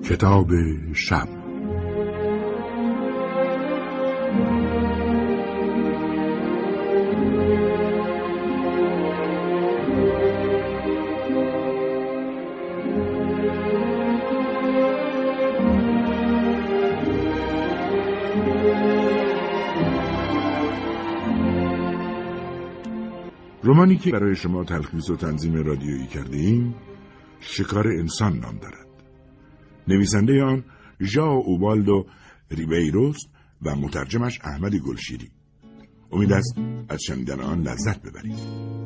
کتاب شب. رمانی که برای شما تلخیص و تنظیم رادیویی کردیم شکار انسان نام دارد. نویسنده آن ژائو اوبالدو ریبیروس و مترجمش احمد گلشیری. امید است از شنیدن آن لذت ببرید.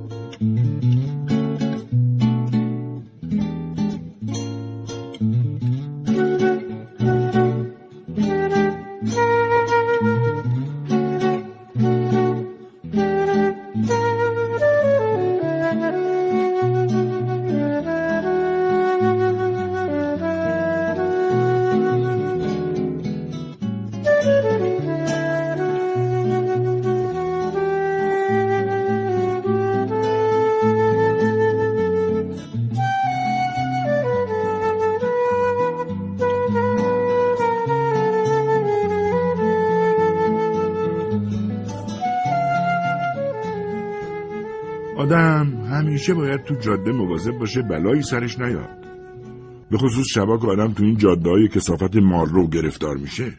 آدم همیشه باید تو جاده مواظب باشه بلایی سرش نیاد. به خصوص شبا که آدم تو این جاده‌های کثافت ماررو گرفتار میشه.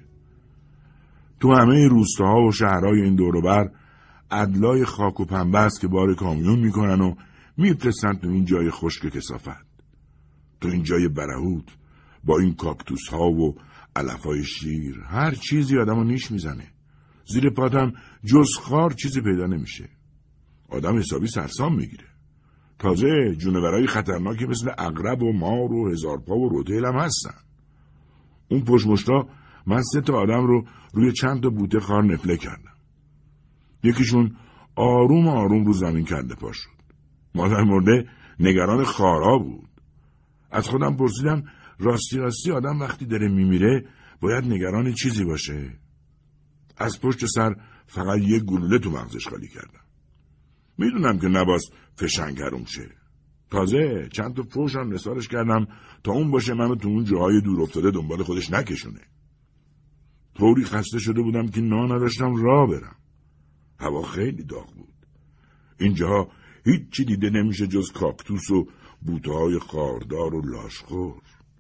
تو همه روستاها و شهرهای این دور و بر ادلای خاک و پنبه است که بار کامیون میکنن و میفرستن تو این جای خشک کثافت. تو این جای برهوت با این کاکتوس ها و علفای شیر هر چیزی آدمو نیش میزنه. زیر پاتم جز خار چیزی پیدا نمیشه. آدم حسابی سرسام میگیره. تازه جونورای خطرناکی مثل عقرب و مار و هزارپا و روتیل هم هستن. اون پشمشتا من 3 آدم رو روی چند تا بوته خار نفله کردم. یکیشون آروم آروم رو زمین کنده پا شد. مادر مرده نگران خارا بود. از خودم پرسیدم راستی آدم وقتی داره میمیره باید نگران چیزی باشه. از پشت سر فقط 1 گلوله تو مغزش خالی کردم. میدونم که نباس فشنگ حروم شه. تازه چند تا فوش هم نثارش کردم تا اون باشه منو تو اون جاهای دور افتاده دنبال خودش نکشونه. طوری خسته شده بودم که نداشتم راه برم. هوا خیلی داغ بود. اینجاها هیچی دیده نمیشه جز کاکتوس و بوته‌های خاردار و لاشخور.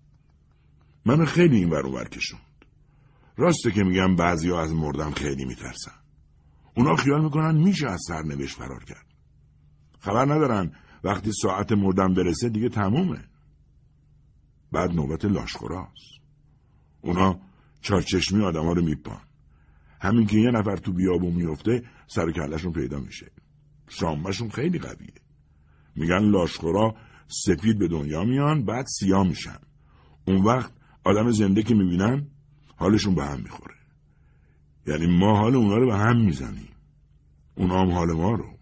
منو خیلی این ور اونور کشوند. راسته که میگم بعضیا از مردن خیلی میترسن. اونا خیال میکنن میشه از سرنوشت فرار کرد. خبر ندارن وقتی ساعت مردن برسه دیگه تمومه. بعد نوبت لاشخوراست. اونا چارچشمی آدم ها رو میپان. همین که 1 نفر تو بیابون میفته سر و کله‌شون پیدا میشه. شامشون خیلی قویه. میگن لاشخورا سفید به دنیا میان بعد سیاه میشن. اون وقت آدم زنده که میبینن حالشون به هم میخوره. یعنی ما حال اونا رو به هم میزنیم. اونا هم حال ما رو.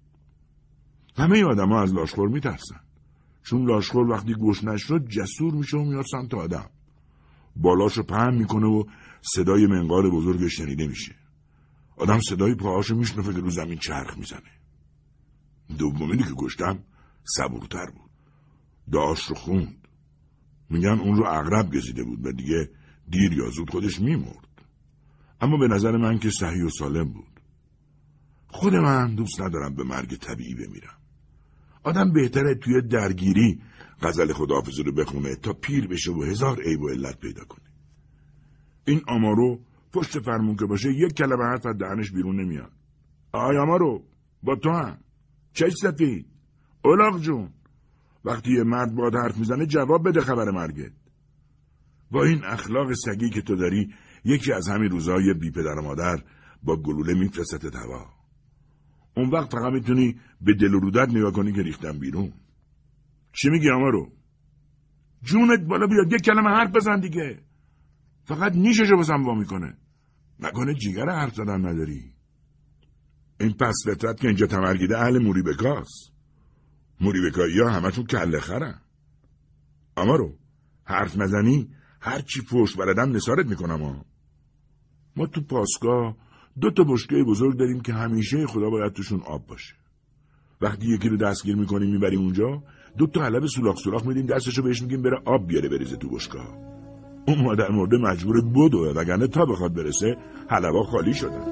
همه آدم ها از لاشخور میترسن. چون لاشخور وقتی گشنش شد جسور میشه و میاد سمت آدم. بالاشو پهن میکنه و صدای منقار بزرگش شنیده میشه. آدم صدای پاهاشو میشنفه که رو زمین چرخ میزنه. دومینی که گشتم صبورتر بود. دعاش رو خوند. میگن اون رو عقرب گزیده بود و دیگه دیر یا زود خودش میمرد. اما به نظر من که صحیح و سالم بود. خود من دوست ندارم به مرگ طبیعی بمیرم. آدم بهتره توی درگیری غزل خداحافظی رو بخونه تا پیر بشه و 1000 عیب و علت پیدا کنه. این آمارو پشت فرمون که باشه 1 کلمه حرف از دهنش بیرون نمیاد. آی آمارو با تو هم چش سفید اولاغ جون، وقتی یه مرد باهات حرف میزنه جواب بده خبر مرگت. با این اخلاق سگی که تو داری یکی از همین روزای بی پدر و مادر با گلوله میفرستت هوا. اون وقت فقط میتونی به دل و رودت نگاه کنی که ریختن بیرون. چی میگی آمارو؟ جونت بالا بیاد 1 کلمه حرف بزن دیگه. فقط نیششو بزن وا میکنه. نکنه جیگر حرف زدن نداری. این پس فطرت که اینجا تمرگیده اهل موریبکاست. موریبکایی ها همشون کله خرن. آمارو حرف نزنی هر چی فوش بلدم نثارت میکنم ها. ما تو پاسگاه 2 بشکه بزرگ داریم که همیشه خدا باید توشون آب باشه. وقتی یکی رو دستگیر میکنیم میبریم اونجا 2 علب سولاخ سولاخ میدیم دستشو بهش میگیم بره آب بیاره بریزه تو بشکه. اون مادر مرده مجبور بدوه، وگرنه تا بخواد برسه حلبا خالی شدن.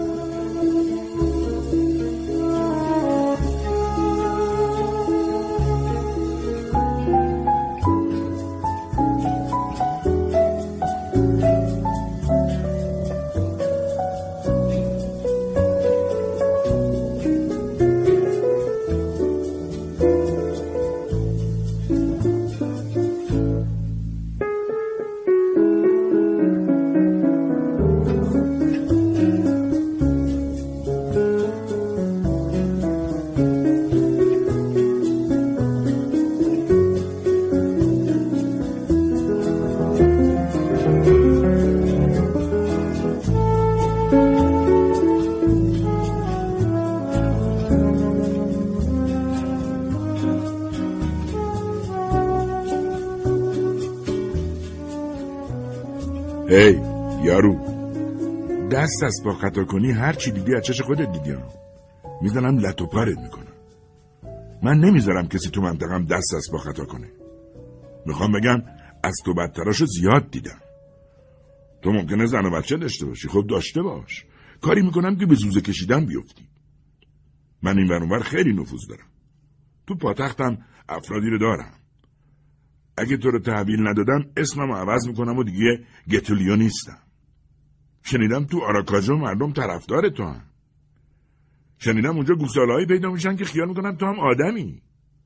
هی یارو، دست از با خطا کنی هر چی دیدی از چش خودت دیدی ها. میزنم لط و پارت میکنم. من نمیذارم کسی تو منطقم دست از با خطا کنه. میخوام بگم از تو بدتراشو زیاد دیدم. تو ممکنه زن و بچه داشته باشی، خب داشته باش. کاری میکنم که به زوزه کشیدن بیفتی. من این ور اون ور خیلی نفوذ دارم. تو پاتختم افرادی رو دارم. اگه تو رو تحویل ندادم اسممو عوض میکنم و دیگه گتولیو نیستم. شنیدم تو آراکاجو مردم طرفدار تو هم. شنیدم اونجا گوساله‌هایی پیدا میشن که خیال میکنن تو هم آدمی.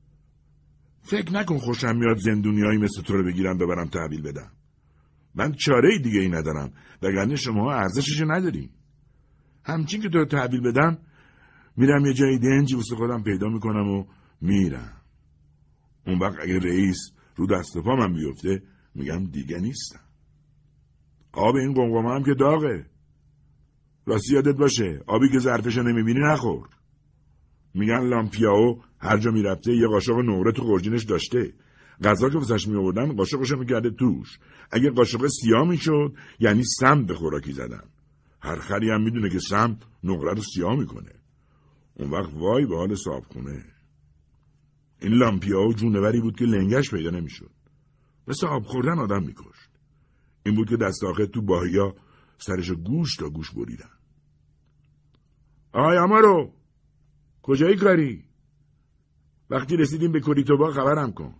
فکر نکن خوشم میاد زندونیایی مثل تو رو بگیرم ببرم تحویل بدم. من چاره دیگه ای ندارم، وگرنه شما ارزشش نداریم. همچین که تو رو تحویل بدم میرم یه جای دنجی واسه خودم پیدا میکنم و میرم. اون وقت اگه رئیس رو دست پا من بیفته میگم دیگه نیستم. آب این قمقمه هم که داغه. راستی یادت باشه آبی که ظرفشو نمیبینی نخور. میگن لامپیاو هر جا میرفته یه قاشق نقره تو خورجینش داشته. غذا که واسش میآوردن قاشقشو میکرده توش. اگه قاشق سیاه میشد یعنی سم به خوراکی زدن. هر خری هم میدونه که سم نقره رو سیاه میکنه. اون وقت وای به حال صاحبخونه. این لامپیاو جونوری بود که لنگش پیدا نمیشد. مثل آب خوردن آدم میکشت. این بود که دست آخر تو باهیا سرش گوش تا گوش بریدن. آی آمارو، کجایی کاری؟ وقتی رسیدیم به کوریتوبا خبرم کن.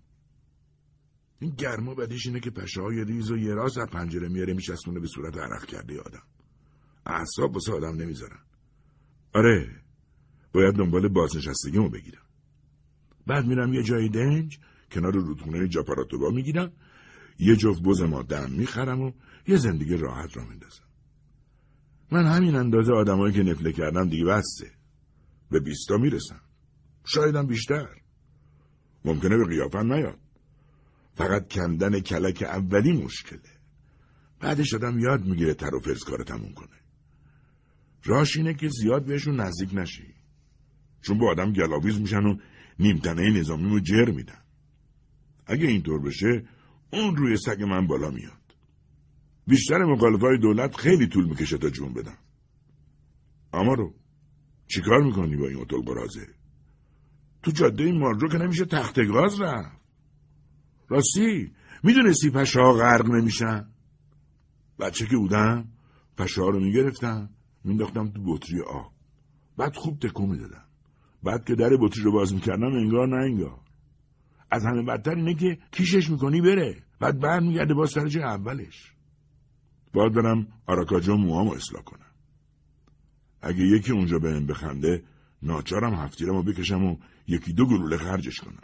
این گرما بدش اینه که پشه‌های ریز و یه راست از پنجره میاره میچسبونه به صورت عرق کرده آدم. اعصاب واسه آدم نمیذارن. آره، باید دنبال بازنشستگیمو بگیرم. بعد میرم یه جای دنج کنار رودخونه جاپاراتوبا میگیرم، یه جفت بز ماده‌ام میخرم و یه زندگی راحت را میندازم. من همین اندازه آدمایی که نفله کردم دیگه بسته. به 20 میرسم. شایدم بیشتر. ممکنه به قیافم نیاد. فقط کندن کلک اولی مشکله. بعدش آدم یاد میگیره تر و فرز کار تموم کنه. راش اینه که زیاد بهشون نزدیک نشی. چون با آدم گلاویز میشن و نیمتنه نظامیمو جر میدن. اگه اینطور بشه اون روی سگ من بالا میاد. بیشتر مخالفای دولت خیلی طول میکشه تا جون بدم. اما رو چیکار میکنی با این اتل قرازه؟ تو جاده این مارجو که نمیشه تخت گاز رفت. راستی میدونستی پشه‌ها غرق نمیشن؟ بچه که بودم پشه‌ها رو میگرفتم مینداختم تو بطری آب. بعد خوب تکون میدادم. بعد که در بطری رو باز میکردم انگار نه انگار. از همه بدتر اینه که کیشش میکنی بره، بعد برمیگرده باز سر جای اولش. باید برم آراکاجو موامو اصلاح کنم. اگه یکی اونجا بهم بخنده ناچارم هفتیرمو بکشم و 1-2 گلوله خرجش کنم.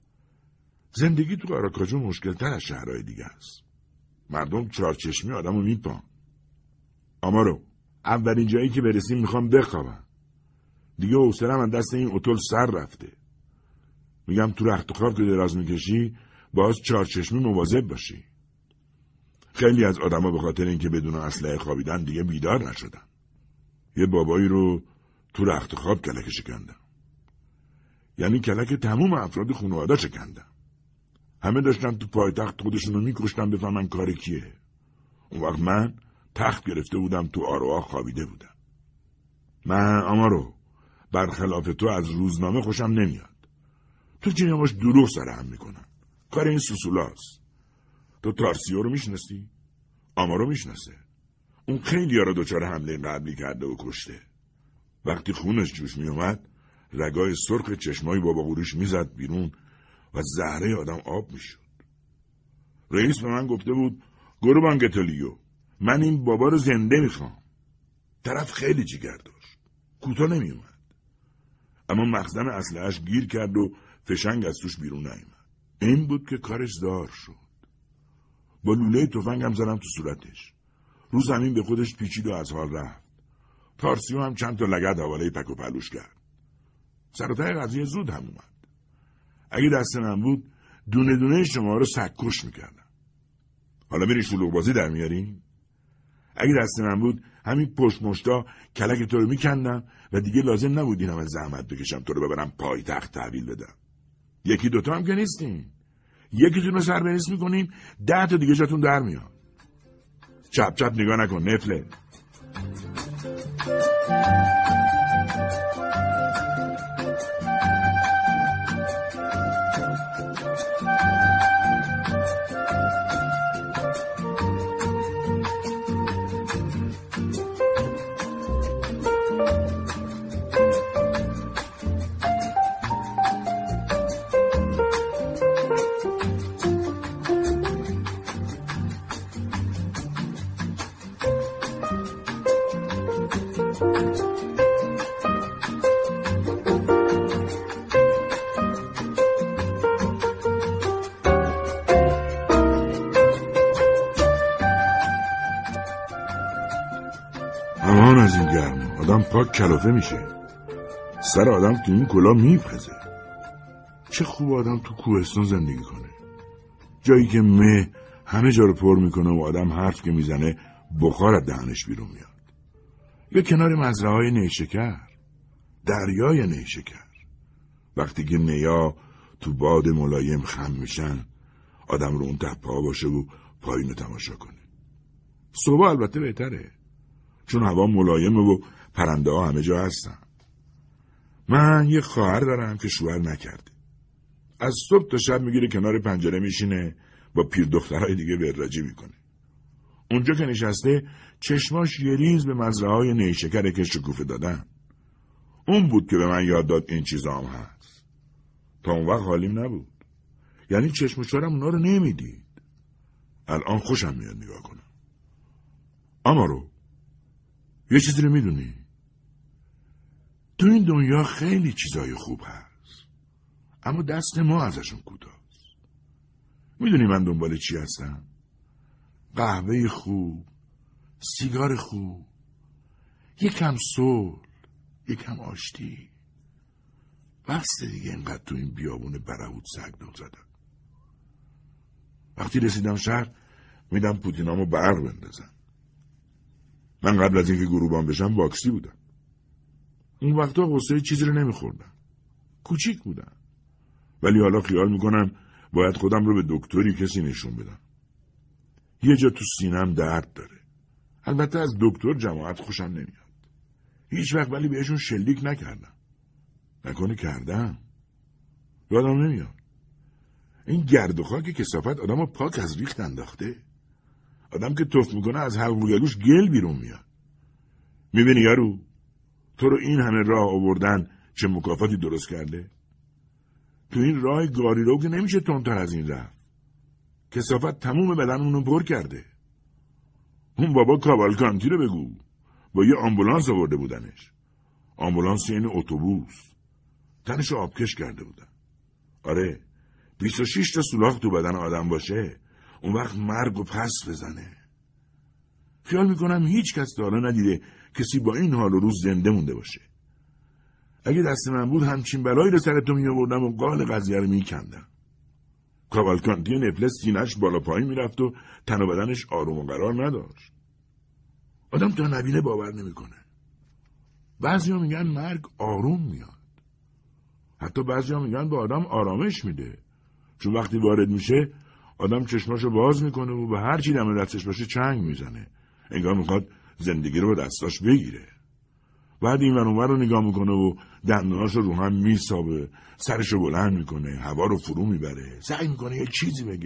زندگی تو آراکاجو مشکل تر از شهرهای دیگه است. مردم چارچشمی آدمو میپان. آمارو، اولین جایی که برسیم میخوام بخوابم. دیگه حوصله‌ام از دست این اتل سر رفته. میگم تو رخت خواب که دراز میکشی باز چارچشمی مواظب باشی. خیلی از آدما به خاطر اینکه بدون اسلحه خوابیدن دیگه بیدار نشدن. یه بابایی رو تو رخت خواب کلک شکندم. یعنی کلک تموم افراد خانواده شکندم. همه داشتن تو پایتخت خودشونو میکشتن بفهمن کار کیه. اون وقت من تخت گرفته بودم تو آروها خوابیده بودم. من آمارو برخلاف تو از روزنامه خوشم نمیاد. تو جنباش دروغ سرهم میکنن. کار این سوسولاست. تو تارسیو رو میشناسی؟ آما رو میشناسه. اون خیلی ها رو دچار حمله قبلی کرده و کشته. وقتی خونش جوش میومد رگای سرخ چشمای بابا قروش میزد بیرون و زهره آدم آب میشد. رئیس به من گفته بود قربان گتولیو، من این بابا رو زنده میخوام. طرف خیلی جیگر داشت، کوتاه نمیومد، اما مخزن اسلحه‌اش گیر کرد و فشنگ از توش بیرون نیامد. این بود که کارش زار شد. با لوله تفنگم زدم تو صورتش. رو زمین به خودش پیچید و از حال رفت. تارسیو هم چند تا لگد حواله پک و پلوش کرد. سر و ته قضیه زود هم اومد. اگه دست من بود دونه دونه شما رو سگ‌کش میکردم. حالا میری شلوغ بازی در میاری؟ اگه دست من بود همین پشت مشتا کلک تو رو میکندم و دیگه لازم نبود این همه زحمت بکشم تو رو ببرم پایتخت تحویل بدم. یکی دوتا هم که نیستین. یکیتون رو سر بریز میکنیم 10 تا دیگه جاتون در میاد. چپ چپ نگاه نکن نفله. امان از این گرما آدم پاک کلافه میشه. سر آدم تو این کلا میپزه. چه خوب آدم تو کوهستان زندگی کنه، جایی که مه همه جا رو پر میکنه و آدم حرف که میزنه بخار از دهنش بیرون میاد. یا کنار مزرعه‌های نیشکر، دریای نیشکر. وقتی که نیا تو باد ملایم خم میشن آدم رو اون تپه‌ها باشه و پایین رو تماشا کنه. صبح البته بهتره چون هوا ملایمه و پرنده ها همه جا هستن. من یه خواهر دارم که شوهر نکرده. از صبح تا شب میگیره کنار پنجره میشینه با پیر دخترهای دیگه وراجی میکنه. اونجا که نشسته چشماش یه ریز به مزرعه‌های نیشکره که شکوفه دادن. اون بود که به من یاد داد این چیزا هم هست. تا اون وقت حالیم نبود. یعنی چشم و چارم اونا رو نمیدید. الان خوشم میاد نگاه کنم. اما رو یه چیزی رو میدونی؟ تو این دنیا خیلی چیزای خوب هست اما دست ما ازشون کوتاست. میدونی من دنبال چی هستم؟ قهوه خوب، سیگار خوب، یکم صلح، یکم آشتی. بسته دیگه اینقدر تو این بیابون برهوت سگ دو زدم. وقتی رسیدم شهر میدم پوتینامو برق بندازم. من قبل از اینکه گروبان بشم واکسی بودم. اون وقتا قصه چیزی رو نمیخوردم. کوچیک بودم. ولی حالا خیال میکنم باید خودم رو به دکتری کسی نشون بدم. یه جا تو سینم درد داره. البته از دکتر جماعت خوشم نمیاد. هیچ وقت ولی بهشون شلیک نکردم. نکنه کردم. یادم نمیاد. این گرد و خاک کثافت آدمو پاک از ریخت انداخته. آدم که تف میکنه از حلق و گلوش گل بیرون میاد. میبینی یارو تو رو این همه راه آوردن چه مکافاتی درست کرده؟ تو این راه گاری رو که نمیشه تندتر از این رفت. کثافت تموم بدن اونو پر کرده. اون بابا کاوالکانتی رو بگو. با یه آمبولانس آورده بودنش. آمبولانس یعنی اتوبوس. تنشو آبکش کرده بودن. آره 26 تا سولاخ تو بدن آدم باشه اون وقت مرگ و پس بزنه. خیال میکنم هیچ کس تا حالا ندیده کسی با این حال و روز زنده مونده باشه. اگه دست من بود همچین بلایی رو سر تو می آوردم و قال قضیه رو میکندم. کاوالکانتی نپلس سینه‌اش بالا پایین میرفت و تن و بدنش آروم و قرار نداشت. آدم تا نبینه باور نمیکنه. بعضیا میگن مرگ آروم میاد. حتی بعضیا میگن به آدم آرامش میده. چون وقتی وارد میشه آدم چشماشو باز میکنه و به هر چی دم دستش باشه چنگ میزنه. انگار میخواد زندگی رو به دستاش بگیره. بعد این ور اونور رو نگاه میکنه و دندوناشو رو هم میسابه، سرشو بلند میکنه، هوا رو فرو میبره، سعی میکنه یه چیزی بگه.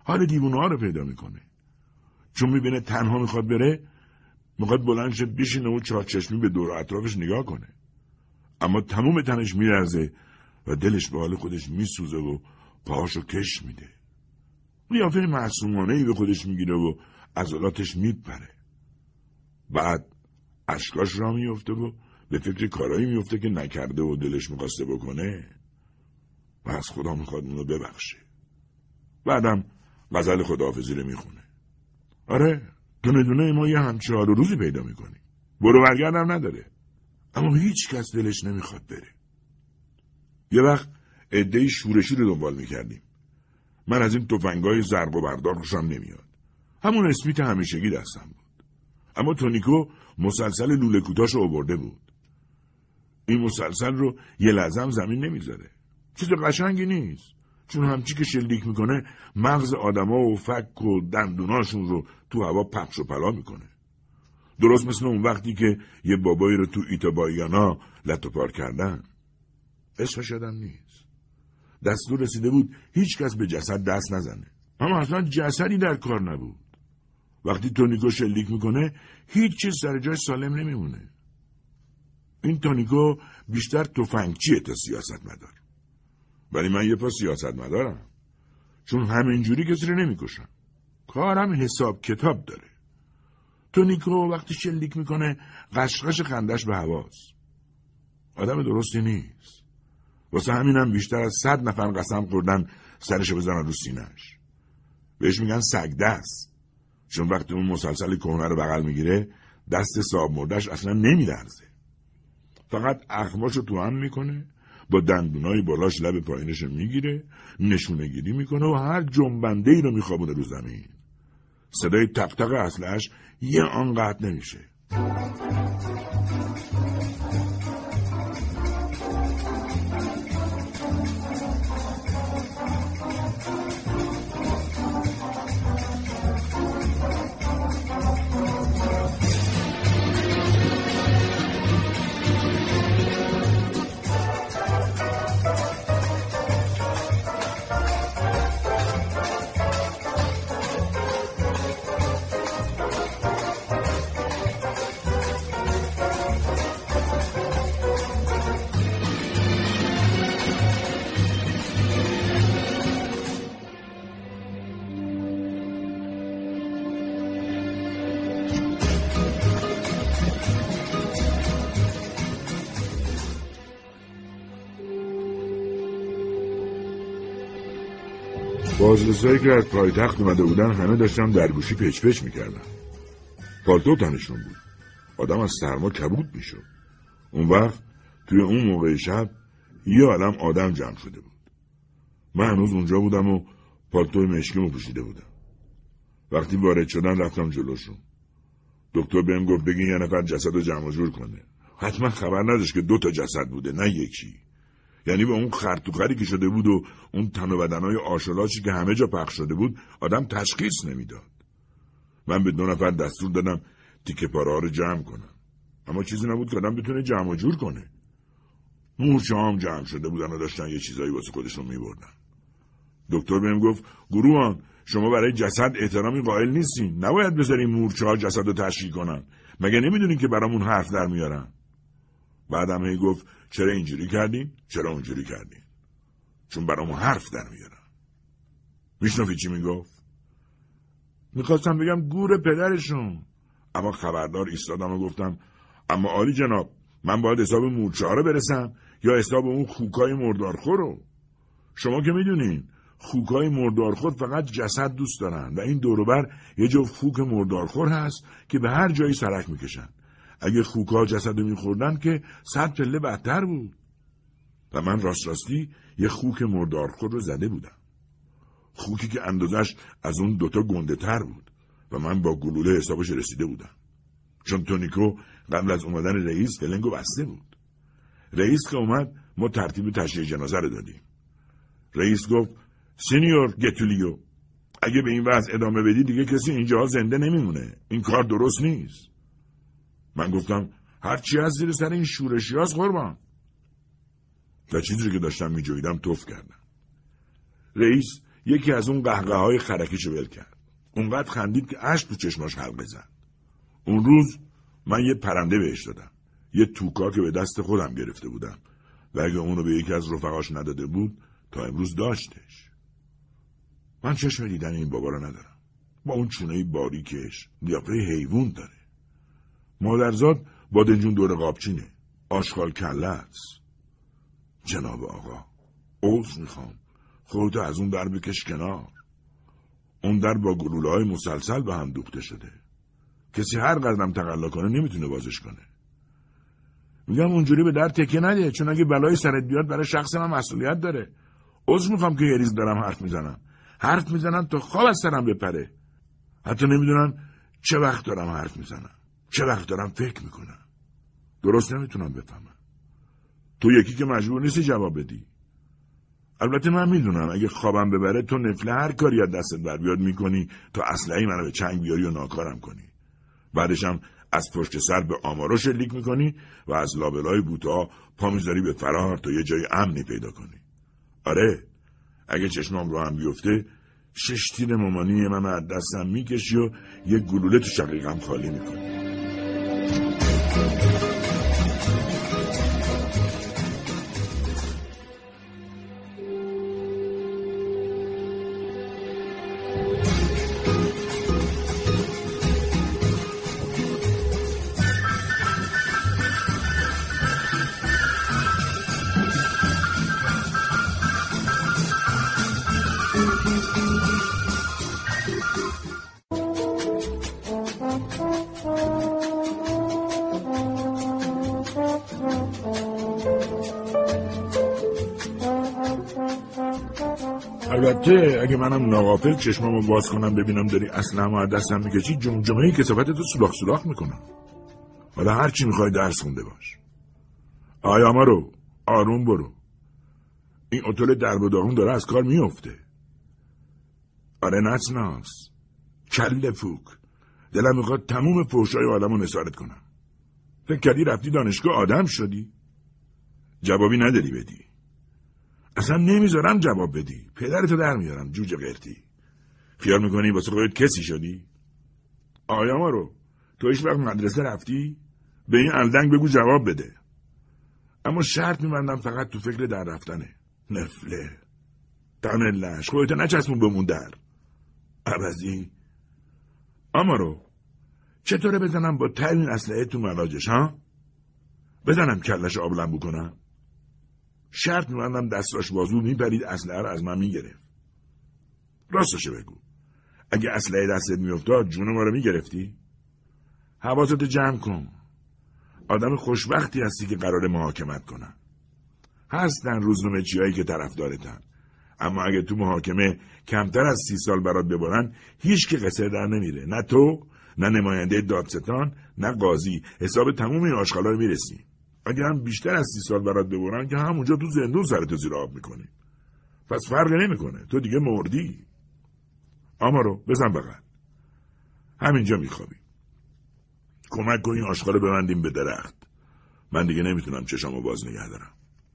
حال دیوونه ها رو پیدا میکنه. چون میبینه تنها میخواد بره، میخواد بلند شه بشینه و چارچشمی به دور و اطرافش نگاه کنه. اما تمام تنش میلرزه و دلش به حال خودش میسوزه و پاهاشو کش میده. قیافه معصومانه‌ای به خودش میگیره و عضلاتش میپره. بعد اشکاش را میفته و به فکر کارایی میفته که نکرده و دلش میخواسته بکنه و از خدا میخواد اونو ببخشه. بعدم غزل خداحافظی رو میخونه. آره، دونه دونه ما یه همچه حال و روزی پیدا میکنیم. برو برگردم نداره. اما هیچ کس دلش نمیخواد بره. یه وقت عده‌ای شورشی رو دنبال میکردیم. من از این تفنگای ضرب و بردار خوشم نمیاد. همون اسمیت همیشگی دستم بود. اما تونیکو مسلسل لوله کوتاش رو آورده بود. این مسلسل رو یه لحظه هم زمین نمیذاره. چیز قشنگی نیست. چون همچی که شلیک میکنه مغز آدما و فک و دندوناشون رو تو هوا پخش و پلا میکنه. درست مثل اون وقتی که یه بابایی رو تو ایتابایانا لت و پار کردن. اسمش یادم نیست. دستور رسیده بود هیچ کس به جسد دست نزنه. اما اصلا جسدی در کار نبود. وقتی تونیکو شلیک میکنه هیچ چیز سر جای سالم نمیمونه. این تونیکو بیشتر تفنگچیه تا سیاستمدار. ولی من یه پا سیاستمدارم. چون همینجوری کسی رو نمیکشم. کارم حساب کتاب داره. تونیکو وقتی شلیک میکنه قشقش خندش به هواست. آدم درستی نیست. واسه همینم بیشتر از 100 نفر قسم خوردن سرشو بزنن رو سینه‌اش. بهش میگن سگ دست. چون وقتی اون مسلسل کهنه رو بغل میگیره دست صاحب مردش اصلا نمیلرزه. فقط اخماشو تو هم میکنه، با دندونای بالاش لب پایینش میگیره، نشونه گیری میکنه و هر جنبنده ای رو میخوابونه رو زمین. صدای تق تق اسلحه‌اش یه آن قطع نمیشه. بازرسایی که از پایتخت اومده بودن همه داشتن درگوشی پچ پچ میکردن. پالتو تنشون بود. آدم از سرما کبود میشد. اون وقت توی اون موقع شب یه عالم آدم جمع شده بود. من هنوز اونجا بودم و پالتوی مشکیمو پوشیده بودم. وقتی وارد شدن رفتم جلوشون. دکتر بهم گفت بگین یه نفر جسد رو جمع جور کنه. حتما خبر نداشت که 2 تا جسد بوده نه یکی. یعنی به اون خرطوخری که شده بود و اون تن و بدنهای آشلاچی که همه جا پخش شده بود آدم تشخیص نمیداد. من به 2 نفر دستور دادم تیکه پاره ها رو جمع کنم. اما چیزی نبود که آدم بتونه جمع و جور کنه. مورچه هم جمع شده بودن و داشتن یه چیزایی واسه خودشون میبردن. دکتر بهم گفت گروهان شما برای جسد احترامی قائل نیستین. نباید بذارین مورچه ها جسد رو تشییع کنن. مگه نمیدونین که برامون حرف در میارن؟ بعدم هی گفت چرا اینجوری کردین؟ چرا اونجوری کردین؟ چون برامون حرف در میارن. میشنفی چی میگفت؟ میخواستم بگم گور پدرشون. اما خبردار ایستادم و گفتم اما عالی جناب من باید حساب مورچه ها رو برسم یا حساب اون خوکای مردارخور رو؟ شما که میدونین خوکای مردارخور فقط جسد دوست دارن و این دوروبر یه جفت خوک مردارخور هست که به هر جایی سرک میکشن. اگه خوکا جسد رو میخوردن که 100 پله بدتر بود. و من راستی یه خوک مردارخور رو زده بودم. خوکی که اندازش از اون 2 تا گنده تر بود و من با گلوله حسابش رسیده بودم. چون تونیکو قبل از اومدن رئیس فلنگو بسته بود. رئیس که اومد ما ترتیب تشییع جنازه رو دادیم. رئیس گفت سینیور گتولیو اگه به این وضع ادامه بدی دیگه کسی اینجا زنده نمیمونه. این کار درست نیست. من گفتم هرچی از زیر سر این شورشی هاست قربان. و چیزی که داشتم میجویدم توف کردم. رئیس یکی از اون قهقه‌های خرکیشو ول کرد. اونقدر خندید که اشک تو چشماش حلقه زد. اون روز من یه پرنده بهش دادم. یه توکا که به دست خودم گرفته بودم و اگه اونو به یکی از رفقاش نداده بود تا امروز داشتش. من چشم دیدن این بابا رو ندارم. با اون چونه‌ی باریکش قیافه حیوان داره. مادرزاد بادنجون دور قابچینه. آشغال کله است. جناب آقا، عذر میخوام. خودتو از اون در بکش کنار. اون در با گلوله‌های مسلسل به هم دوخته شده. کسی هر قدرم تقلا کنه نمیتونه بازش کنه. میگم اونجوری به در تکیه نده، چون اگه بلای سرت بیاد برای شخص من مسئولیت داره. عذر میخوام که یه ریز دارم حرف میزنم تا خواب از سرم بپره. حتی نمیدونم چه وقت دارم حرف میزنم، چه وقت دارم فکر میکنم. درست نمیتونم بفهمم. تو یکی که مجبور نیستی جواب بدی. البته من میدونم اگه خوابم ببره تو نفله هر کاری از دستت بر بیاد میکنی تا اسلحه منو به چنگ بیاری و ناکارم کنی. بعدش هم از پشت سر به آمارا شلیک میکنی و از لابلای بوتا پا میذاری به فرار تا یه جای امنی پیدا کنی. آره، اگه چشمام رو هم بیفته 6 تیر مامانی من از دستم میکشی و یه گلوله تو شقیقم خالی میکنی. البته اگه منم ناغافل چشمامو باز کنم ببینم داری اسلحه‌مو از دستم میکشی، جمجمه کثافتتو سوراخ میکنم. حالا هرچی میخوای درس خونده باش. آیاما رو آروم برو. این اتول درب و داغون داره از کار میفته. آره نسناس، کله فوک، دلم میخواد تموم فحشای آدمو نثارت کنم. فکر کردی رفتی دانشگاه آدم شدی؟ جوابی نداری بدی. اصلا نمیذارم جواب بدی. پدرتو در میارم جوجه قرتی. خیال میکنی واسه خودت کسی شدی؟ آیاما رو تو هیچ وقت مدرسه رفتی؟ به این الدنگ بگو جواب بده. اما شرط میبندم فقط تو فکر در رفتنه. نفله تنلش خودتو نچسبون بمون در عوضی. اما رو چطوره بزنم با ترین اسلحه تو مراجش ها؟ بزنم کلش آب لمبو کنم؟ شرط میبندم دستاش بازو میپرید اسلحه رو از من میگرفت. راستشو بگو، اگه اسلحه دستت میافتاد جون ما رو میگرفتی؟ حواستو جمع کن. آدم خوشبختی هستی که قراره محاکمت کنن. هستن روزنامه چیایی که طرفدارتن، اما اگه تو محاکمه کمتر از 30 سال برات ببرن هیچ که قصر در نمیره. نه تو، نه نماینده دادستان، نه قاضی. حساب تموم این آشغالا رو میرسی. اگه هم بیشتر از 30 سال برات ببرن که همونجا تو زندون سرتو زیر آب میکنی. پس فرقی نمیکنه، تو دیگه مردی. اما رو بزن بغل. همینجا میخوابی. کمک کن این آشغال رو ببندیم به درخت. من دیگه نمیتونم چشامو باز نگه دارم.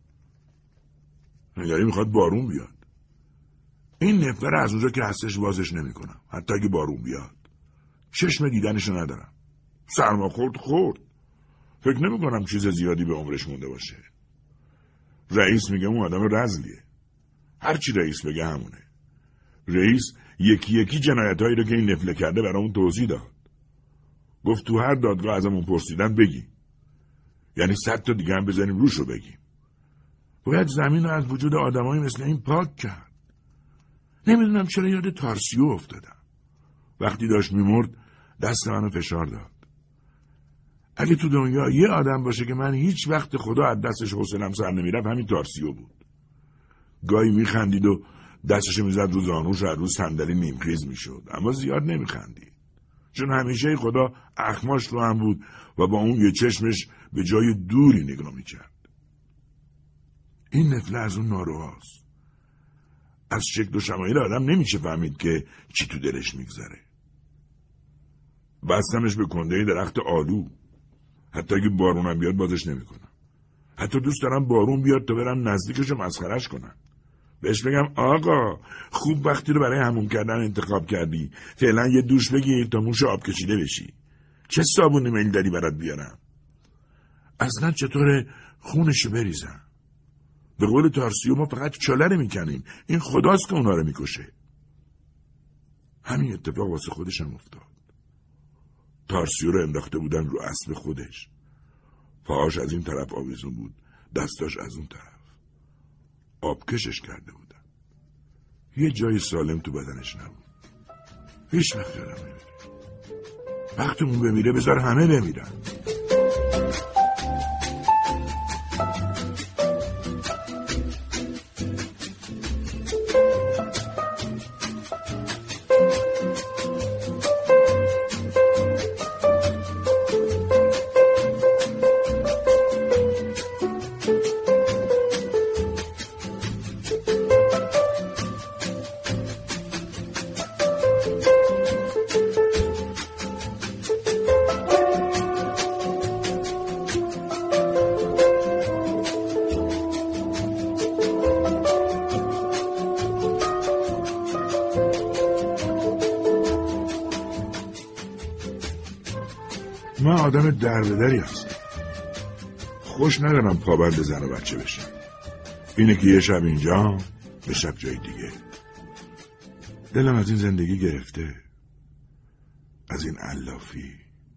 نگاری میخواد بارون بیاد. این نفر از اونجا که هستش بازش نمیکنم. حتی اگه بارون بیاد. چشم دیدنشو ندارم. سرما خورد. فکر نمیکنم چیز زیادی به عمرش مونده باشه. رئیس میگه اون آدم رذلیه. هرچی رئیس بگه همونه. رئیس یکی جنایتایی رو که این نفله کرده برامون توضیح داد. گفت تو هر دادگاه ازمون پرسیدن بگیم. یعنی 100 تا دیگه هم بزنیم روشو بگیم. باید زمین رو از وجود آدمایی مثل این پاک کرد. نمیدونم چرا یاد تارسیو افتادم. وقتی داشت میمرد دست منو فشار داد. اگه تو دنیا یه آدم باشه که من هیچ وقت خدا از دستش حوصله‌ام سر نمیرفت همین تارسیو بود. گاهی میخندید و دستش میزد رو زانوش و رو صندلی نیمخیز میشد، اما زیاد نمیخندید. چون همیشه خدا اخماش رو هم بود و با اون یه چشمش به جای دوری نگاه میکرد. این نفله از اون نارواست. از شکل و شمایل آدم نمیشه فهمید که چی تو دلش میگذره. بستمش به کنده درخت آلو. حتی اگه بارونم بیاد بازش نمیکنم. حتی دوست دارم بارون بیاد تا برم نزدیکش و مسخرش کنم. بهش بگم آقا خوب وقتی رو برای حموم کردن انتخاب کردی، فعلا یه دوش بگیر تا موش آب کشیده بشی. چه صابونی میل داری برات بیارم؟ اصلا چطوره خونشو بریزم؟ به قول تارسیو ما فقط چاله رو میکنیم، این خداست که اونا رو میکشه. همین اتفاق واسه خودش هم افتاد. تارسیو رو انداخته بودن رو اسب خودش. پاهاش از این طرف آویزون بود، دستاش از اون طرف. آبکشش کرده بودن. یه جای سالم تو بدنش نبود. هیچ وقت یادم نمیره. وقتمون بمیره بذار همه بمیرن. من آدم دربدری هستم. خوش ندارم پابند زن و بچه بشم. اینه که یه شب اینجا به شب جای دیگه. دلم از این زندگی گرفته، از این علافی.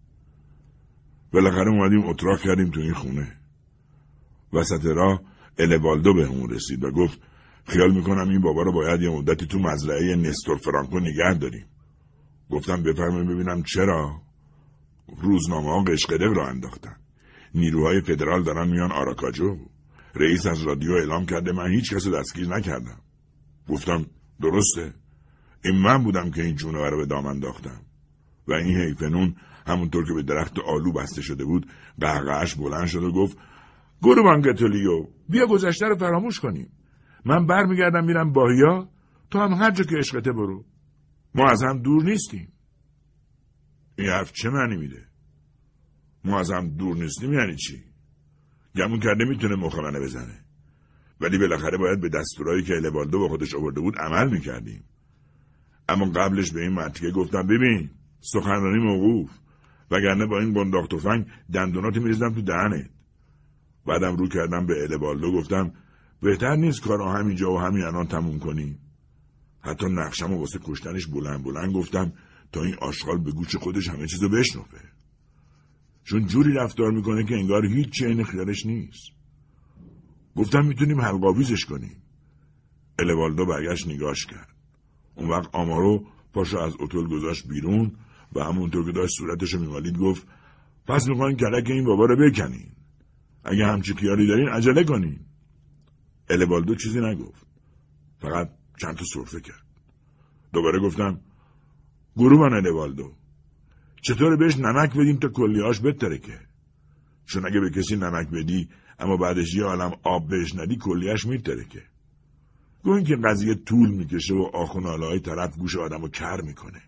بالاخره اومدیم اتراق کردیم تو این خونه. وسط راه الوالدو به همون رسید و گفت خیال میکنم این بابا رو باید یه مدتی تو مزرعه نستور فرانکو نگه داریم. گفتم بفرمایید ببینم چرا؟ روزنامه ها قشقرق را انداختن. نیروهای فدرال دارن میان آراکاجو. رئیس از رادیو اعلام کرده من هیچ کس دستگیر نکردم. گفتم درسته، این من بودم که این جونور رو به دام انداختم. و این حیفنون همونطور که به درخت آلو بسته شده بود قهقهش بلند شد و گفت گروبان گتولیو بیا گذشته رو فراموش کنیم. من برمیگردم میرم باهیا، تو هم هر جا که عشقته برو. ما از هم دور نیستیم. این حرف چه معنی میده؟ ما از هم دور نیستیم یعنی چی؟ گمون کرده میتونه مخ منو بزنه. ولی بالاخره باید به دستورایی که الوالدو با خودش آورده بود عمل میکردیم. اما قبلش به این منطقه گفتم ببین سخنرانی موقوف، وگرنه با این قنداق تفنگ دندوناتو میریزم تو دهنت. بعدم رو کردم به الوالدو گفتم بهتر نیست کارا همینجا و همین الان تموم کنیم. حتی نقشمو واسه کشتنش بلند بلند گفتم تا این آشغال به گوش خودش همه چیزو بشنفه. چون جوری رفتار میکنه که انگار هیچ چیزی خیالش نیست. گفتم میتونیم حلقاویزش کنیم. الوالدو برگشت نگاش کرد. اون وقت آمارو پاشو از اتل گذاشت بیرون و همونطور که داشت صورتشو میمالید گفت پس میخواین کلک این بابا رو بکنین. اگه همچی خیالی دارین عجله کنین. الوالدو چیزی نگفت. فقط چند تا سرفه کرد. دوباره گفتم گروبان الوالدو چطور بهش نمک بدیم تا کلیهاش بترکه؟ چون اگه به کسی نمک بدی اما بعدش یه عالم آب بهش ندی کلیهاش میترکه. گویا این که قضیه طول میکشه و آخ و ناله های طرف گوش آدمو کر میکنه.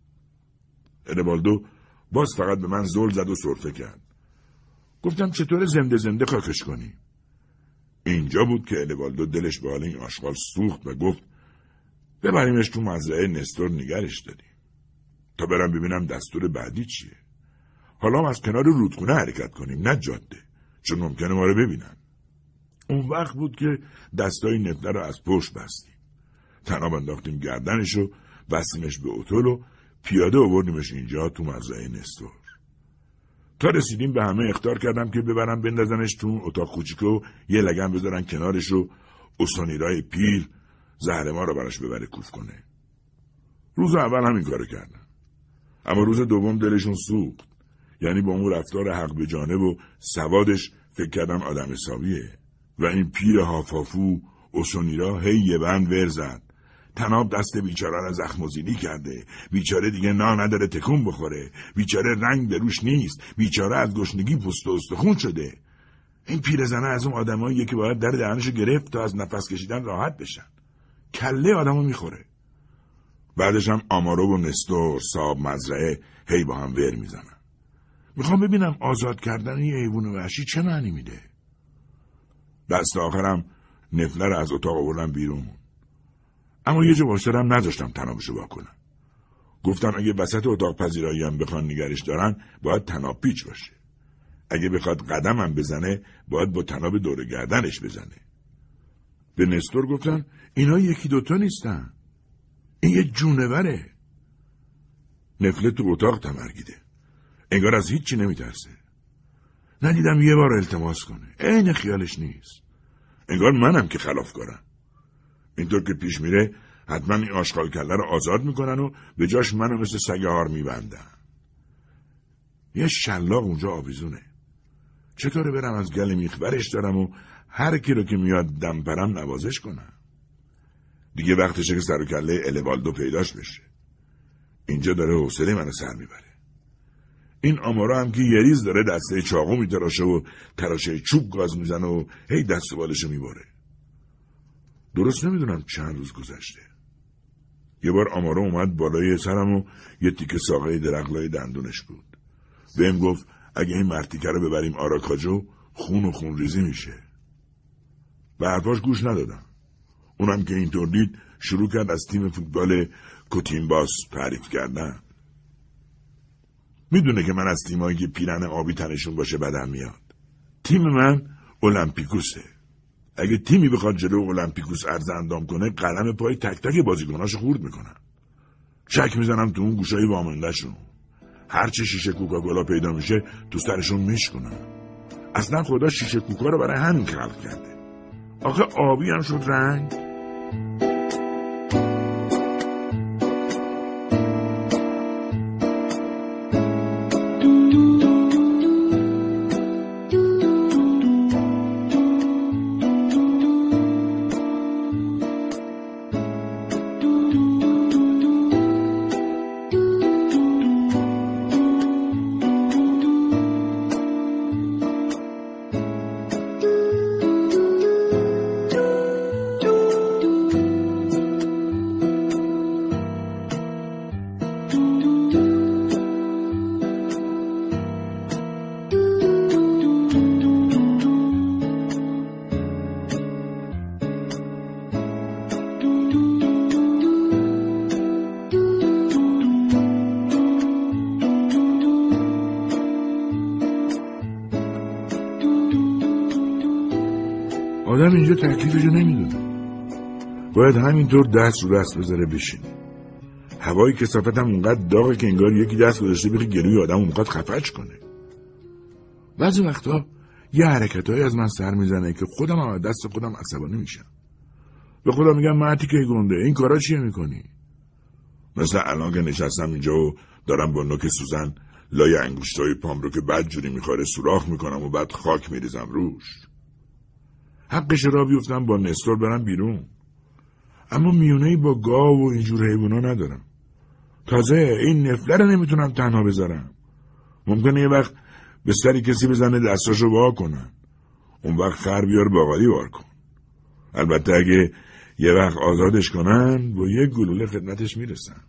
الوالدو باز فقط به من زل زد و سرفه کرد. گفتم چطور زنده زنده خاکش کنی؟ اینجا بود که الوالدو دلش به حال این آشغال سوخت و گفت ببریمش تو مزرعه نستور نگرش داریم تا برم ببینم دستور بعدی چیه. حالا هم از کنار رودخونه حرکت کنیم نه جاده، چون ممکنه ما رو ببینن. اون وقت بود که دستای نفله رو از پشت بستیم. تناب انداختیم گردنش و بستیمش به اتل و پیاده آوردیمش اینجا تو مزرعه نستور. تا رسیدیم به همه اخطار کردم که ببرم بندازنش تو اون اتاق کوچیک و یه لگن بذارن کنارش و اسونیرای پیر زهر ما رو براش ببره کوف کنه. روز اول همین کارو کردم. اما روز دوم دلشون سوخت. یعنی با اون رفتار حق به جانب و سوادش فکر کردم آدم حسابیه. و این پیر هافافو اسونیرا هی یه بند ور زد. تناب دست بیچاره را زخم و زیلی کرده. بیچاره دیگه نا نداره تکون بخوره. بیچاره رنگ به روش نیست. بیچاره از گشنگی پوست و استخون شده. این پیرزنه از اون آدماییه که باید در دهنشو گرفت تا از نفس کشیدن راحت بشن. کله آدمو میخوره. بعدش هم آمارو و نستور صاحب مزرعه هی با هم ور میزنن. میخوام ببینم آزاد کردن یه حیوان وحشی چه معنی میده. دست آخرم نفله رو از اتاق آوردم بیرون. اما یه جا واسطرم نذاشتم تنابشو واکنم. گفتم اگه وسط اتاق پذیرایی هم بخوان نگرش دارن باید تناب پیچ باشه. اگه بخواد قدم هم بزنه باید با تناب دور گردنش بزنه. به نستور گفتم اینا یکی دوتا نیستن. این یه جونوره. نفله تو اتاق تمرگیده. انگار از هیچی نمیترسه. ندیدم یه بار التماس کنه. عین خیالش نیست. انگار منم که خلافکارم. اینطور که پیش میره حتما این آشغال کله رو آزاد میکنن و به جاش منو مثل سگ هار میبندن. یه شلاق اونجا آویزونه. چطوره برم از گل میخ برش دارم و هر کی رو که میاد دم پرم نوازش کنم. دیگه وقتشه که سر و کله الوالدو پیداش بشه. اینجا داره حوصله منو سر میبره. این آمارا هم که یه ریز داره دسته چاقو میتراشه و تراشه چوب گاز میزنه و هی دست و بالشو میبره. درست نمیدونم چند روز گذشته. یه بار آمارا اومد بالای سرم و یه تیکه ساقه درقلای دندونش بود. بهم گفت اگه این مرتیکه رو ببریم آراکاجو خون و خون ریزی میشه. به حرفاش گوش ندادم. اونم که اینطور دید شروع کرد از تیم فوتبال کوتیمباس تعریف کردن. میدونه که من از تیمایی که پیرن آبی تنشون باشه بدم میاد. تیم من المپیکوسه. اگه تیمی بخواد جلو المپیکوس عرض اندام کنه قلم پای تک تک بازیکناشو خورد میکنن. چک میزنم تو اون گوشای وامندهشون. هرچی شیشه کوکاکولا پیدا میشه تو سرشون میشکنن. اصلا خدا شیشه کوکا رو برای همین خلق کرده. آخه آبی هم شد رنگ. آدم اینجا تکلیفشو نمیدونه. باید همینطور دست رو دست بذاره بشینه. هوای کثافت هم اونقدر داغه که انگار یکی دست گذاشته بره گلوی آدم اونقدر خفش کنه. بعضی وقتا یه حرکتایی از من سر میزنه که خودم هم دست خودم عصبانی میشم. به خودم میگم مرتی که گنده این کارا چیه میکنی؟ مثلا الان که نشستم اینجا و دارم با نوک سوزن لای انگشتای پام رو که بدجوری میخوره سوراخ میکنم و بعد خاک میریزم روش. حقش را بیفتم با نستور برم بیرون. اما میونهی با گاو و اینجور حیونا ندارم. تازه این نفله رو نمیتونم تنها بذارم. ممکنه یه وقت به سری کسی بزنه دستاشو وا کنن. اون وقت خر بیار باقالی وار کن. البته اگه یه وقت آزادش کنن با یک گلوله خدمتش میرسن.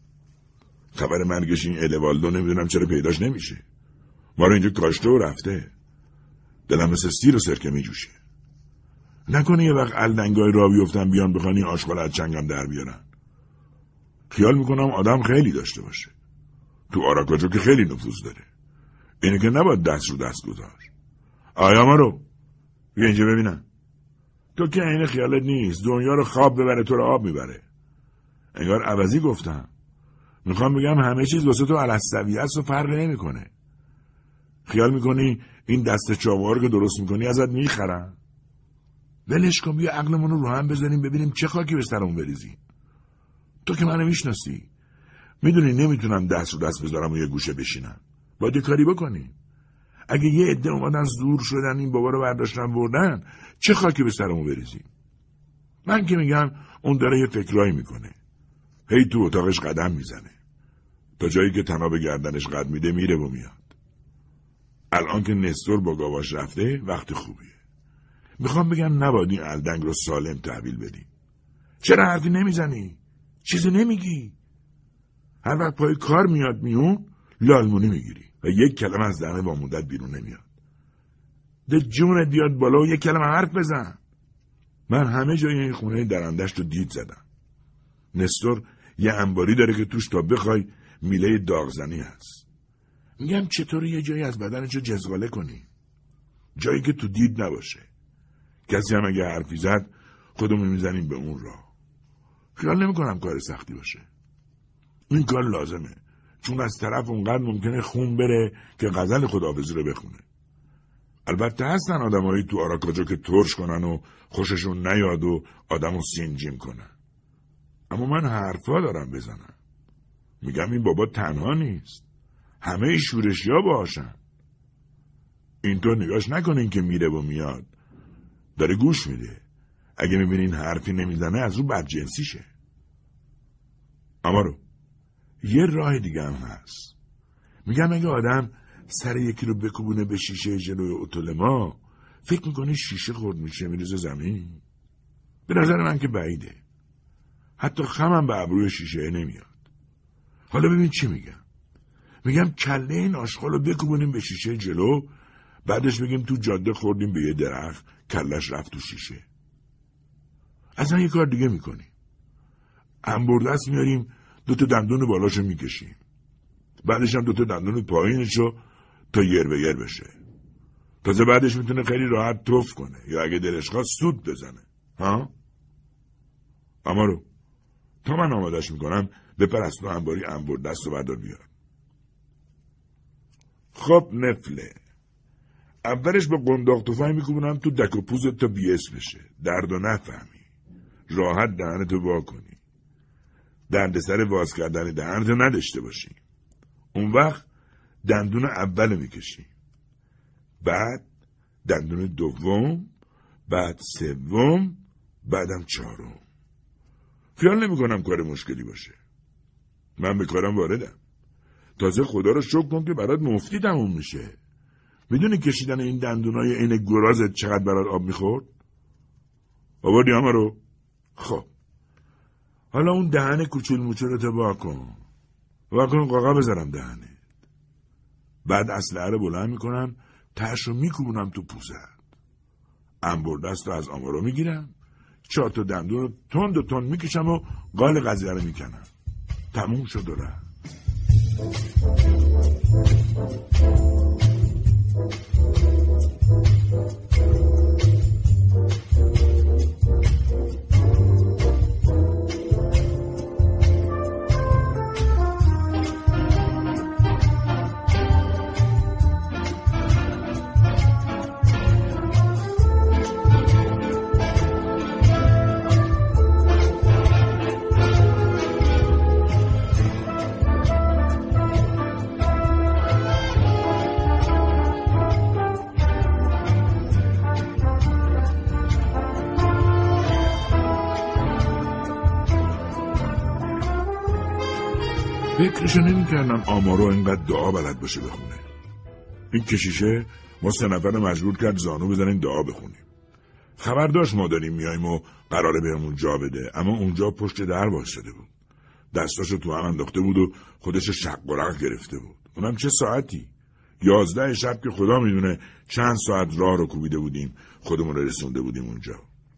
خبر مرگش این الوالدو نمیدونم چرا پیداش نمیشه. ما رو اینجا کاشته و رفته. دلم مثل سیر و سرکه میجوشه. نکنه یه وقت الدنگای را بیفتن بیان بخوانی آشغال از چنگم در بیارن. خیال میکنم آدم خیلی داشته باشه. تو آراکاجو که خیلی نفوذ داره. اینه که نباید دست رو دست گذاشت. آیا ما رو بیا اینجا ببینم. تو که این خیالت نیست. دنیا رو خواب ببره تو رو آب میبره. انگار عوضی گفتم. میخوام بگم همه چیز واسه تو الستویه است و فرق نمیکنه. خیال میکنی این دست چاقوها رو که درست میکنی ازت میخرن؟ ولش کن بیا عقلمون رو هم بزنیم ببینیم چه خاکی به سرمون بریزیم. تو که منو میشناسی. میدونی نمیتونم دست رو دست بذارم و یه گوشه بشینم. باید کاری بکنی. اگه یه عده اومدن زور شدن این بابا رو برداشتن بردن چه خاکی به سرمون بریزیم؟ من که میگم اون داره یه فکرایی میکنه. هی تو اتاقش قدم میزنه. تا جایی که تناب گردنش قد میده میره و میاد. الان که نستور با گاواش رفته وقت خوبیه. میخوام بگم نباید این الدنگ رو سالم تحویل بدیم. چرا حرفی نمیزنی؟ چیزی نمیگی؟ هر وقت پای کار میاد میون لالمونی میگیری و یک کلمه از دهنت با مدت بیرون نمیاد. ده جونت بیاد بالا و یک کلمه حرف بزن. من همه جای این خونه درندشت رو دید زدم. نستور یه انباری داره که توش تا بخوای میله داغزنی هست. میگم چطور یه جایی از بدنشو جزغاله کنی؟ جایی که تو دید نباشه. کسی هم اگه حرفی زد خودمون میزنیم به اون راه. خیال نمیکنم کار سختی باشه. این کار لازمه، چون از طرف اونقدر ممکنه خون بره که غزل خداحافظی رو بخونه. البته هستن آدمایی تو آراکاجو که ترش کنن و خوششون نیاد و آدمو سینجیم کنن. اما من حرفا دارم بزنم. میگم این بابا تنها نیست. همه شورشیا باشن. اینطور نگاش نکنین که میره و میاد. داره گوش میده. اگه میبینین حرفی نمیزنه از رو بدجنسیشه. اما رو یه راه دیگه هم هست. میگم اگه آدم سر یکی رو بکوبونه به شیشه جلوی اتول ما، فکر میکنی شیشه خورد میشه میریزه زمین؟ به نظر من که بعیده. حتی خمم به ابروی شیشه نمیاد. حالا ببین چی میگم. میگم کله این آشغال رو بکوبونیم به شیشه جلو، بعدش بگیم تو جاده خوردیم به یه درخت، کلش رفت تو شیشه. اصلا یه کار دیگه میکنیم. انبردست میاریم، 2 دندون بالاشو میکشیم. بعدش هم 2 دندون پایینشو تا یر به یر بشه. تازه بعدش میتونه خیلی راحت توف کنه یا اگه دلش خواست سود بزنه. ها؟ اما رو تا من آمادش میکنم بپر از تو انباری انبردست و بردار بیار. خب نفله. اولش با قنداق تفنگ میکوبونم تو دک و پوزت تا بی‌اس بشه. درد و نفهمی. راحت دهنتو وا کنی. دردسر واز کردن دهنتو نداشته باشی. اون وقت دندون اول میکشی. بعد دندون دوم، بعد سوم، بعدم 4. خیال نمی کنم کار مشکلی باشه. من به کارم واردم. تازه خدا رو شکر کن که برات مفتی تموم میشه. میدونی کشیدن این دندونای عین گرازت چقدر برات آب میخورد؟ آوردی همه رو؟ خب حالا اون دهن کوچول موچولتو واکن قاقا بذارم دهنت. بعد اسلحه رو بلند میکنم، تهش رو میکوبونم تو پوزت. انبردست رو از آمارو میگیرم، 4 دندون رو تند و تند میکشم و قال قضیه رو میکنم. تموم شد و رفت. فکرشو نمی کردم آمارو اینقدر دعا بلد باشه بخونه. این کشیشه ما 3 نفر مجبور کرد زانو بزنیم دعا بخونیم. خبر داشت ما داریم میاییم و قراره بهمون جا بده، اما اونجا پشت در وایساده بود. دستاشو تو هم انداخته بود و خودش شق و رق گرفته بود. اونم چه ساعتی؟ 11 شب که خدا میدونه چند ساعت راه رو کوبیده بودیم خودمون رو رسونده بودیم اونجا.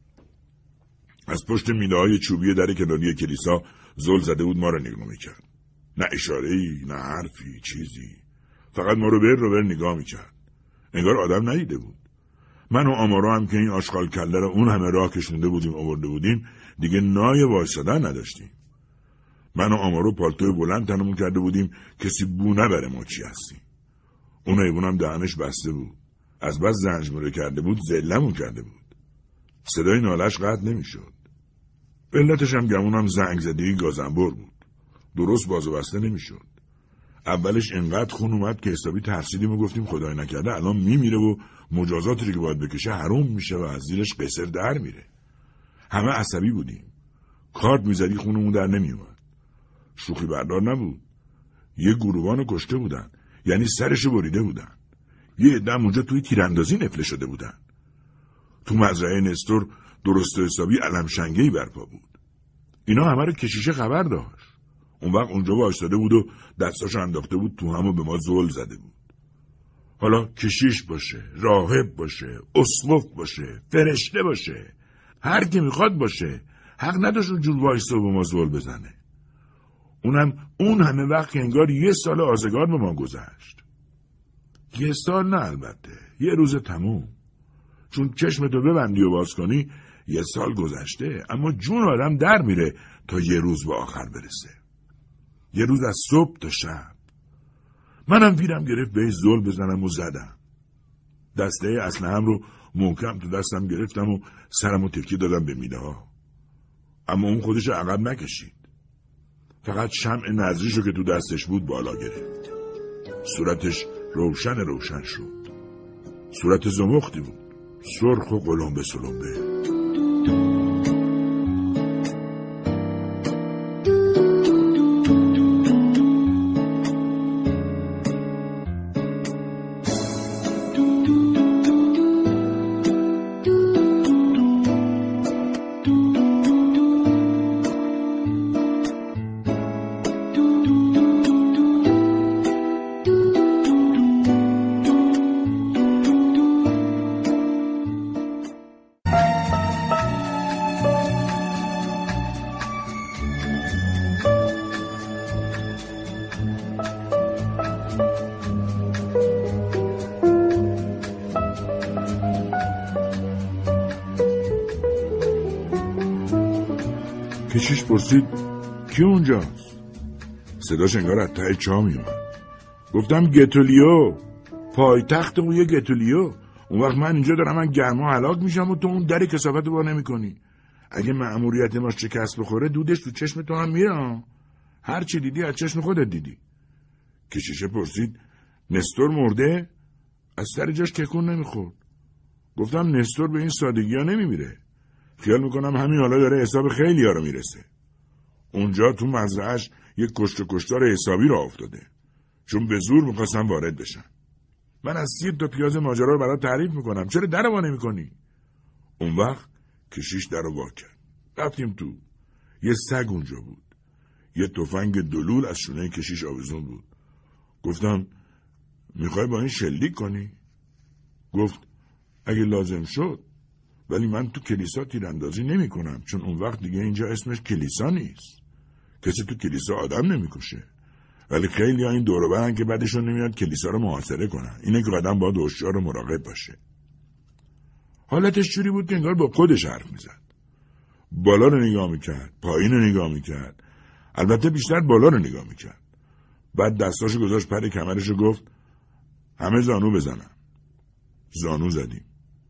از پشت میله‌های چوبی در کناری کلیسا زل زده بود ما رو نگاه میکرد. نه اشاره‌ای، نه حرفی، چیزی. فقط ما رو بر نگاه میکرد. انگار آدم ندیده بود. من و آمارو هم که این آشغال کله رو اون همه راه کشونده بودیم آورده بودیم، دیگه نای وایسادن نداشتیم. من و آمارو پالتوی بلند تنمون کرده بودیم کسی بو نبره ما چی هستیم. اون حیوانم دهنش بسته بود. از بس زنجمره کرده بود ذلمون کرده بود. صدای نالش قطع نمیشد. علتش هم گمونم زنگ زدگی گازنبر بود. درست باز و بسته نمیشد. اولش انقدر خون اومد که حسابی ترسیدیم و گفتیم خدای نکرده الان میمیره و مجازاتی که باید بکشه حروم میشه و از زیرش قصر در میره. همه عصبی بودیم. کارت میزدی خونمون در نمیومد. شوخی بردار نبود. یه گروبان کشته بودن. یعنی سرشو بریده بودن. یه عده اونجا توی تیراندازی نفله شده بودن. تو مزرعه نستور درست و حسابی علم شنگه‌ای برپا بود. اینا همه رو کشیشه خبر داشت. اون وقت اونجا وایساده بود و دستاشو انداخته بود تو هم و به ما زل زده بود. حالا کشیش باشه، راهب باشه، اسقف باشه، فرشته باشه، هر کی میخواد باشه. حق نداشت اونجور وایسته و به ما زل بزنه. اون همه وقت که انگار 1 سال آزگار به ما گذشت. 1 سال نه البته، 1 روز تموم. چون چشمتو ببندی و باز کنی 1 سال گذشته، اما جون آدم در میره تا 1 روز به آخر برسه. 1 روز از صبح تا شب. منم پیرم گرفت به زل بزنم و زدم. دسته اسلحه‌ام رو محکم تو دستم گرفتم و سرمو تکیه دادم به میله ها. اما اون خودش عقب نکشید. فقط شمع نظریشو که تو دستش بود بالا گرفت. صورتش روشن شد. صورت زمختی بود، سرخ و قلمبه سلمبه. کشیش پرسید کی اونجاست؟ صداش انگار از ته چاه میومد. گفتم گتولیو، پایتخت قوی گتولیو. اون وقت من اینجا دارم من گرما هلاک میشم و تو اون در کثافت رو وا نمی‌کنی. اگه مأموریت ما شکست بخوره دودش تو چشم تو هم میره. هر چی دیدی از چشم خودت دیدی. کشیش پرسید نستور مرده؟ از سر جاش تکون نمیخورد. گفتم نستور به این سادگی ها نمیمیره. خیال میکنم همین حالا داره حساب خیلی ها رو میرسه. اونجا تو مزرعه‌اش یک کشت و کشتار حسابی را افتاده. چون به زور میخواستن وارد بشن. من از 30 تا پیاز ماجرا رو برات تعریف میکنم. چرا در وا نمیکنی؟ اون وقت کشیش در رو وا کرد. رفتیم تو. یه سگ اونجا بود. یه تفنگ دلول از شونه کشیش آویزون بود. گفتم میخوای با این شلیک کنی؟ گفت اگه لازم شد. ولی من تو کلیسا تیراندازی نمی کنم، چون اون وقت دیگه اینجا اسمش کلیسا نیست. کسی تو کلیسا آدم نمیکشه. ولی خیلی ها این دور و برن که بعدشون نمیاد کلیسا رو محاصره کنن. اینه که آدم باید هوشیار و مراقب باشه. حالتش جوری بود که انگار با خودش حرف میزد. بالا رو نگاه میکرد، پایین رو نگاه میکرد. البته بیشتر بالا رو نگاه میکرد. بعد دستاشو گذاشت پر کمرش و گفت همه زانو بزنن. زانو زدیم.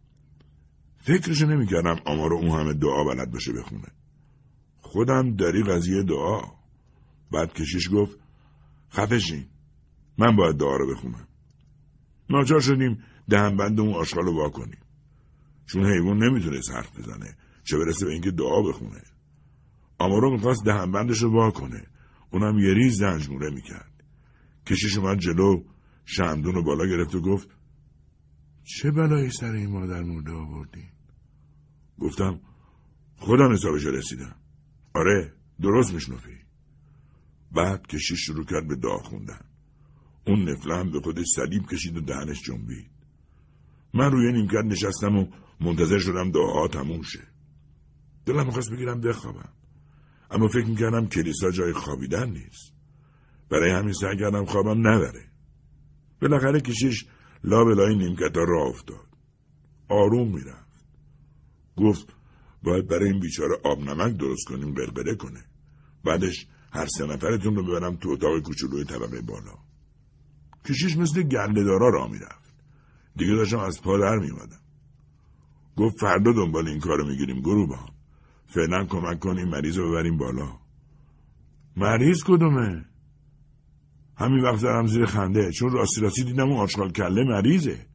فکرشو نمیکردم آمار اون همه دعا بلد باشه بخونه. خودم دریغ از یه دعا. بعد کشیش گفت خفه شین، من باید دعا رو بخونم. ناچار شدیم دهنبند اون آشغال رو وا کنیم، چون حیوان نمیتونست حرف بزنه، چه برسه به اینکه دعا بخونه. آمارو میخواست دهنبندش رو وا کنه، اونم یه ریز زنجموره میکرد. کشیش اومد جلو، شمدون رو بالا گرفت و گفت چه بلایی سر این مادر مرده آوردین؟ گفتم خودم حسابش رسیدم. آره درست میشنفی. بعد کشیش شروع کرد به دعا خوندن. اون نفله هم به خودش صلیب کشید و دهنش جنبید. من روی نیمکت نشستم و منتظر شدم دعاها تموم شه. دلم می‌خواست بگیرم بخوابم، اما فکر میکردم کلیسا جای خوابیدن نیست. برای همین سعی کردم خوابم نبره. بالاخره کشیش لابلای نیمکت ها راه افتاد. آروم میرفت. گفت باید برای این بیچاره آب نمک درست کنیم غرغره کنه. بعدش هر 3 نفرتون رو ببرم تو اتاق کوچولوی طبقه بالا. کشیش مثل گنده‌دارا راه میرفت. دیگه داشتم از پا در میومدم. گفت فردا دنبال این کارو میگیریم گروبان. فعلا کمک کن این مریض رو ببریم بالا. مریض کدومه؟ همین وقت دارم زیر خنده، چون راستی دیدم اون آشغال کله مریضه.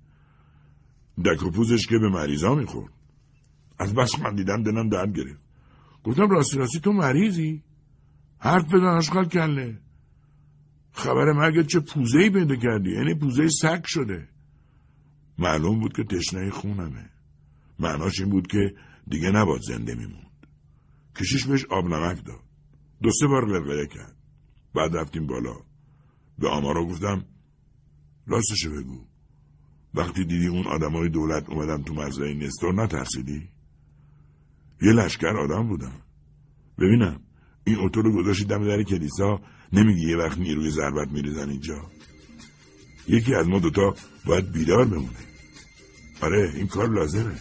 دک و پوزش که به مریضا میخورد. از بس خندیدم دلم درد گرفت. گفتم راستی تو مریضی؟ حرف بزن آشغال کله. خبر مرگت چه پوزه‌ای پیدا کردی؟ یعنی پوزه سگ شده. معلوم بود که تشنه خونمه. معناش این بود که دیگه نباید زنده میموند. کشیش بهش آب نمک داد. 2-3 بار غرغره کرد. بعد رفتیم بالا. به آمارا گفتم راستشو بگو، وقتی دیدی اون آدمای دولت اومدن تو مزرعه نستور نترسیدی؟ یه لشکر آدم بودن. ببینم این اتو رو گذاشتی دم در کلیسا، نمیگی یه وقت نیروی ضربت میریزن اینجا؟ یکی از ما دوتا باید بیدار بمونه. آره این کار لازمه.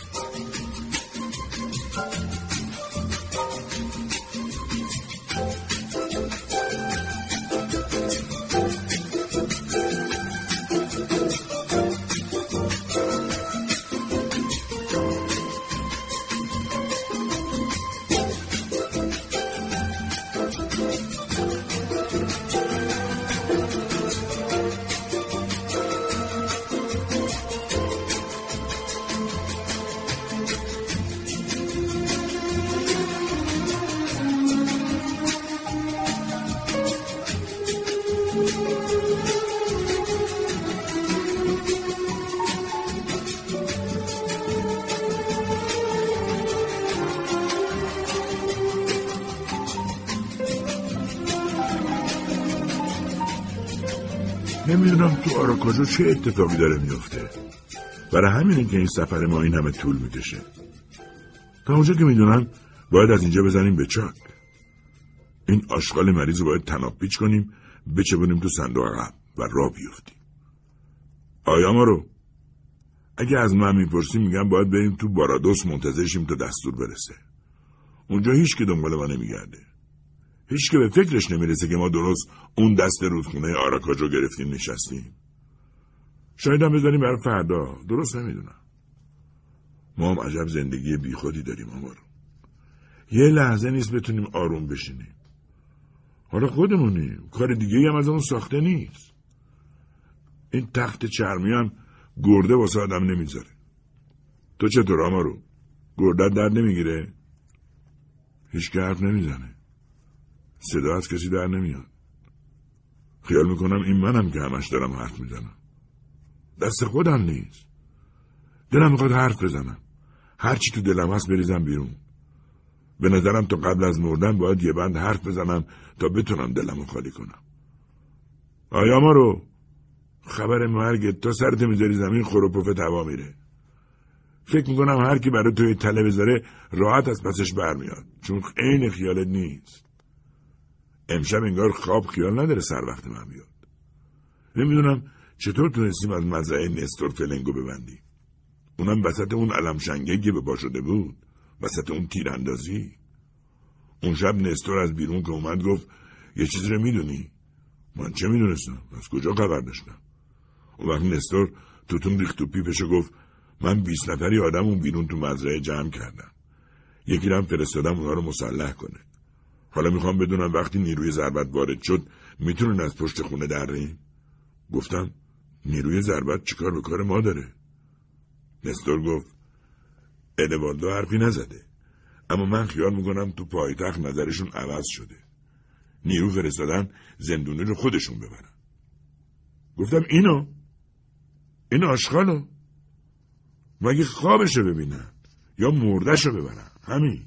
نمیدونم تو آراکاجو چه اتفاقی داره میفته. برای همینه که این سفر ما این همه طول میکشه. تا اونجا که میدونم باید از اینجا بزنیم به چاک. این آشغال مریض رو باید تناب پیچ کنیم، بچبونیم تو صندوق عقب و راه بیفتیم. آیا ما رو اگه از من میپرسی میگم باید بریم تو بارادوس منتظرشیم تا دستور برسه. اونجا هیچ که دنبال ما نمیگرده. هیچ که به فکرش نمیرسه که ما درست اون دست رودخونه آراکاجو گرفتیم نشستیم. شاید هم بذاریم برای فردا، درست نمیدونم. ما هم عجب زندگی بی خودی داریم آمارو. یه لحظه نیست بتونیم آروم بشینیم. حالا خودمونیم، کار دیگه هم از اون ساخته نیست. این تخت چرمی هم گرده واسه آدم نمیذاره. تو چطور آمارو؟ گردت درد نمیگیره؟ هیچ که حرف نمیزنه. صدا از کسی در نمیاد. خیال میکنم این منم که همش دارم حرف میزنم. دست خودم نیست. دلم میخواد حرف بزنم. هرچی تو دلم هست بریزم بیرون. به نظرم تا قبل از مردن باید یه بند حرف بزنم تا بتونم دلمو خالی کنم. آیا ما رو خبر مرگت تا سرت میذاری زمین خروپوفت هوا میره. فکر میکنم هر کی برای توی تله بذاره راحت از پسش برمیاد، چون عین خیالت نیست. امشب انگار خواب خیال نداره سر وقت من بیاد. نمیدونم چطور تونستیم از مزرعه نستور فلنگو ببندیم. اونم وسط اون علمشنگی که به پا شده بود، وسط اون تیراندازی. اون شب نستور از بیرون که اومد گفت یه چیزی رو میدونی؟ من چه میدونستم؟ از کجا خبر داشتم؟ اون وقت نستور توتون ریخت تو پیپش و گفت من 20 نفری آدم اون بیرون تو مزرعه جمع کردم. یکی رو هم فرستادم اونا رو مسلح کنه. حالا میخوام بدونم وقتی نیروی ضربت وارد شد میتونن از پشت خونه درین؟ گفتم نیروی ضربت چیکار به کار ما داره؟ نستور گفت ادوالدو حرفی نزده، اما من خیال میکنم تو پایتخت نظرشون عوض شده. نیرو فرستادن زندونی رو خودشون ببرن. گفتم این آشغالو مگه خوابشو ببینن یا مردشو ببرن؟ همین.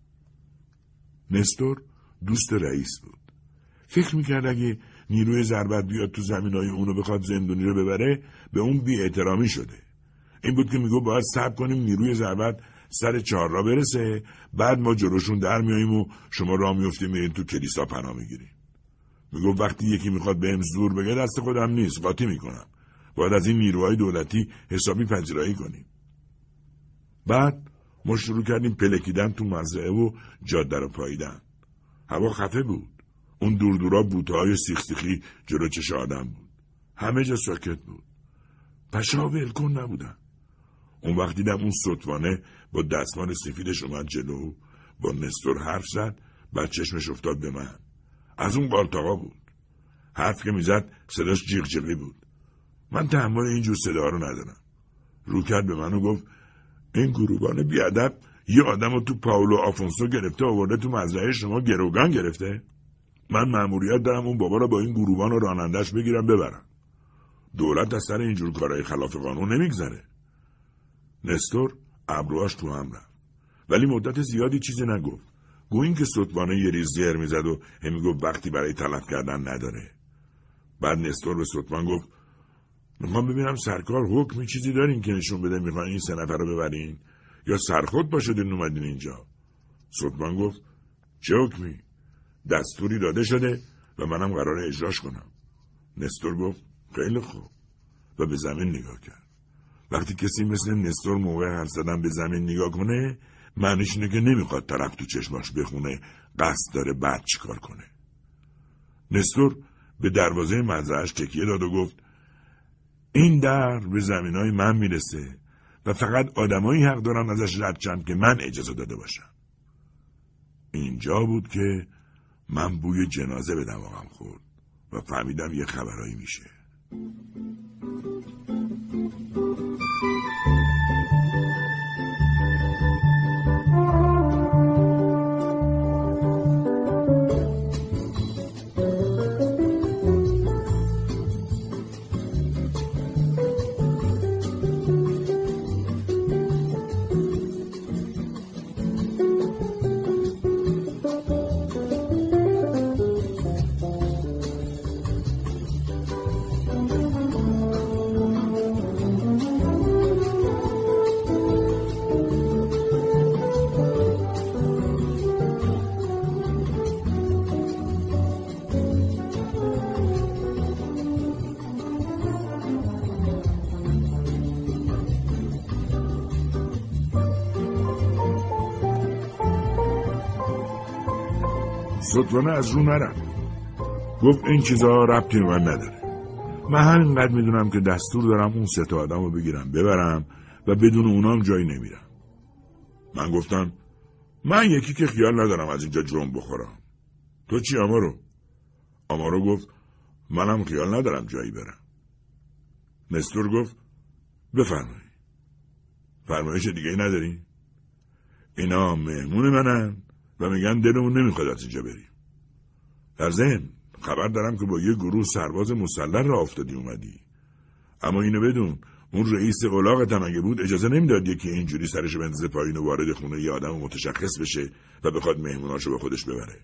نستور دوست رئیس بود. فکر میکرد اگه نیروی ضربت بیاد تو زمینای اونو بخواد زندونی رو ببره به اون بی احترامی شده. این بود که میگو باید صبر کنیم نیروی ضربت سر چهارراه برسه، بعد ما جلوشون در میاییم و شما راه میفتیم میرین تو کلیسا پناه میگیریم. میگو وقتی یکی میخواد بهم زور بگه دست خودم نیست، قاطی میکنم. باید از این نیروهای دولتی حسابی پذیرایی کنیم. بعد ما شروع کردیم پلکیدن تو مزرعه و جاده رو پاییدن. هوا خفه بود. اون دور بوته‌های سیخ-سیخی جلو چش آدم بود. همه جا ساکت بود. پشه‌ها ولکن نبودن. اون وقت دیدم اون ستوانه با دستمال سفیدش اومد جلو، با نستور حرف زد، بعد چشمش افتاد به من. از اون قالتاقا بود. حرف که میزد صداش جیغ جیغی بود. من تحمل اینجور صدا رو ندارم. رو کرد به من و گفت این گروگان بیادب یه آدم رو تو پاولو آفونسو گرفته آورده تو مزرعه شما گروگان گرفته؟ من مأموریت دارم اون بابا رو با این گروگان و رانندش بگیرم ببرم. دولت از سر اینجور کارهای خلاف قانون نمیگذره. نستور ابروهاش تو هم رفت، ولی مدت زیادی چیزی نگفت. گویی که ستوانه یه ریز زهر میزد و همی گفت وقتی برای تلف کردن نداره. بعد نستور به ستوان گفت میخوام ببینم سرکار حکمی چیزی دارین که نشون بده میخواین این 3 نفر رو ببرین، یا سرخود باشدین اومدین اینجا؟ ستمان گفت چه حکمی؟ دستوری داده شده و منم قراره اجراش کنم. نستور گفت خیلی خوب و به زمین نگاه کرد. وقتی کسی مثل نستور موقع حرف زدن به زمین نگاه کنه، معنیش اینه که نمیخواد طرف تو چشماش بخونه قصد داره بعد چی کار کنه. نستور به دروازه مزرعه‌اش تکیه داد و گفت این در به زمینای من میرسه و فقط آدمایی حق دارن ازش رد شن که من اجازه داده باشم. اینجا بود که من بوی جنازه به دماغم خورد و فهمیدم یه خبرایی میشه. ستوانه از رو نرفت. گفت این چیزها ربطی به من نداره. من همینقدر میدونم که دستور دارم اون 3 آدم رو بگیرم ببرم و بدون اونام جایی نمیرم. من گفتم من یکی که خیال ندارم از اینجا جرم بخورم. تو چی آمارو؟ آمارو گفت منم خیال ندارم جایی برم. نستور گفت بفرمایید. فرمایش دیگه نداری؟ اینا مهمون منن و میگن دلمون نمیخواد از اینجا بریم. در ضمن خبر دارم که با یه گروه سرباز مسلح راه افتادی اومدی. اما اینو بدون اون رئیس قلاقت هم اگه بود اجازه نمیداد یکی اینجوری سرشو بندازه پایین و وارد خونه یه آدم متشخص بشه و بخواد مهموناشو به خودش ببره.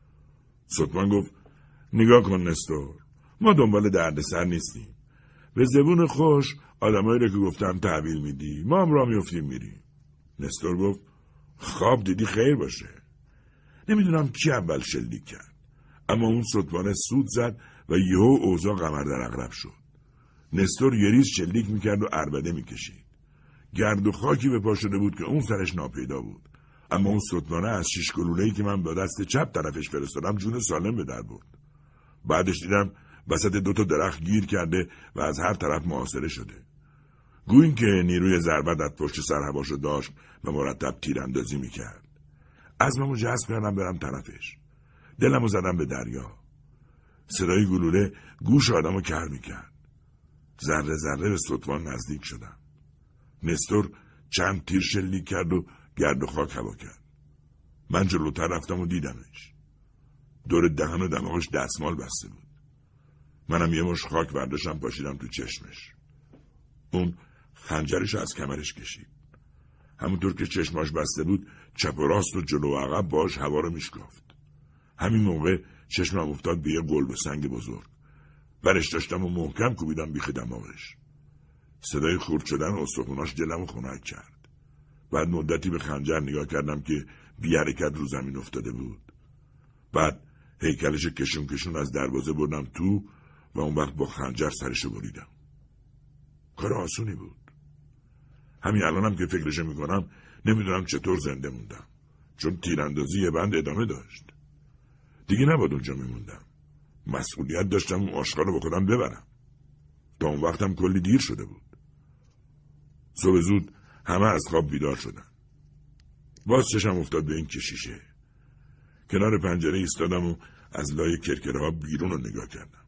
ستمان گفت نگاه کن نستور، ما دنبال دردسر نیستیم. به زبون خوش آدمایی رو که گفتم تحویل میدی، ما هم راه میافتیم میریم. نستور گفت خواب دیدی خیر باشه. نمیدونم کی اول شلیک کرد، اما اون ستوانه سود زد و یهو اوضاع قمر در عقرب شد. نستور یه ریز شلیک میکرد و عربده میکشید. گرد و خاکی به پا شده بود که اون سرش ناپیدا بود، اما اون ستوانه از 6 گلوله‌ای که من با دست چپ طرفش فرستادم جون سالم به در برد. بعدش دیدم وسط 2 درخت گیر کرده و از هر طرف محاصره شده. گویی که نیروی ضربت از پشت سر هواشو داشت و مرتب تیراندازی میکرد. عزممو جذب کردم برم طرفش. دلمو زدم به دریا. صدای گلوله گوش آدمو کر میکرد. ذره ذره به ستوان نزدیک شدم. نستور چند تیر شلیک کرد و گرد و خاک هوا کرد. من جلوتر رفتم و دیدمش. دور دهن و دماغش دستمال بسته بود. منم یه مش خاک برداشتم پاشیدم تو چشمش. اون خنجرش از کمرش کشید. همونطور که چشماش بسته بود چپ و راست و جلو و عقب باش هوا رو میشکافت. همین موقع چشمم افتاد به یه قلب سنگ بزرگ. برش داشتم و محکم کوبیدم بیخ دماغش. صدای خورد شدن استخوناش دلمو خنک کرد. بعد مدتی به خنجر نگاه کردم که بی حرکت رو زمین افتاده بود. بعد هیکلش کشون کشون از دروازه بردم تو و اون وقت با خنجر سرشو بریدم. کار آسونی بود. همین الانم که فکرشو میکنم نمیدونم چطور زنده موندم، چون تیراندازی یه بند ادامه داشت. دیگه نباید اونجا میموندم. مسئولیت داشتم اون آشغال رو با خودم ببرم. تا اون وقتم کلی دیر شده بود. صبح زود همه از خواب بیدار شدن. باز چشم افتاد به این کشیشه. کنار پنجره ایستادم و از لای کرکره ها بیرون رو نگاه کردم.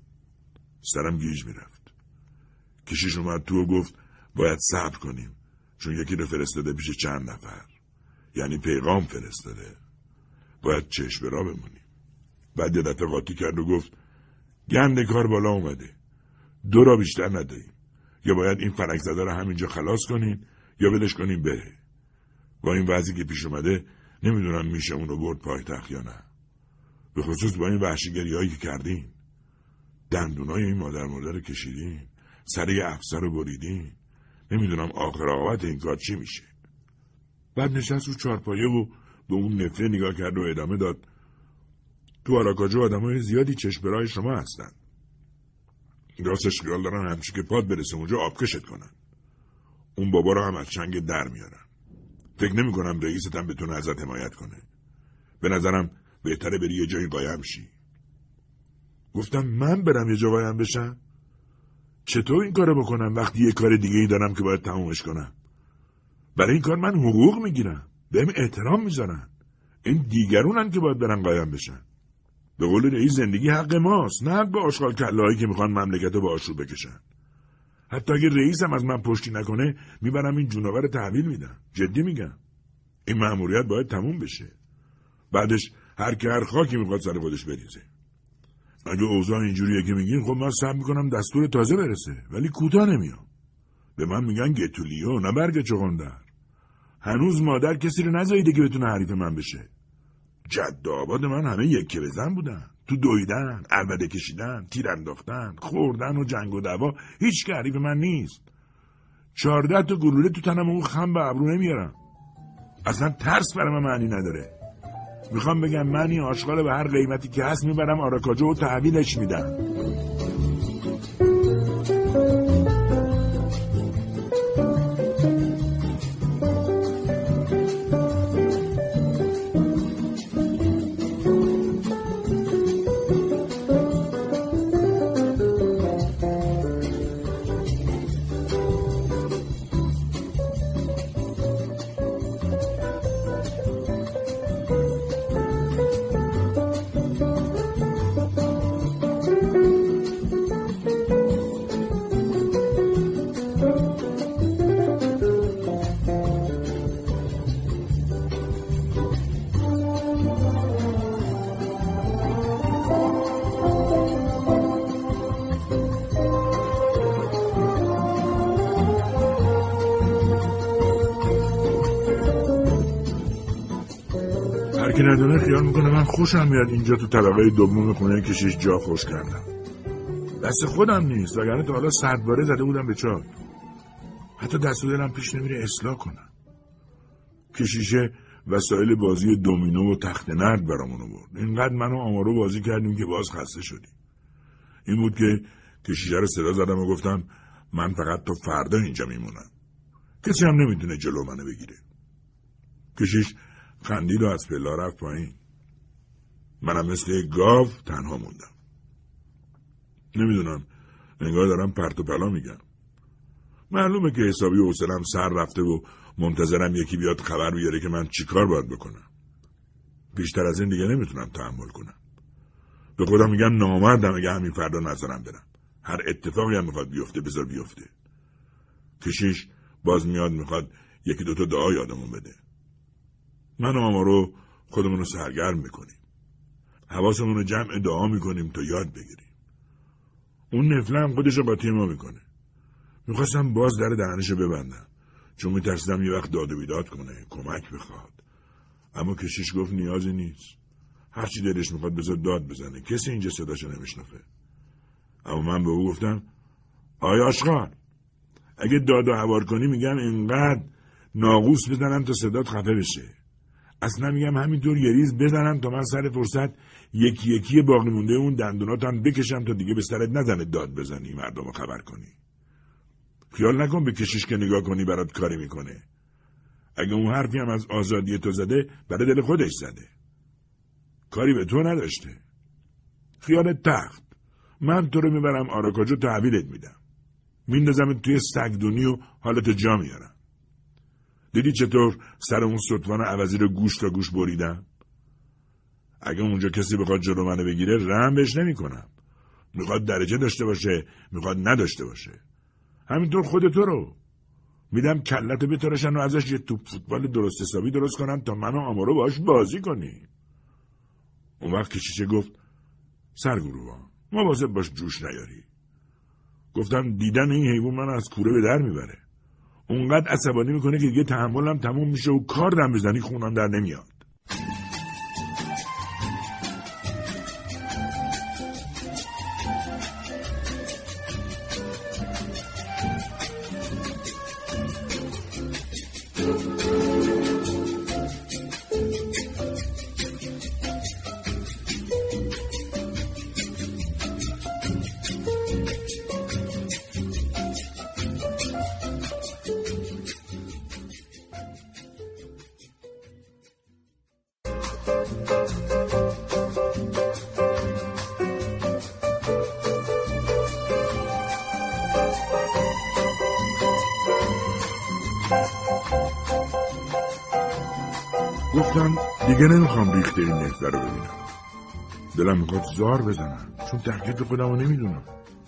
سرم گیج میرفت. کشیش اومد تو و گفت باید صبر کنیم، چون یکی رو فرستاده پیش چند نفر. یعنی پیغام فرستاده. باید چشم به راه بمونیم. بعد یه دفعه قاطی کرد و گفت گند کار بالا اومده. 2 را بیشتر نداریم. یا باید این فلک زده رو همینجا خلاص کنین یا ولش کنین بره. با این وضعی که پیش اومده نمیدونم میشه اونو برد پایتخت یا نه. به خصوص با این وحشیگری‌هایی که کردین. دندونای این مادر رو کشیدین. سر یه افسر رو بریدین. نمیدونم آخر عاقبت این کار چی میشه. بعد نشست رو چارپایه و به اون نفره نگاه کرد و ادامه داد: تو آراکاجو آدمای زیادی چشم برای شما هستن. راستش خیال دارن همچی که پاد برسه اونجا آبکشت کنن. اون بابا رو هم از چنگ در میارن. فکر نمی کنم رئیستم بتونه ازت حمایت کنه. به نظرم بهتره بری یه جایی قایم شی. گفتم من برم یه جا قایم بشم؟ چطور این کارو بکنم وقتی یه کار دیگه ای دارم که باید تمومش کنم؟ برای این کار من حقوق میگیرم. بهم احترام میذارن. این دیگرونن که باید برن قایم بشن. به قول رئیس زندگی حق ماست، نه حق آشغال کله‌هایی که میخوان مملکتو به آشوب بکشن. حتی اگه رئیسم از من پشتی نکنه میبرم این جونور رو تحویل میدم. جدی میگم. این مأموریت باید تموم بشه. بعدش هر کی هر خاکی میخواد سر خودش بریزه. اگه اوضاع اینجوریه که میگین خب من صبر میکنم دستور تازه برسه، ولی کوتاه نمیام. به من میگن گتولیو نه برگ چغندر. هنوز مادر کسی رو نزاییده که بتونه حریف من بشه. جد آباد من همه یکه بزن بودن. تو دویدن، عربده کشیدن، تیر انداختن، خوردن و جنگ و دعوا، هیچ که حریف من نیست. 14 تا گلوله تو تنم اون خم به ابرو نمیارم. اصلا ترس برای من معنی نداره. میخوام بگم من این آشغال به هر قیمتی که هست میبرم آراکاجو و تحویلش میدم. که ندونه خیال میکنه من خوشم میاد اینجا تو طبقه دوم خونه کشیش جا خوش کردم. دست خودم نیست، وگرنه تا حالا 100 باره زده بودم به چاد. حتی دست و دلم پیش نمیره اصلاح کنم. کشیشه وسایل بازی دومینو و تخت نرد برامون آورد. اینقدر من و آمارو بازی کردیم که باز خسته شدیم. این بود که کشیشه رو صدا زدم و گفتم من فقط تا فردا اینجا میمونم. کسی هم نمیتونه جلو منو بگیره. کشیش خندید و از پلا رفت پایین. منم مثل گاو تنها موندم. نمیدونم، انگار دارم پرت و پلا میگم. معلومه که حسابی حوصله‌ام سر رفته و منتظرم یکی بیاد خبر بیاره که من چیکار باید بکنم. بیشتر از این دیگه نمیتونم تحمل کنم. به خودم میگم نامردم اگه همین فردا نذارم برم. هر اتفاقی هم میخواد بیفته بذار بیفته. کشیش باز میاد میخواد یکی دوتا دعا یادمون بده. من و آمارو خودمون رو سرگرم میکنیم. حواسمون رو جمع دعا میکنیم تا یاد بگیریم. اون نفله هم خودش رو قاطی ما میکنه. میخواستم باز در دهنشو ببندم چون میترسیدم یه وقت داد و بیداد کنه، کمک بخواد. اما کشیش گفت نیازی نیست. هرچی دلش میخواد بذار داد بزنه، کسی اینجا صداشو نمیشنفه. اما من به او گفتم آیا آشغال، اگه داد و هوار کنی میگم اینقدر ناقوس بزنم تا صدات خفه بشه. اصلا میگم همینطور یه ریز بزنم تا من سر فرصت یکی یکی باقی مونده اون دندوناتم بکشم تا دیگه به سرت نزنه داد بزنی مردم خبر کنی. خیال نکن به کشیش که نگاه کنی برات کاری میکنه. اگه اون حرفی هم از آزادی تو زده برای دل خودش زده. کاری به تو نداشته. خیالت تخت. من تو رو میبرم آراکاجو تحویلت میدم. میندازمت توی سگدونی و حالت جا میارم. دیدی چطور سر اون ستوان عوضی رو گوش تا گوش بریدم؟ اگه اونجا کسی بخواد جلو منو بگیره رحم بهش نمیکنم. میخواد درجه داشته باشه، میخواد نداشته باشه. همینطور خود تو رو میدم کلتو بتراشن و ازش یه توپ فوتبال درست حسابی درست کنن تا من و آمارو باش بازی کنی. اون وقت کشیشه گفت سرگروان مواظب باش جوش نیاری. گفتم دیدن این حیوان من از کوره به در میبره. اونقدر عصبانی میکنه که دیگه تحملم تموم میشه و کار دم بزنی خونم در نمیاد. گفتم دیگه نمیخوام ریخته این نهفته رو ببینم. دلم میخواد زار بزنم چون تکلیف خودم رو نمیدونم.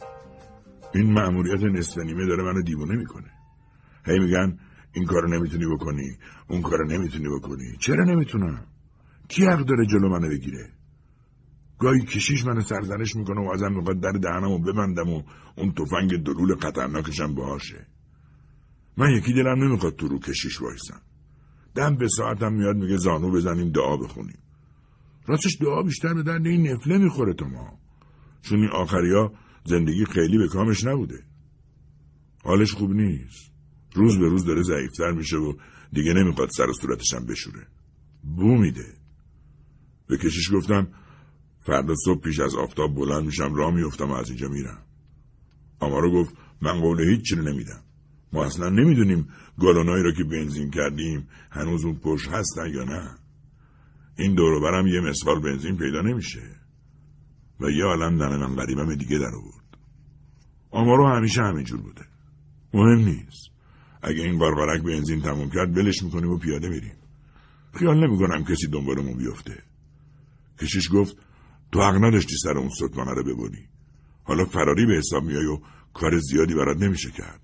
این مأموریت نصف نیمه داره منو دیوونه میکنه. هی میگن این کارو نمیتونی بکنی، اون کارو نمیتونی بکنی. چرا نمیتونم؟ کی حق داره جلو منو بگیره؟ گاهی کشیش منو سرزنش میکنه و ازم میخواد در دهنمو ببندم و اون تفنگ دلول خطرناکشم باشه. من یکی دلم نمیخواد تو رو کشیش وایسم. دم به ساعتم میاد میگه زانو بزنیم دعا بخونیم. راستش دعا بیشتر به درد این نفله میخوره تا ما. چون این آخریا زندگی خیلی به کامش نبوده. حالش خوب نیست. روز به روز داره ضعیفتر میشه و دیگه نمیخواد سر و صورتشم بشوره. بو میده. به کشیش گفتم فردا صبح پیش از آفتاب بلند میشم راه میفتم و از اینجا میرم. آمارو گفت من قول هیچ چی رو نمیدم. ما اصلا نمیدونیم گالونایی رو که بنزین کردیم هنوز اون پشت هستن یا نه. این دور و برم یه مسخال بنزین پیدا نمیشه. و یه عالم دهن من غریبم دیگه در آورد. آمارو همیشه همینجور بوده. مهم نیست. اگه این قارقارک بنزین تموم کرد بلش میکنیم و پیاده میریم. خیال نمیکنم کسی دنبالمون بیفته. کشیش گفت تو حق نداشتی سر اون ستمانه رو ببری. حالا فراری به حساب میای و کار زیادی برات نمیشه کرد.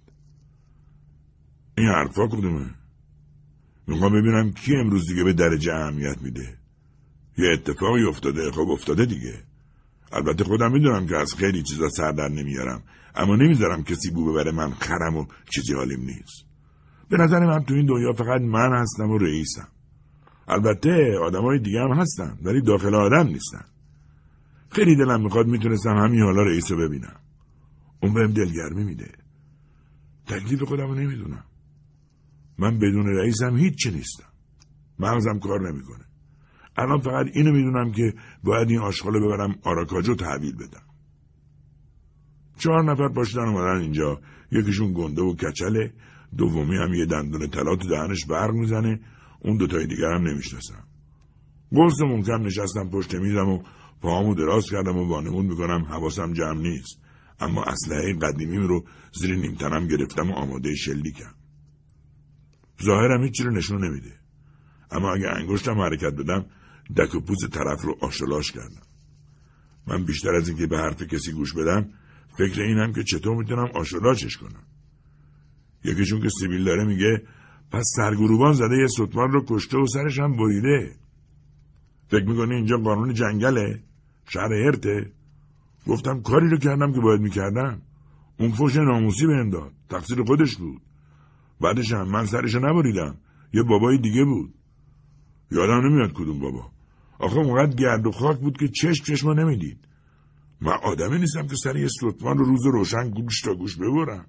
این حرفا کدومه؟ میخوام ببینم کی امروز دیگه به درجه اهمیت میده. یه اتفاقی افتاده، خب افتاده دیگه. البته خودم میدونم که از خیلی چیزا سر در نمیارم، اما نمیذارم کسی بو ببره من خرم و چیزی حالیم نیست. به نظر من تو این دنیا فقط من هستم و رئیسم. البته آدمای دیگه هم هستن ولی داخل آدم نیستن. خیلی دلم میخواد میتونستم همین حالا رئیس رو ببینم. اون بهم دلگرمی میده. تکلیف خودم رو نمیدونم. من بدون رئیسم هیچ چی نیستم. مغزم کار نمیکنه. الان فقط اینو میدونم که باید این آشغالو ببرم آراکاجو تحویل بدم. 4 نفر پاشدن اومدن اینجا. یکیشون گنده و کچله، دومی هم یه دندون طلا تو دهنش برق میزنه، اون دوتای دیگر هم نمیشناسم. قرص محکم نشستم پشت میزم و پاهامو دراز کردم و وانمود میکنم حواسم جمع نیست، اما اسلحه قدیمیم رو زیر نیمتنم گرفتم و آماده شلیکم. ظاهرم هیچی رو نشون نمیده، اما اگه انگشتم حرکت بدم دک و پوز طرف رو آشلاش کردم. من بیشتر از اینکه به حرف کسی گوش بدم فکر اینم که چطور میتونم آشلاشش کنم. یکیشون که سیبیل داره میگه پس سرگروبان زده یه ستمان رو کشته و سرش هم بریده. فکر میکنی اینجا قانون جنگله؟ شهر هرته؟ گفتم کاری رو کردم که باید میکردم. اون فوش ناموسی بهم داد، تقصیر خودش بود. بعدش هم من سرشو نبریدم، یه بابای دیگه بود. یادم نمیاد کدوم بابا. آخه اونقدر گرد و خاک بود که چشم نمیدید. من آدمی نیستم که سر یه ستمان رو روز روشن گوش تا گوش ببرم.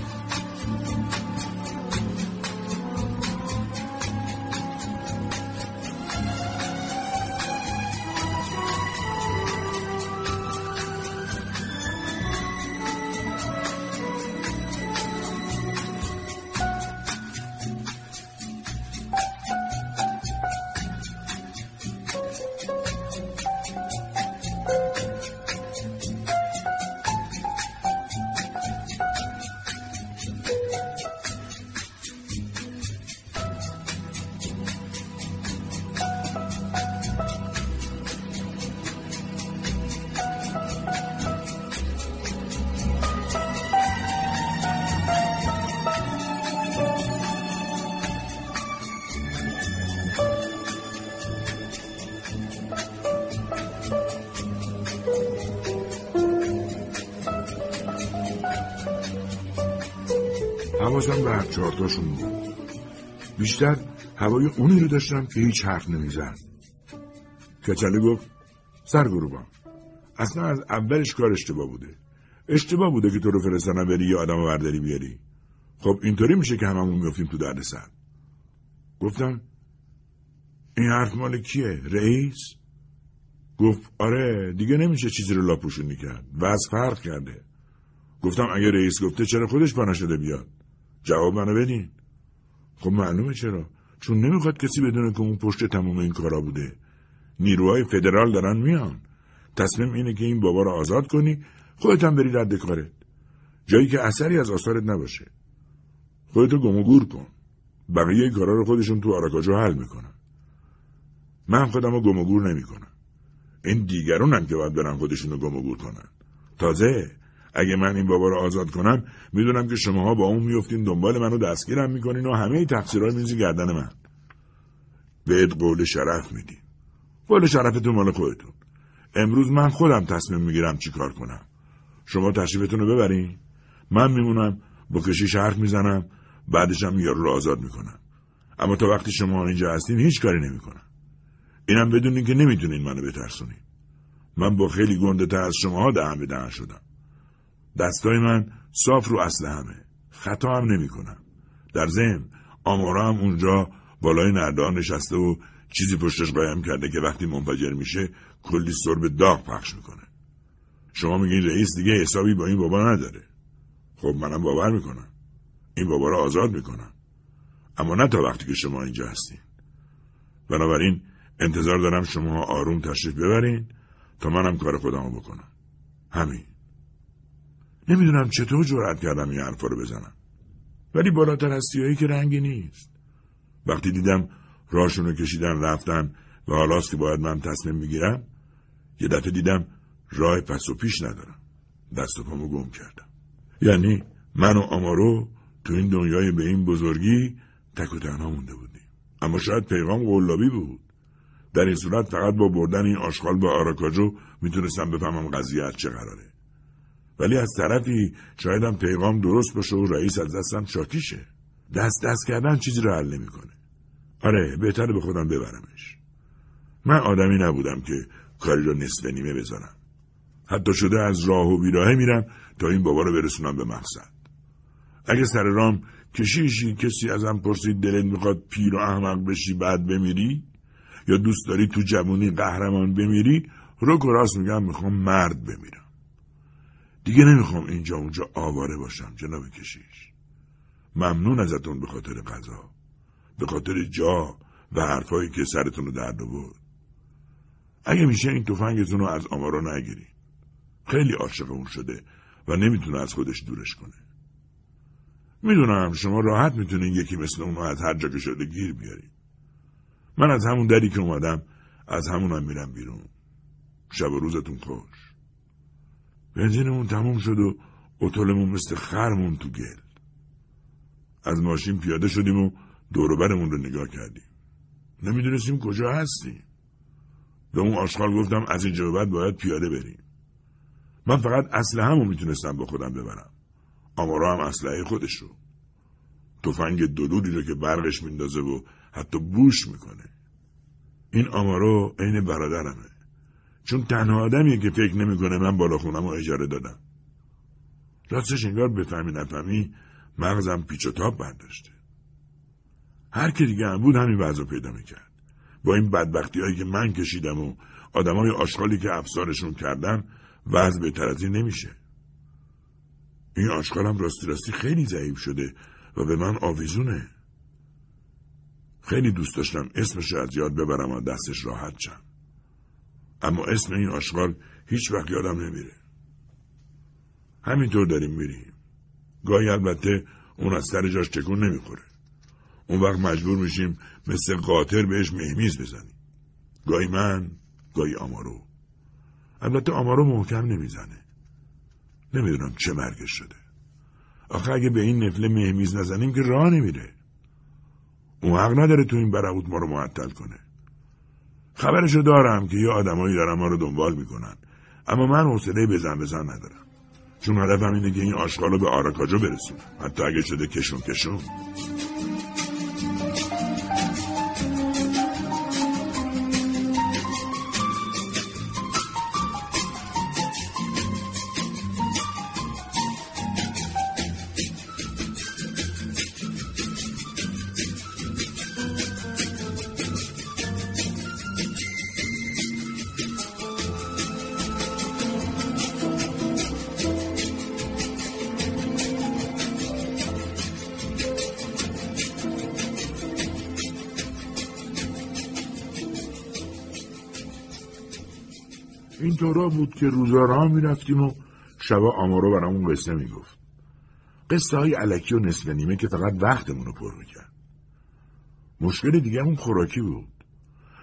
حواسم به هر 4 تاشون بود. بیشتر هوای اونی رو داشتم که هیچ حرف نمیزد. کچله گفت سرگروبان، اصلا از اولش کار اشتباه بوده که تو رو فرستادن بری یه آدم برداری بیاری. خب اینطوری میشه که هممون میافتیم تو درد سر. گفتم این حرف مال کیه؟ رئیس؟ گفت آره دیگه نمیشه چیزی رو لاپوشونی کرد، وضع فرق کرده. گفتم اگه رئیس گفته چرا خودش پا نشده بیاد؟ جواب منو بدین. خب معلومه چرا، چون نمیخواد کسی بدونه که اون پشت تمام این کارا بوده. نیروهای فدرال دارن میان. تصمیم اینه که این بابا رو آزاد کنی، خودت هم بری رد کارت، جایی که اثری از آثارت نباشه. خودتو گم و گور کن. بقیه کارا رو خودشون تو آراکاجو حل میکنن. من خودم رو گم و گور نمی کنم. این دیگرونم که باید برن خودشون رو گم و گور کنن. تازه اگه من این بابا رو آزاد کنم میدونم که شماها با اون میفتین دنبال منو دستگیرم میکنین و همه تقصیرها میزی گردن من. بهت قول شرف میدیم. قول شرفتون مال خودتون. امروز من خودم تصمیم میگیرم چی کار کنم. شما تشریفتون رو ببرین، من میمونم با کشیش حرف میزنم، بعدش هم یارو رو آزاد میکنم. اما تا وقتی شما اینجا هستین هیچ کاری نمیکنم. اینم بدونین که نمیتونین منو بترسونین. من با خیلی گنده تر از شماها دهن به دهن شدم. دستای من صاف رو اسلحه‌مه. خطا هم نمیکنم. در ضمن آمارا هم اونجا بالای نرده‌ها نشسته و چیزی پشتش قایم کرده که وقتی منفجر میشه کلی سرب داغ پخش میکنه. شما میگین رئیس دیگه حسابی با این بابا نداره. خب منم باور میکنم. این بابا رو آزاد میکنم. اما نه تا وقتی که شما اینجا هستین. بنابراین انتظار دارم شما آروم تشریف ببرین تا منم کار خودمو بکنم. همین. نمیدونم چطور جرأت کردم این حرفا رو بزنم. ولی بالاتر از سیاهی که رنگی نیست. وقتی دیدم راهشونو کشیدن رفتن و حالاست که باید من تصمیم میگیرم، یه دفعه دیدم راه پس و پیش ندارم. دست و پامو گم کردم. یعنی من و آمارو تو این دنیای به این بزرگی تک و تنها مونده بودیم. اما شاید پیغام قلابی بود. در این صورت فقط با بردن این آشغال به آراکاجو میتونستم بفهمم قضیه از چه قراره. ولی از طرفی شایدم پیغام درست باشه و رئیس از دستم شاکی شه. دست کردن چیزی رو حل نمیکنه. آره بهتره به خودم ببرمش. من آدمی نبودم که کاری رو نصف نیمه بذارم. حتی شده از راه و بیراهه میرم تا این بابا رو برسونم به مقصد. اگه سر رام کشیشی کسی ازم پرسید دلت میخواد پیر و احمق بشی بعد بمیری یا دوست داری تو جوانی قهرمان بمیری، رک و راست میگم میخوام مرد بمیرم. دیگه نمیخوام اینجا اونجا آواره باشم جناب کشیش. ممنون ازتون به خاطر قضا، به خاطر جا و حرفایی که سرتون رو درد آورد. اگه میشه این تفنگتون رو از آمارا نگیرین. خیلی عاشق اون شده و نمیتونه از خودش دورش کنه. میدونم شما راحت میتونین یکی مثل اونو از هر جا که شده گیر بیارین. من از همون دری که اومدم از همونم میرم بیرون. شب و روزتون خوش. بنزینمون تموم شد و اتولمون مثل خرمون تو گل. از ماشین پیاده شدیم و دور و برمون رو نگاه کردیم. نمیدونستیم کجا هستیم. به اون آشغال گفتم از اینجا به بعد باید پیاده بریم. من فقط اسلحه‌مو میتونستم با خودم ببرم. آمارا هم اسلحه خودشو. تفنگ دلولی رو که برقش میندازه و حتی بوش میکنه. این آمارو عین برادرمه. چون تنها آدمیه که فکر نمیکنه من بالا خونمو اجاره دادم. راستش انگار بفهمی نفهمی مغزم پیچ و تاب برداشته. هر کی دیگه هم بود همین وضع پیدا میکرد. با این بدبختی‌هایی که من کشیدم و آدمای آشغالی که افسارشون کردن وضع بهتر از این نمیشه. این آشغالم راستی خیلی ضعیف شده و به من آویزونه. خیلی دوست داشتم اسمش رو از یاد ببرم و دستش راحت شم. اما اسم این آشغال هیچ وقت یادم نمیره. همینطور داریم میریم. گاهی البته اون از سر جاش تکون نمیخوره. اون وقت مجبور میشیم مثل قاطر بهش مهمیز بزنیم. گاهی من، گاهی آمارو. البته آمارو محکم نمیزنه. نمیدونم چه مرگش شده. آخه اگه به این نفله مهمیز نزنیم که راه نمیره. اون حق نداره تو این برهوت ما رو معطل کنه. خبرشو دارم که یه آدمایی دارن ما رو دنبال میکنن. اما من حوصله بزن ندارم. چون هدفم اینه که این آشغالو به آراکاجو برسونم. حتی اگه شده کشون. این طورا بود که روزا راه میرفتیم و شبا آمارو برامون قصه میگفت. قصه های الکی و نصف نیمه که فقط وقتمون رو پر میکرد. مشکل دیگه اون خوراکی بود.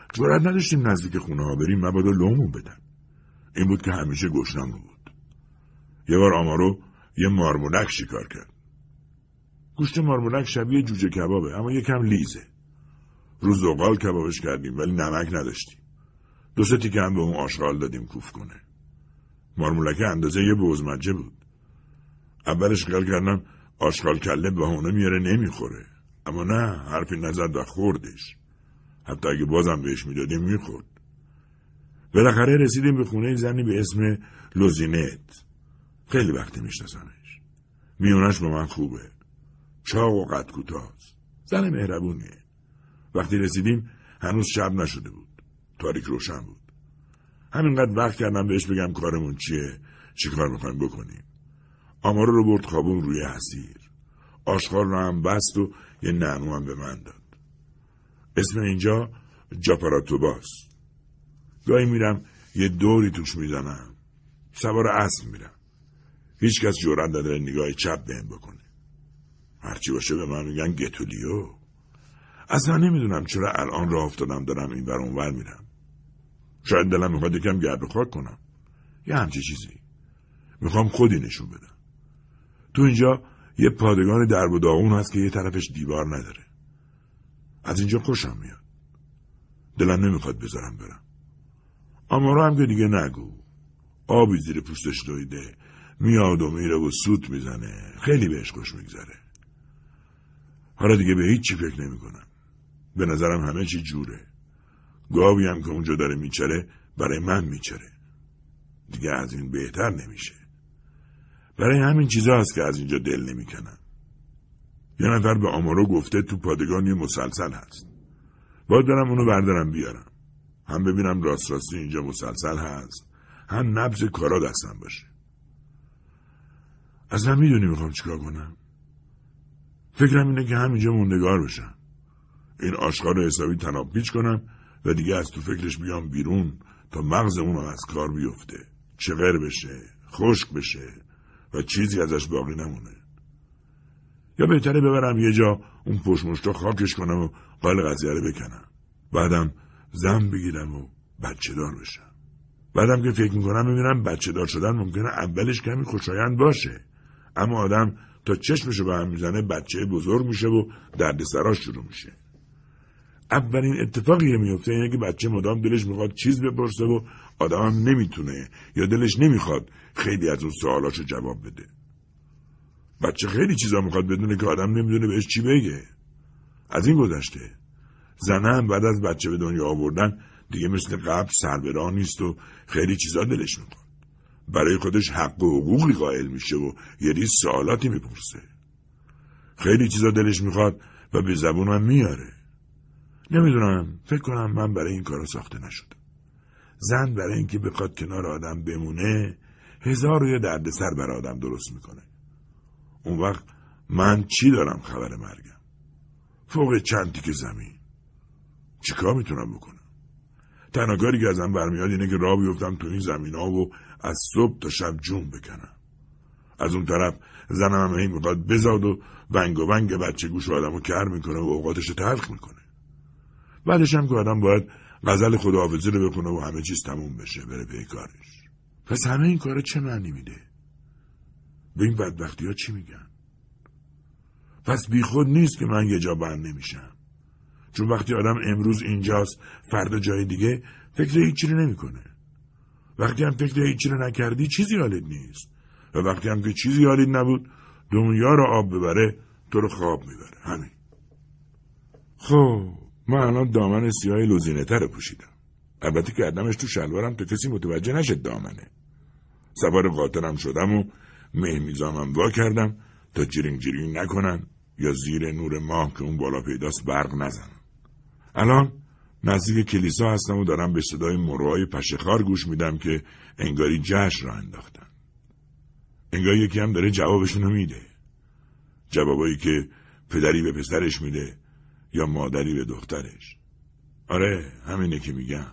جرأت نداشتیم نزدیک خونه ها بریم مبادا لومون بدن. این بود که همیشه گشنمون بود. یه بار آمارو یه مارمولک شکار کرد. گوشت مارمولک شبیه جوجه کبابه اما یکم لیزه. رو زغال کبابش کردیم ولی نمک نداشتیم. 2-3 تیکه هم به اون آشغال دادیم کوف کنه. مارمولک اندازه یه بزمجه بود. اولش خیال کردم آشغال کله بهونه میاره نمیخوره، اما نه، حرفی نزد و خوردش. حتی اگه بازم بهش میدادیم میخورد. بالاخره رسیدیم به خونه زنی به اسم لوزینت. خیلی وقتی میشناسمش. میونش با من خوبه. چاق و قد کوتاست. زن مهربونیه. وقتی رسیدیم هنوز شب نشده بود. تاریک روشن بود. همینقدر وقت کردم بهش بگم کارمون چیه، چی کار میخوایم بکنیم. آمارو رو برد خوابون روی حسیر. آشغال رو هم بست و یه نعنا هم به من داد. اسم اینجا جاپاراتوباست. گاهی میرم یه دوری توش میزنم. سوار اسب میرم. هیچ کس جرأت نداره نگاه چپ بهم بکنه. هرچی باشه به من میگن گتولیو. اصلا نمیدونم چرا الان راه افتادم دارم این ور اونور میرم. شاید دلم میخواد یکم گرد و خاک کنم. یه همچی چیزی. میخوام خودی نشون بدم. تو اینجا یه پادگان درب و داغون هست که یه طرفش دیوار نداره. از اینجا خوشم میاد. دلم نمیخواد بذارم برم. آمارو هم که دیگه نگو. آبی زیر پوستش دویده. میاد و میره و سوت میزنه. خیلی بهش خوش میگذره. حالا دیگه به هیچ چی فکر نمیکنم. به نظرم همه چی جوره. گاوی هم که اونجا داره میچره برای من میچره. دیگه از این بهتر نمیشه. برای همین چیزا هست که از اینجا دل نمیکنم. یه نفر به آمارو گفته تو پادگان یه مسلسل هست. باید برم اونو بردارم بیارم. هم ببینم راست راستی اینجا مسلسل هست، هم نبض کارا دستم باشه. اصلا میدونی میخوام چیکار کنم؟ فکرم اینه که همینجا موندگار بشم. این آشغال رو حسابی تناب پیچ کنم و دیگه از تو فکرش بیام بیرون تا مغز اونو از کار بیفته. چغر بشه، خشک بشه و چیزی ازش باقی نمونه. یا بهتره ببرم یه جا اون پشمشتا خاکش کنم و قال قضیه رو بکنم. بعدم زن بگیرم و بچه دار بشم. بعدم که فکر میکنم ببینم بچه دار شدن ممکنه اولش کمی خوشایند باشه، اما آدم تا چشمشو به هم میزنه بچه بزرگ میشه و دردسراش شروع میشه. اولین اتفاقی میفته اینه که بچه مدام دلش میخواد چیز بپرسه و آدمم نمیتونه یا دلش نمیخواد خیلی از اون سوالاشو جواب بده. بچه خیلی چیزا میخواد بدونه که آدم نمیدونه بهش چی بگه. از این گذشته زنه هم بعد از بچه به دنیا آوردن دیگه مثل قبل سربراه نیست و خیلی چیزا دلش میخواد. برای خودش حق و حقوقی قائل میشه و یه ریز سوالاتی میپرسه. خیلی چیزا دلش میخواد و به زبونم میاره. نمیدونم، فکر کنم من برای این کارا ساخته نشدم. زن برای اینکه بخواد کنار آدم بمونه 1000 یه دردسر برای آدم درست میکنه. اون وقت من چی دارم خبر مرگم؟ فوق چند تیکه زمین. چی کار میتونم بکنم؟ تنها کاری که ازم برمیاد اینه که راه بیفتم تو این زمین ها و از صبح تا شب جون بکنم. از اون طرف زنم هم میخواد بزاد و ونگ و ونگ بچه گوش آدمو کر میکنه و اوقاتشو تلخ میکنه. بعدش هم که آدم باید غزل خداحافظی رو بکنه و همه چیز تموم بشه بره پی کارش. پس همه این کارا چه معنی میده؟ به این بدبختی ها چی میگن؟ پس بی خود نیست که من یه جا بند نمیشم. چون وقتی آدم امروز اینجاست فردا جای دیگه فکر هیچی رو نمیکنه. وقتی هم فکر هیچی رو نکردی چیزی حالت نیست و وقتی هم که چیزی حالت نبود دنیا رو آب ببره تو رو خواب میبره. همین. خب من الان دامن سیاه لوزینته رو پوشیدم. البته کردمش تو شلوارم تا کسی متوجه نشه دامنه. سوار قاطرم شدم و مهمیزامم وا کردم تا جرینگ جرینگ نکنن یا زیر نور ماه که اون بالا پیداست برق نزنن. الان نزدیک کلیسا هستم و دارم به صدای مروهای پشه‌خوار گوش میدم که انگاری جشن را انداختن. انگاری یکی هم داره جوابشونو میده. جوابایی که پدری به پسرش میده یا مادری به دخترش. آره همینه که میگم.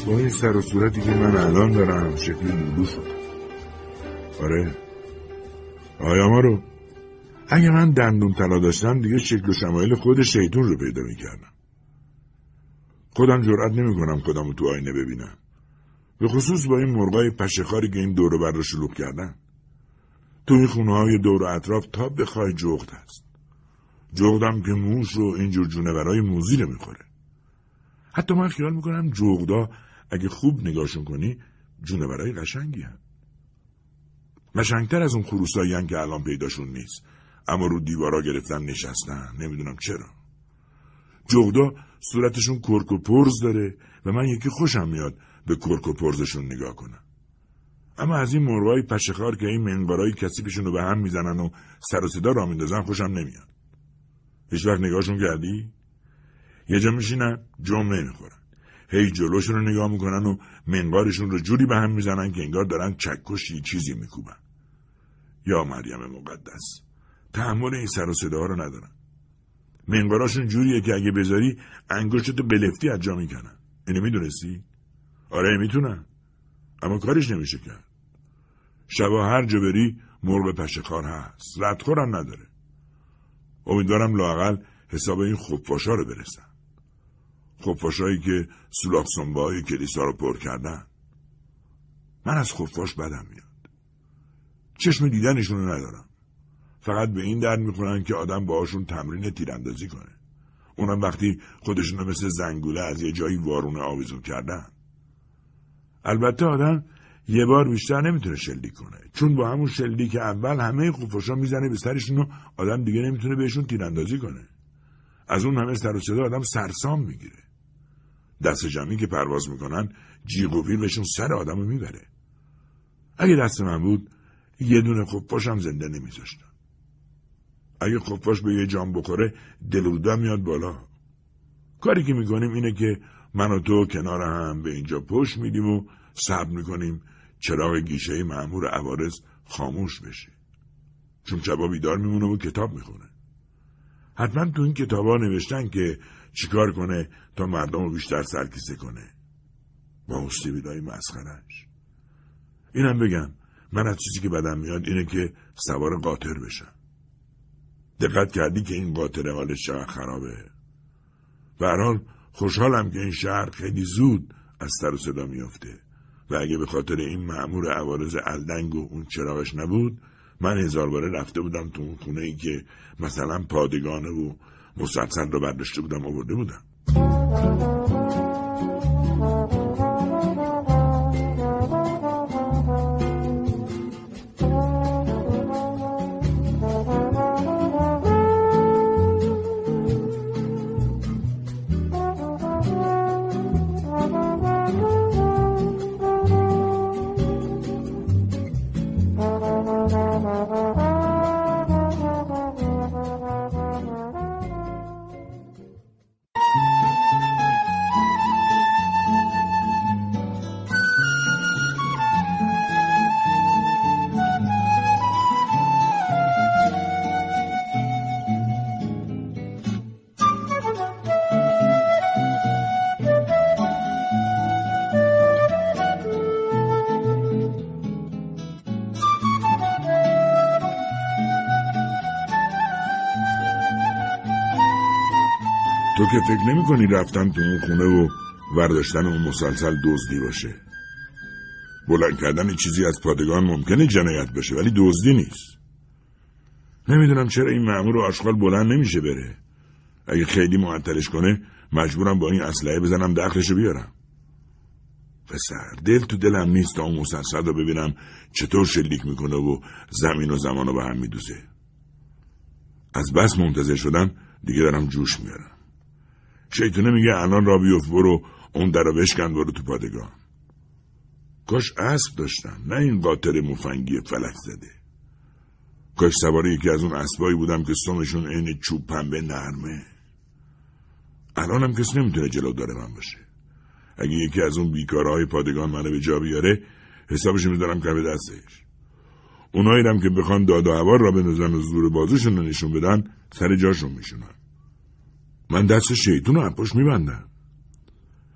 با این سر و صورتی که من الان دارم شکل لولو شد. آره آیاما رو اگه من دندون طلا داشتم دیگه شکل و شمایل خود شیطون رو پیدا میکردم. خودم جرئت نمیکنم خودم رو تو آینه ببینم، به خصوص با این مرغای پشه‌خواری که این دور و بر رو شلوغ کردن. تو این خونه های دور و اطراف تا بخوای جغد هست. جغدم که موش و اینجور جونورای موذی رو میخوره. حتی من خیال میکنم جغدا اگه خوب نگاهشون کنی جونورای قشنگی هست. قشنگتر از اون خروسایی هست که الان پیداشون نیست، اما رو دیوارا گرفتن نشستن، نمیدونم چرا. جغدا صورتشون کرک و پرز داره و من یکی خوشم میاد به کرک و پرزشون نگاه کنم. اما از این مرغای پشه‌خوار که این منقارای کثیفشون رو به هم میزنن و سر و صدا راه میندازن خوشم نمیاد. هیچ وقت نگاهشون کردی؟ یه جا میشینن جمع نمیخورن، هی جلوشون رو نگاه میکنن و منقارشون رو جوری به هم میزنن که انگار دارن چکشی چیزی میکوبن. یا مریم مقدس، تحمل این سر و صدا رو ندارن. منقاراشون جوریه که اگه بذاری انگشتتو بلفتی از جا میکنن. اینو میدونستی؟ آره میتونن، اما کارش نمیشه کرد. شبا هر جا بری مرغ پشه‌خوار هست، ردخورم نداره. امیدوارم لااقل حساب این خفاشا رو برسن. خفاشایی که سولاخ سنبه‌های کلیسا رو پر کردن. من از خفاش بدم میاد. چشم دیدنشون رو ندارم. فقط به این درد میخورن که آدم باهاشون تمرین تیراندازی کنه. اونم وقتی خودشون رو مثل زنگوله از یه جایی وارونه آویزون کردن. البته آدم یه بار بیشتر نمیتونه شلیک کنه، چون با همون شلیک اول همه خفاشا میزنه به سرشون و آدم دیگه نمیتونه بهشون تیراندازی کنه. از اون همه سر و صدا آدم سرسام میگیره. دست جمعی که پرواز میکنن جیغ و ویلشون سر آدمو میبره. اگه دست من بود یه دونه خفاشم زنده نمیذاشتم. اگه خفاش به یه جام بخوره دلودا میاد بالا. کاری که میکنیم اینه که من و تو کنار هم به اینجا پشت میدیم و صبر میکنیم چراغ گیشه مأمور عوارض خاموش بشه. چون شبا بیدار میمونه و کتاب میخونه. حتما تو این کتابا نوشتن که چیکار کنه تا مردم رو بیشتر سرکیسه کنه. با استیبیدای مسخره‌اش. اینم بگم من از چیزی که بدم میاد اینه که سوار قاطر بشم. دقت کردی که این قاطر حالش چقدر خرابه؟ به هر حال خوشحالم که این شهر خیلی زود از سر و صدا میفته و اگه به خاطر این مأمور عوارض الدنگ و اون چراغش نبود من 1000 باره رفته بودم تو اون خونه ای که مثلا پادگانه و مسلسل رو برداشته بودم آورده بودم. تو که فکر نمی کنی رفتن تو اون خونه و ورداشتن اون مسلسل دزدی باشه؟ بلند کردن چیزی از پادگان ممکنه جنایت باشه ولی دزدی نیست. نمیدونم چرا این مأمور آشغال بلند نمیشه بره. اگه خیلی معطلش کنه مجبورم با این اسلحه بزنم دخلشو بیارم. پسر دل تو دلم نیست تا اون مسلسل رو ببینم چطور شلیک میکنه و زمین و زمان رو به هم میدوزه. از بس منتظر شدم دیگه دارم جوش میارم. شیطونه میگه الان را بیفت برو اون در رو بشکن برو تو پادگان. کاش اسب داشتم نه این قاطر مفنگی فلک زده. کاش سوار یکی از اون اسبایی بودم که سمشون عین چوب پنبه نرمه. الانم کسی نمیتونه جلودار من باشه. اگه یکی از اون بیکارهای پادگان منو به جا بیاره حسابش میذارم کف دستش. اوناییم که بخوان داد و هوار را بندازن و زور بازوشون رو نشون بدن سر جاشون میشونن. من دست شیطون رو پشت میبندم.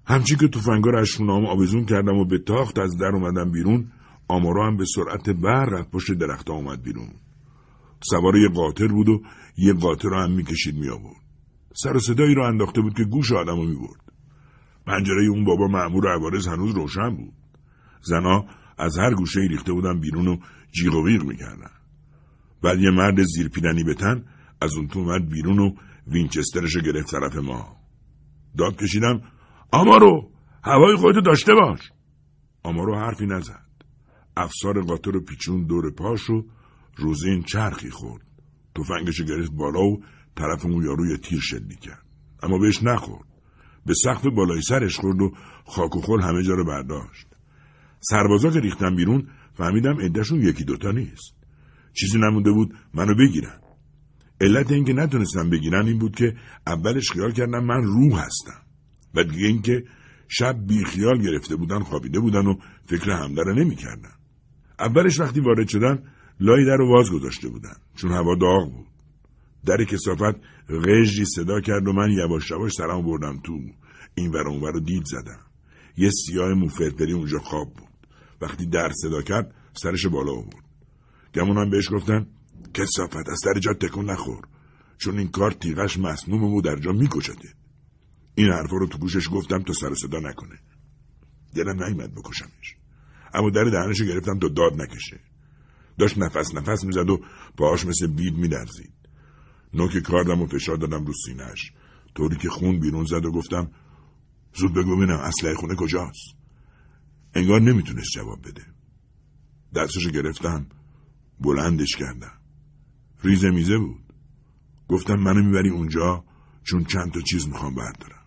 همچین که تفنگا رو از شونه‌ام آویزون کردم و به تاخت از در اومدم بیرون، آمارا هم به سرعت برق از پشت درخت‌ها اومد بیرون. سوار یه قاطر بود و یه قاطر رو هم میکشید میآورد. سر و صدایی رو انداخته بود که گوش آدمو میبرد. پنجره اون بابا مأمور عوارض هنوز روشن بود. زنا از هر گوشه‌ای ریخته بودن بیرون و جیغ و ویغ میکردن. بعد یه مرد زیر پیرنی به تن از اون تو اومد بیرون و وینچسترشو گرفت طرف ما. داد کشیدم آمارو هوای خودتو داشته باش. آمارو حرفی نزد. افسار قاطر رو پیچون دور پاش و روزین چرخی خورد. تفنگشو گرفت بالا و طرف اون یارو تیر شلیک کرد. اما بهش نخورد. به سقف بالای سرش خورد و خاک و خل همه جا رو برداشت. سربازا که ریختن بیرون فهمیدم عده‌شون یکی دوتا نیست. چیزی نمونده بود منو بگیرن. علت این که نتونستم بگیرن این بود که اولش خیال کردم من روح هستم و دیگه این که شب بی خیال گرفته بودن، خوابیده بودن و فکر حمله رو نمی کردن. اولش وقتی وارد شدن لای در رو باز گذاشته بودن چون هوا داغ بود. در کثافت غژی صدا کرد و من یواش یواش سرمو بردم تو. این ور اون ور رو دید زدم. یه سیاه موفرپری اونجا خواب بود. وقتی در صدا کرد سرش بالا آورد. گمونم بهش گفتن کثافت از سر جات تکون نخور چون این کار تیغش مسمومه و در جا میکشده. این حرفا رو تو گوشش گفتم تا سر صدا نکنه. دلم نیامد بکشمش، اما در دهنشو گرفتم تا داد نکشه. داشت نفس میزد و پاهاش مثل بید میلرزید. نوک کاردم و فشار دادم رو سینه‌اش طوری که خون بیرون زد و گفتم زود بگو ببینم اسلحه خونه کجاست. انگار نمیتونست جواب بده. دستشو گرفتم بلندش کردم. ریزه میزه بود. گفتم منو میبری اونجا چون چند تا چیز میخوام بردارم.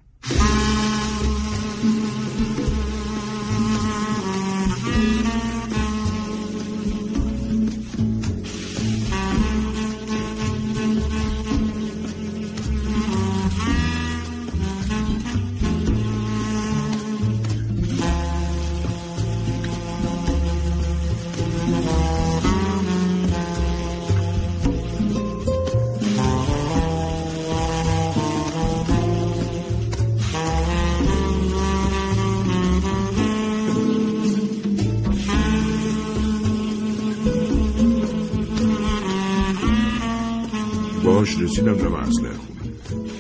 باش رسیدم دم اسلحه خونه.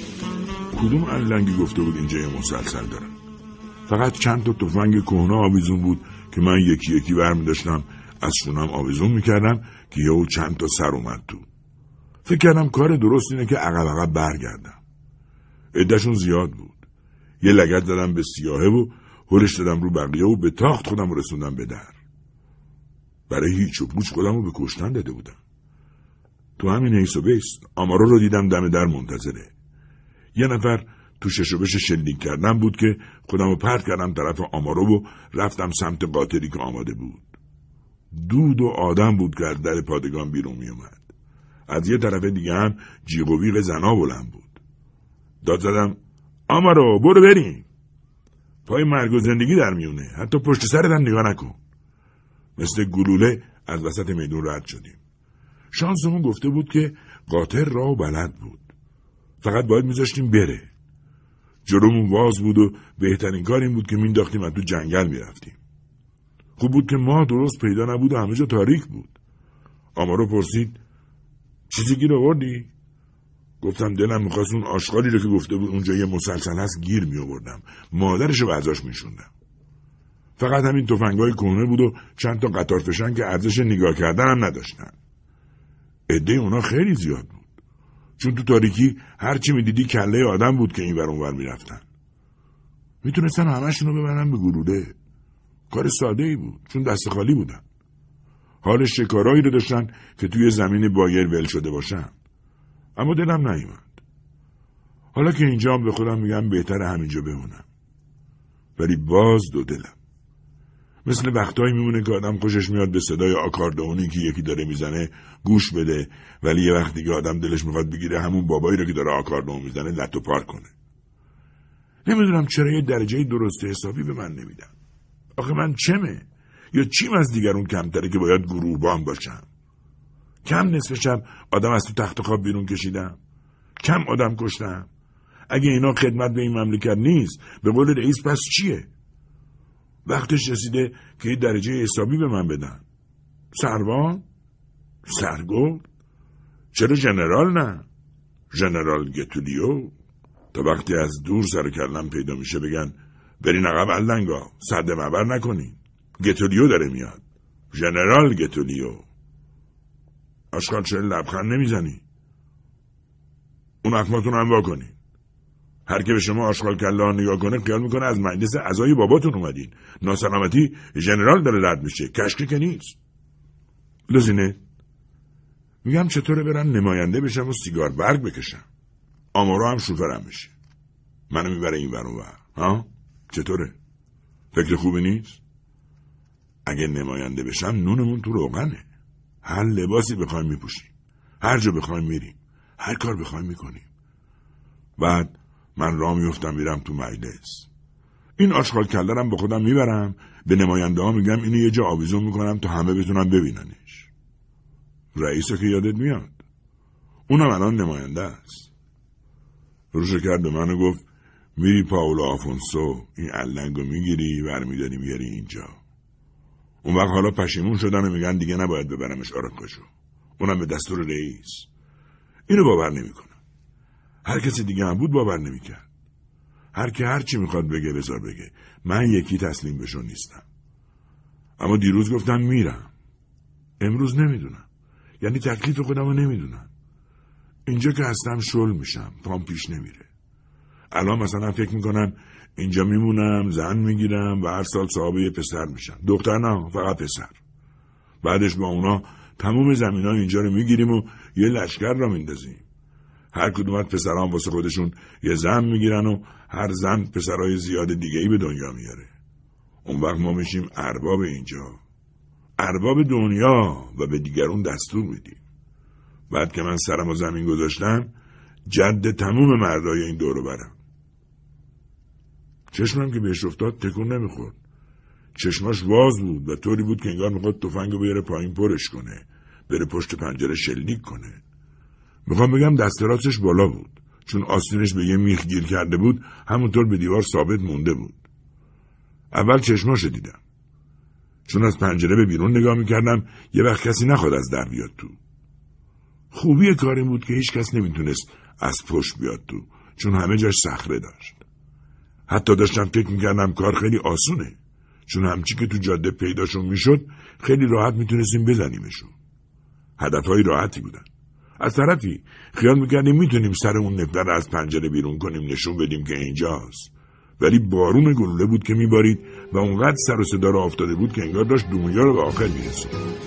کدوم علنگی گفته بود اینجا یه مسلسل دارن؟ فقط چند تا تفنگ کهنه آویزون بود که من یکی یکی برمی داشتم از شونم آویزون میکردم که یهو چند تا سر اومد تو. فکر کردم کار درست اینه که عقب برگردم. عده‌شون زیاد بود. یه لگد دادم به سیاهه و هلش دادم رو بقیه و به تاخت خودم رسوندم به در. برای هیچ و پوچ خودم رو به کشتن داده بودم. تو همین حیث و بیست آمارا رو دیدم دم در منتظره. یه نفر تو شش و بش شلیک کردن بود که خودم رو پرت کردم طرف آمارا و رفتم سمت قاطری که آماده بود. دود و آدم بود که از در پادگان بیرون می اومد. از یه طرف دیگه هم جیغ و ویغ زنا بلند بود. داد زدم آمارا برو بریم. پای مرگ و زندگی در میونه، حتی پشت سرت هم نگاه نکن. مثل گلوله از وسط میدون رد شدیم. شانسمون گفته بود که قاطر راه بلد بود. فقط باید میذاشتیم بره. جلومون باز بود و بهترین کار این بود که مینداختیم از تو جنگل میرفتیم. خوب بود که ما درست پیدا نبود و همه جا تاریک بود. آمارو پرسید چیزی گیر آوردی؟ گفتم دلم میخواست اون آشغالی رو که گفته بود اونجا یه مسلسل هست گیر میآوردم. مادرشو به ازاش میشوندم. فقط همین تفنگای کهنه بود و چند تا قطار فشنگ که ارزش نگاه کردن هم نداشتن. عده اونا خیلی زیاد بود. چون تو تاریکی هرچی میدیدی کله آدم بود که این ور اون ور میرفتن. میتونستن همشونو ببرن به گلوله. کار ساده ای بود چون دست خالی بودن. حال شکارایی رو داشتن که توی زمین بایر ول شده باشن. اما دلم نیومد. حالا که اینجام به خودم میگم بهتره همینجا بمونم. ولی باز دو دلم. مثل وقتایی میمونه که آدم خوشش میاد به صدای آکاردئونی که یکی داره میزنه گوش بده، ولی یه وقت دیگه آدم دلش میخواد بگیره همون بابایی رو که داره آکاردئون میزنه لط و پار کنه. نمیدونم چرا یه درجه درست حسابی به من نمیدن. آخه من چمه؟ یا چیم از دیگرون کمتره که باید گروهبان باشم؟ کم نصف شب آدم از تو تخت خواب بیرون کشیدم؟ کم آدم کشتم؟ اگه اینا خدمت به این مملکت نیست، به قول رئیس پس چیه؟ وقتش رسیده که این درجه حسابی به من بدن. سروان؟ سرگرد؟ چرا ژنرال نه؟ ژنرال گتولیو؟ تا وقتی از دور سر کلم پیدا میشه بگن برین عقب علنگا، سد معبر نکنین، گتولیو داره میاد، ژنرال گتولیو. آشغال چرا لبخند نمیزنی؟ اون اخماتون هم واکنین. هر که به شما آشغال کله ها نگاه کنه خیال میکنه از مجلس عزای باباتون اومدین. ناسلامتی ژنرال داره رد میشه، کشکی که نیست. لزینه میگم چطوره برن نماینده بشم و سیگار برگ بکشم، آمارا هم شوفرم بشه، منو میبره این ور اون ور. ها چطوره؟ فکر خوبی نیست؟ اگه نماینده بشم نونمون تو روغنه، هر لباسی بخوایم میپوشیم، هر جا بخوایم میریم، هر کار بخوایم میکنیم. بعد من راه میفتم میرم تو مجلس، این آشغال کلرم با خودم میبرم، به نماینده ها میگم اینو یه جا آویزون میکنم تا همه بتونن ببیننش. رئیسو که یادت میاد، اونم الان نماینده است. روشو کرد به من و گفت میری پاولو آفونسو این علنگو میگیری برمیداری میاری اینجا. اون وقت حالا پشیمون شدن و میگن دیگه نباید ببرمش آراکاشو، اونم به دستور رئیس. اینو باور نمیکنم. هر کسی دیگه هم بود باور نمیکرد. هر کی هر چی میخواد بگه بذار بگه، من یکی تسلیم بشون نیستم. اما دیروز گفتم میرم، امروز نمیدونم، یعنی تکلیف خودمو نمیدونم. اینجا که هستم شل میشم، پام پیش نمیره. الان مثلا فکر میکنم اینجا میمونم، زن میگیرم و هر سال صاحب یه پسر میشم. دختر نه، فقط پسر. بعدش با اونا تموم زمینای اینجا رو میگیریم و یه لشکر را میندازیم. هر کدوم از پسران واسه خودشون یه زن میگیرن و هر زن پسرای زیاد دیگه‌ای به دنیا میاره. اون وقت ما میشیم ارباب اینجا، ارباب دنیا، و به دیگرون دستور میدیم. بعد که من سرمو زمین گذاشتم، جد تموم مردای این دورو برم. چشمم که بهش افتاد تکون نمیخورد. چشماش واز بود و طوری بود که انگار میخواد تفنگو بیاره پایین پرش کنه، بره پشت پنجره شلیک کنه. میخوام بگم دست راستش بالا بود، چون آستینش به یه میخ گیر کرده بود، همونطور به دیوار ثابت مونده بود. اول چشماشو دیدم، چون از پنجره به بیرون نگاه میکردم یه وقت کسی نخواد از در بیاد تو. خوبی کار این بود که هیچ کس نمیتونست از پشت بیاد تو، چون همه جاش صخره داشت. حتی داشتم فکر میکردم کار خیلی آسونه، چون همچی که تو جاده پیداشون میشد خیلی راحت میتونستیم بزنیمشون. هدفهای راحتی بودن. از طرفی خیال میکردیم میتونیم سر اون نفر از پنجره بیرون کنیم، نشون بدیم که اینجاست. ولی بارون گلوله بود که میبارید و اونقدر سر و صدا را افتاده بود که انگار داشت دنیا رو به آخر میرسید.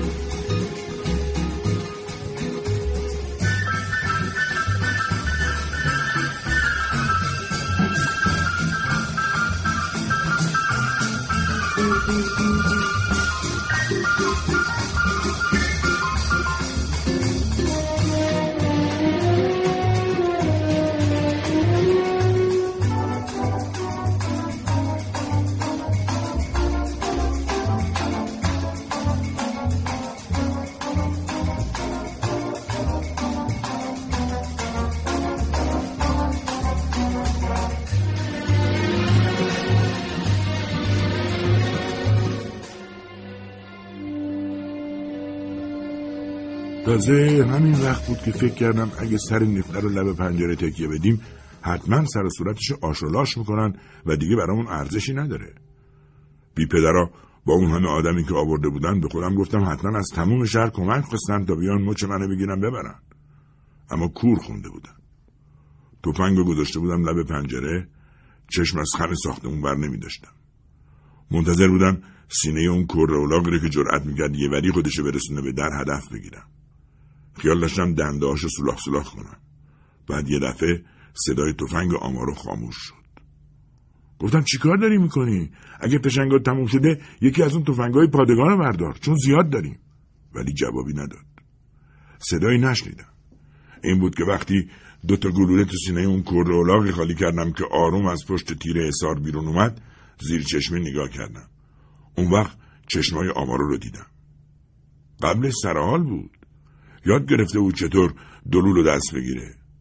تازه همین وقت بود که فکر کردم اگه سر نفر رو لب پنجره تکیه بدیم حتما سر و صورتش آشولاش میکنن و دیگه برامون ارزشی نداره. بی پدرها با اون همه آدمی که آورده بودن به خودم گفتم حتما از تموم شهر کمک خواستن تا بیان مچ منو بگیرن ببرن. اما کور خونده بودن. تفنگو گذاشته بودم لب پنجره، چشم از خم ساختمون بر نمی داشتم. منتظر بودم سینه اون کوره‌اولاغی که جرأت میکرد یه وری خودشو برسونه به در هدف بگیرم. خیال داشتم دنده‌هاشو سولاخ سولاخ کنم. بعد یه دفعه صدای تفنگ آمارو خاموش شد. گفتم چیکار داری میکنی؟ اگه فشنگات تموم شده یکی از اون تفنگای پادگان رو بردار، چون زیاد داریم. ولی جوابی نداد. صدایی نشنیدم. این بود که وقتی 2 گلوله تو سینه اون کوره‌اولاغی خالی کردم که آروم از پشت تیره حصار بیرون اومد، زیر چشمی نگاه کردم. اون وقت چشمای آمارو رو دیدم. قبلش سرحال بود. یاد گرفته بود چطور دلولو دست بگیره.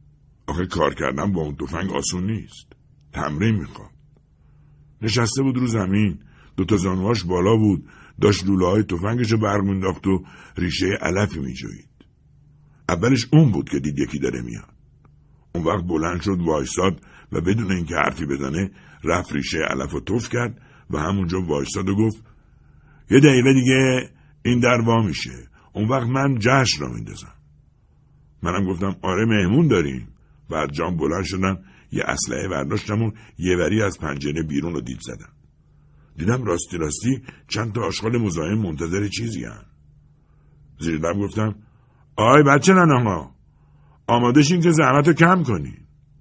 آخه کار کردن با اون تفنگ آسون نیست. تمرین میخواد. نشسته بود رو زمین، 2 زانوهاش بالا بود، داشت لوله‌های تفنگشو برمی‌انداخت و ریشه علفی میجوید. اولش اون بود که دید یکی داره میاد. اون وقت بلند شد وایساد و بدون اینکه حرفی بزنه رفت ریشه علفو تف کرد و همونجا وایساد و گفت 1 دقیقه دیگه این در وا میشه. اون وقت من جشن را میندازم. منم گفتم آره مهمون داریم. بعد جام بلند شدم، یه اسلحه برداشتم و یه وری از پنجره بیرون رو دید زدم. دیدم راستی چند تا آشغال مزاحم منتظر چیزی هن. زیر لب گفتم آی بچه ننها، آماده شین که زحمت رو کم کنین.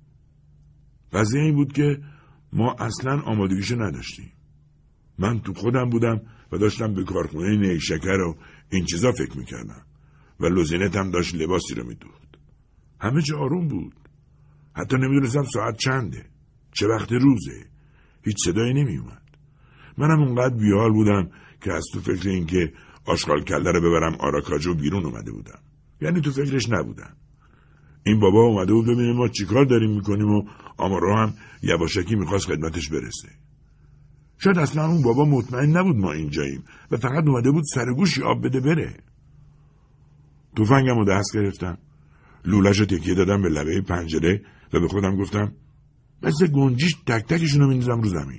قضیه این بود که ما اصلا آمادگیشو نداشتیم. من تو خودم بودم و داشتم به کارخونه نیشکر و این چیزا فکر میکردم و لوزینت هم داشت لباسی رو میدوخت. همه جا آروم بود. حتی نمیدونستم ساعت چنده، چه وقت روزه. هیچ صدایی نمیومد. منم اونقدر بیحال بودم که از تو فکر این که آشغال کله رو ببرم آراکاجو بیرون اومده بودم. یعنی تو فکرش نبودم. این بابا اومده بود ببینه ما چیکار داریم میکنیم و آمارو هم یواشکی میخواست خدمتش برسه. شاید اصلا اون بابا مطمئن نبود ما اینجاییم و فقط اومده بود سرگوشی آب بده بره. تفنگم رو دست گرفتم، لولش رو تکیه دادم به لبه پنجره و به خودم گفتم مثل گنجیش تک تکشونو میندازم رو زمین.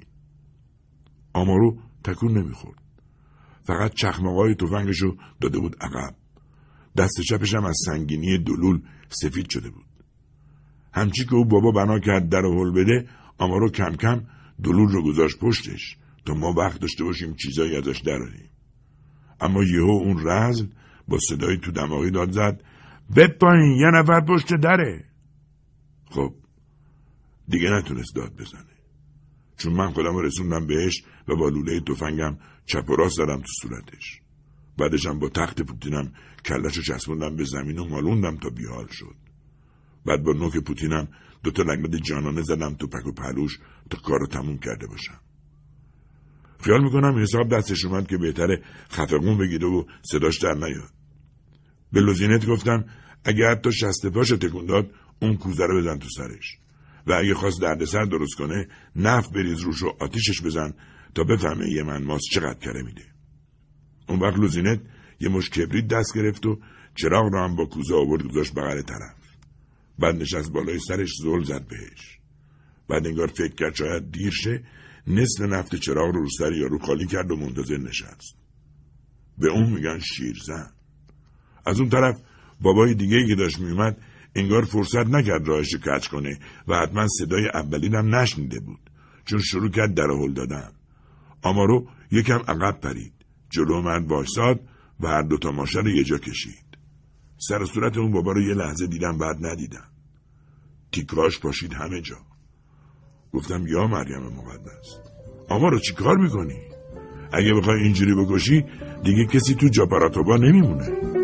آمارو تکون نمیخورد. فقط چخماقای تفنگشو داده بود عقب. دست چپش هم از سنگینی دلول سفید شده بود. همچی که او بابا بنا کرد در رو هل بده، آمارو کم کم دلول رو گذاشت پشتش تا ما وقت داشته باشیم چیزایی ازش دراریم. اما یهو اون رزل با صدای تو دماغی داد زد بپایین، یه نفر پشت دره. خب دیگه نتونست داد بزنه، چون من خودم رسوندم بهش و با لوله تفنگم چپ و راست زدم تو صورتش. بعدشم با تخت پوتینم کلشو چسبوندم به زمین و مالوندم تا بیحال شد. بعد با نوک پوتینم 2 لگد جانانه زدم تو پک و پهلوش تا کارو تموم کرده باشم. خیال میکنم حساب دستش اومد که بهتره خفقون بگیره و صداش در نیاد. به لوزینت گفتم اگه حتی شست پاشو تکون داد اون کوزه رو بزن تو سرش و اگه خواست دردسر درست کنه نفت بریز روش و آتیشش بزن تا بفهمه یه من ماست چقدر کره میده. اون وقت لوزینت یه مش کبریت دست گرفت و چراغ رو هم با کوزه آورد گذاشت بغل طرف. بعد نشست بالای سرش زل زد بهش. بعد انگار فکر کرد شاید دیر شه، نصف نفت چراغ رو سر یارو خالی کرد و منتظر نشست. به اون میگن شیرزن. از اون طرف بابای دیگه‌ای که داشت میومد انگار فرصت نکرد راهش کج کنه و حتما صدای اولینم نشنیده بود، چون شروع کرد در هل دادن. آمارو یکم عقب پرید، جلو مرد وایساد و هر 2 ماشه رو یه جا کشید. سر و صورت اون بابا رو یه لحظه دیدم، بعد ندیدم. تیکاش پاشید همه جا. گفتم یا مریم مقدس، آمارو چی کار میکنی؟ اگه بخوای اینجوری بکشی دیگه کسی تو جاپاراتوبا نمیمونه.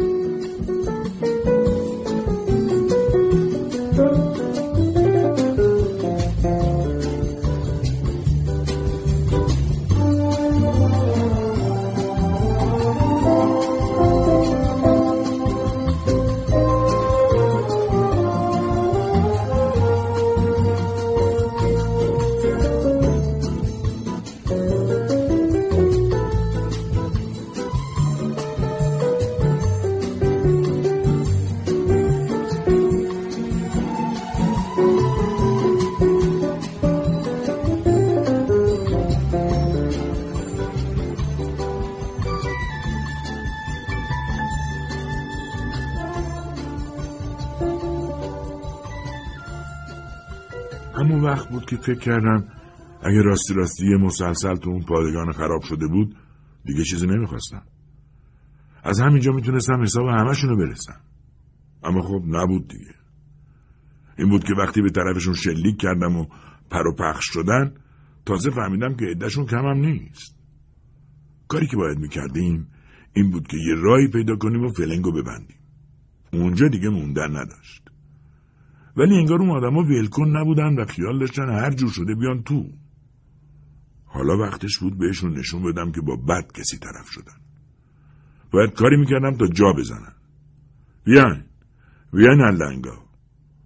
همون وقت بود که فکر کردم اگه راستی یه مسلسل تو اون پادگان خراب شده بود دیگه چیزی نمیخواستم. از همینجا میتونستم حساب همشونو برسم. اما خب نبود دیگه. این بود که وقتی به طرفشون شلیک کردم و پر و پخش شدن تازه فهمیدم که عده‌شون کم هم نیست. کاری که باید میکردیم این بود که یه راهی پیدا کنیم و فلنگو ببندیم. اونجا دیگه موندن نداشت. ولی انگار اون آدما ولکن نبودن و خیال داشتن هر جور شده بیان تو. حالا وقتش بود بهشون نشون بدم که با بد کسی طرف شدن. باید کاری میکردم تا جا بزنن. بیاین اللنگا.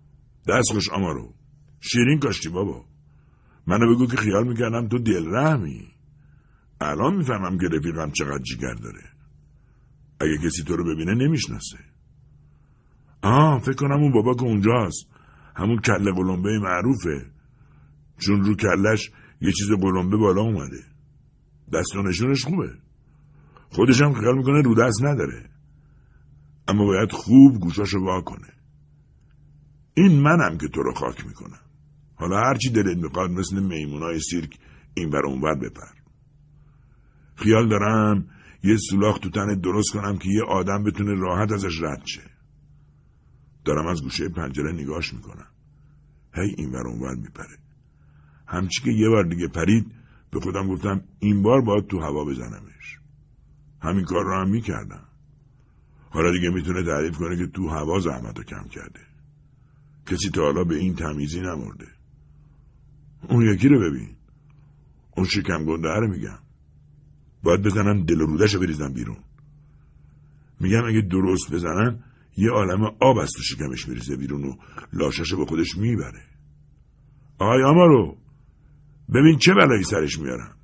دست خوش آمارو، شیرین کاشتی بابا. منو بگو که خیال میکردم تو دلرحمی. الان میفهمم که رفیقم چقدر جیگر داره. اگه کسی تو رو ببینه نمیشناسه. فکر کنم اون بابا که اونجاست، همون کله قلمبه معروفه، چون رو کلش یه چیز قلمبه بالا اومده. دست و نشونش خوبه، خودش هم خیال میکنه رو دست نداره، اما باید خوب گوشاشو وا کنه. این منم که تو رو خاک میکنم. حالا هرچی دلت میخواد مثل میمونای سیرک این ور اون ور بپر. خیال دارم یه سولاخ تو تنت درست کنم که یه آدم بتونه راحت ازش رد شه. دارم از گوشه پنجره نگاش میکنم، هی این ور اون ور میپره. همچی که یه بار دیگه پرید به خودم گفتم این بار باید تو هوا بزنمش. همین کار رو هم میکردم. حالا دیگه میتونه تعریف کنه که تو هوا زحمت رو کم کرده. کسی تا حالا به این تمیزی نمرده. اون یکی رو ببین، اون شکم گنده رو میگم. باید بزنم دل و رودش رو بریزم بیرون. میگم اگه درست بزنن یه عالم آب از تو شکمش میریزه بیرون و لاشش رو به خودش میبره. آقای آمارو، ببین چه بلایی سرش میارم.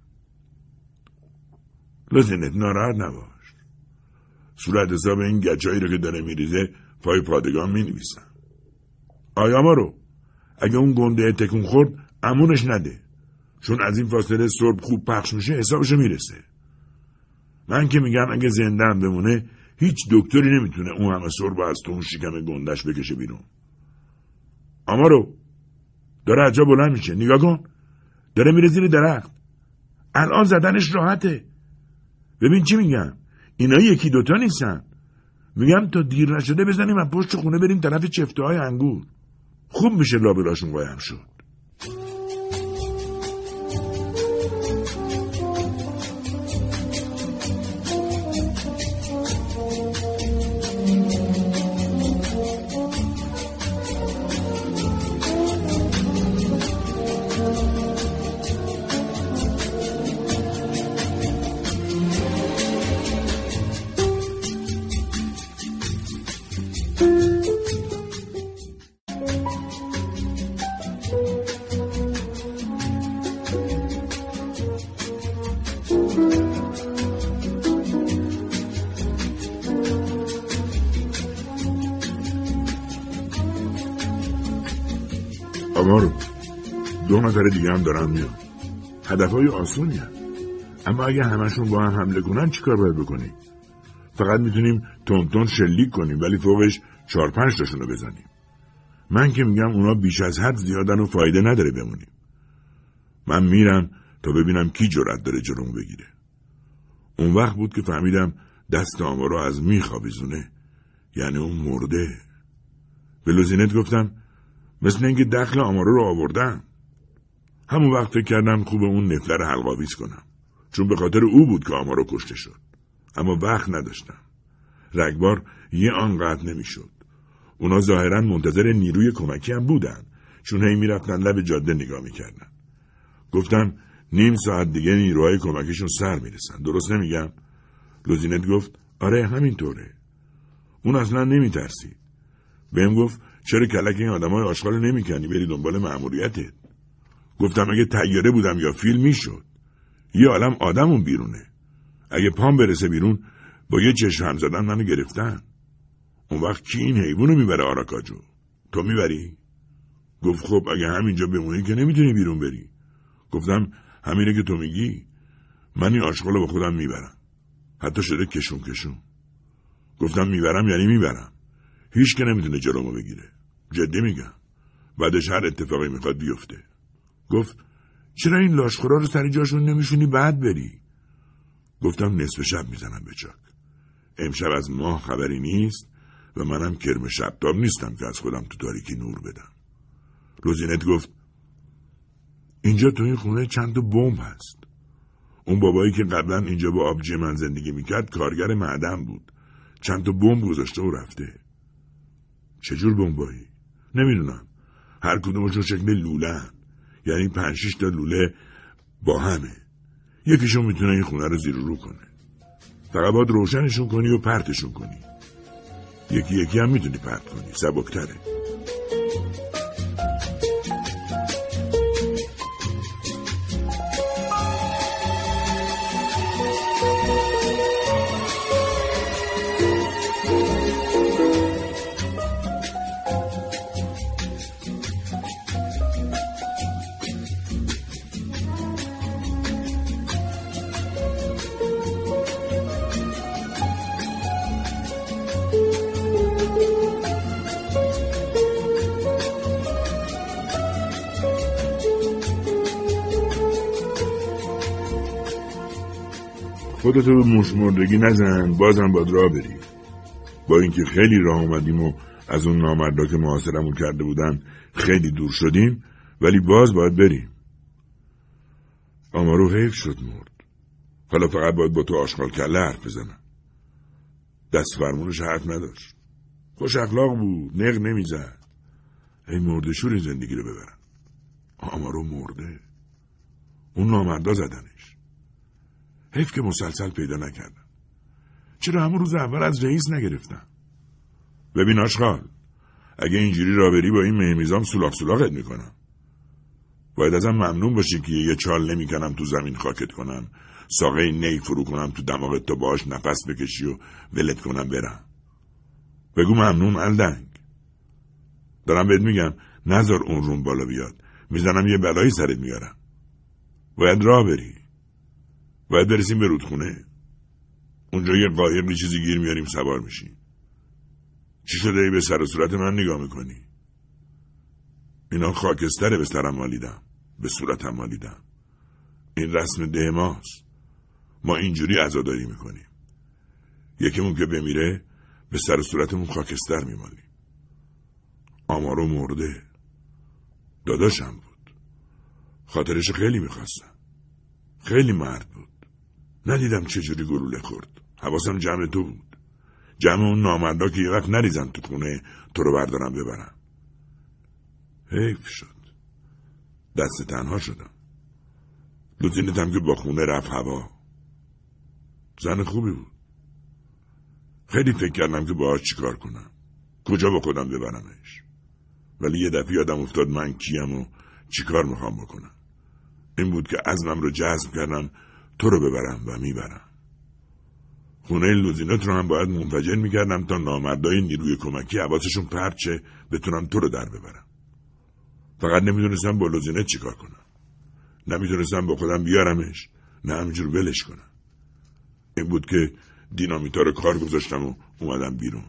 لازنت ناراحت نباش. صورت حساب این گچایی رو که داره میریزه پای پادگان مینویسم. آقای آمارو، اگه اون گنده تکون خورد امونش نده، چون از این فاصله سرب خوب پخش میشه حسابشو میرسه. من که میگم اگه زنده هم بمونه هیچ دکتری نمیتونه اون همه سرب از تو اون شکم گندش بکشه بیرون. آمارو، داره از جا بلند میشه، نگاه کن، داره میره زیر درخت. الان زدنش راحته. ببین چی میگم، اینا یکی دوتا نیستن. میگم تا دیر نشده بزنیم از پشت خونه بریم طرف چفته های انگور. خوب میشه لابلاشون قایم شد. آمارو، 2 نفر دیگه هم دارن میان. هدفهای آسونی هم. اما اگه همشون با هم حمله کنن چی کار باید بکنیم؟ فقط میتونیم تون شلیک کنیم، ولی فوقش 4-5 تاشونو بزنیم. من که میگم اونا بیش از حد زیادن و فایده نداره بمونیم. من میرم تا ببینم کی جرأت داره جلومو بگیره. اون وقت بود که فهمیدم دست آمارو از میخ آویزونه، یعنی اون مرده. به لوزینت گفتم مثل اینکه دخل آمارو رو آوردم. همون وقت فکر کردم خوب اون نفلر حلقاویز کنم، چون به خاطر او بود که آمارو کشته شد. اما وقت نداشتم. رگبار یه آن قطع نمیشد. اونا ظاهرا منتظر نیروی کمکی هم بودن، چون هی میرفتن لب جاده نگاه میکردن. گفتم 1/2 ساعت دیگه نیروهای کمکیشون سر میرسن. درست نمیگم؟ لوزینت گفت آره همینطوره. اون اصلا نمیترسید. بهم گفت چرا کلک این آدمای آشغالو نمیکنی بری دنبال مأموریتت؟ گفتم اگه طیاره بودم یا فیلم میشد. یه عالم آدم اون بیرونه. اگه پام برسه بیرون با یه چشم هم زدن منو گرفتن. اون وقت کی این حیوانو میبره آراکاجو؟ تو میبری؟ گفت خب اگه همینجا بمونی که نمیتونی بیرون بری. گفتم همینه که تو میگی. من این آشغالو با خودم میبرم. حتی شده کشون. گفتم میبرم یعنی میبرم. هیچ که نمیتونه جلومو بگیره. جدی میگم. بعدش هر اتفاقی میخواد بیفته. گفت چرا این لاشخورا رو سری جاشون نمیشونی بعد بری؟ گفتم نصف شب میزنم به چاک. امشب از ماه خبری نیست و منم کرم شبتاب نیستم که از خودم تو تاریکی نور بدم. روزینت گفت اینجا تو این خونه چند تا بمب هست. اون بابایی که قبلا اینجا با آبجی من زندگی میکرد کارگر معدن بود. چند تا بمب گذاشته و رفته. چجور بمبایی؟ نمیدونم. هر کدومشون شکل لوله هن. یعنی 5-6 تا لوله با همه. یکیشون میتونه این خونه رو زیر و رو کنه. فقط باید روشنشون کنی و پرتشون کنی. یکی هم میتونی پرت کنی. سبکتره. خودتو به مشمردگی نزن، بازم باید راه بری. با اینکه خیلی راه اومدیم و از اون نامردا که محاصرمون کرده بودن خیلی دور شدیم، ولی باز باید بریم. آمارو حیف شد مرد. حالا فقط باید با تو آشغال کله حرف بزنم. دست فرمونش حرف نداشت. خوش اخلاق بود، نق نمیزد. ای مرده شور این زندگی رو ببرن. آمارو مرده. اون نامردا زدنش. حیف که مسلسل پیدا نکردن. چرا همون روز اول از رئیس نگرفتن؟ ببین آشغال، اگه اینجوری راه بری با این مهمیزام سولاخ سولاخت میکنم. باید ازم ممنون باشی که یه چال نمیکنم تو زمین خاکت کنم، ساقه نی فرو کنم تو دماغت تا باهاش نفس بکشی و ولت کنم برم. بگو ممنون الدنگ. دارم بهت میگم نذار اون روم بالا بیاد، میزنم یه بلایی سرت میارم. باید راه بری. باید برسیم به رودخونه. اونجا یه قایق چیزی گیر میاریم سوار میشیم. چی شده ای به سر و صورت من نگاه میکنی؟ اینا خاکستره به سرم مالیدم، به صورتم مالیدم. این رسم ده ماست. ما اینجوری عزاداری میکنیم. یکیمون که بمیره به سر و صورتمون خاکستر میمالیم. آمارو مرده. داداشم بود. خاطرش خیلی میخواستم. خیلی مرد بود. ندیدم چجوری گلوله خورد. حواسم جمع تو بود. جمع اون نامردا که یه وقت نریزن تو خونه تو رو بردارم ببرم. حیف شد. دست تنها شدم. لوتینتم که با خونه رفت هوا. زن خوبی بود. خیلی فکر کردم که باهاش چیکار کنم. کجا با خودم ببرمش. ولی یه دفعه یادم افتاد من کیم و چیکار میخوام بکنم. این بود که عزمم رو جزم کردم تو رو ببرم و میبرم. خونه لوزینت رو هم باید منفجر میکردم تا نامردای نیروی کمکی حواسشون پرت شه بتونم تو رو در ببرم. فقط نمیدونستم با لوزینت چیکار کنم. نمیدونستم با خودم بیارمش، نه همینجور ولش کنم. این بود که دینامیتا رو کار گذاشتم و اومدم بیرون.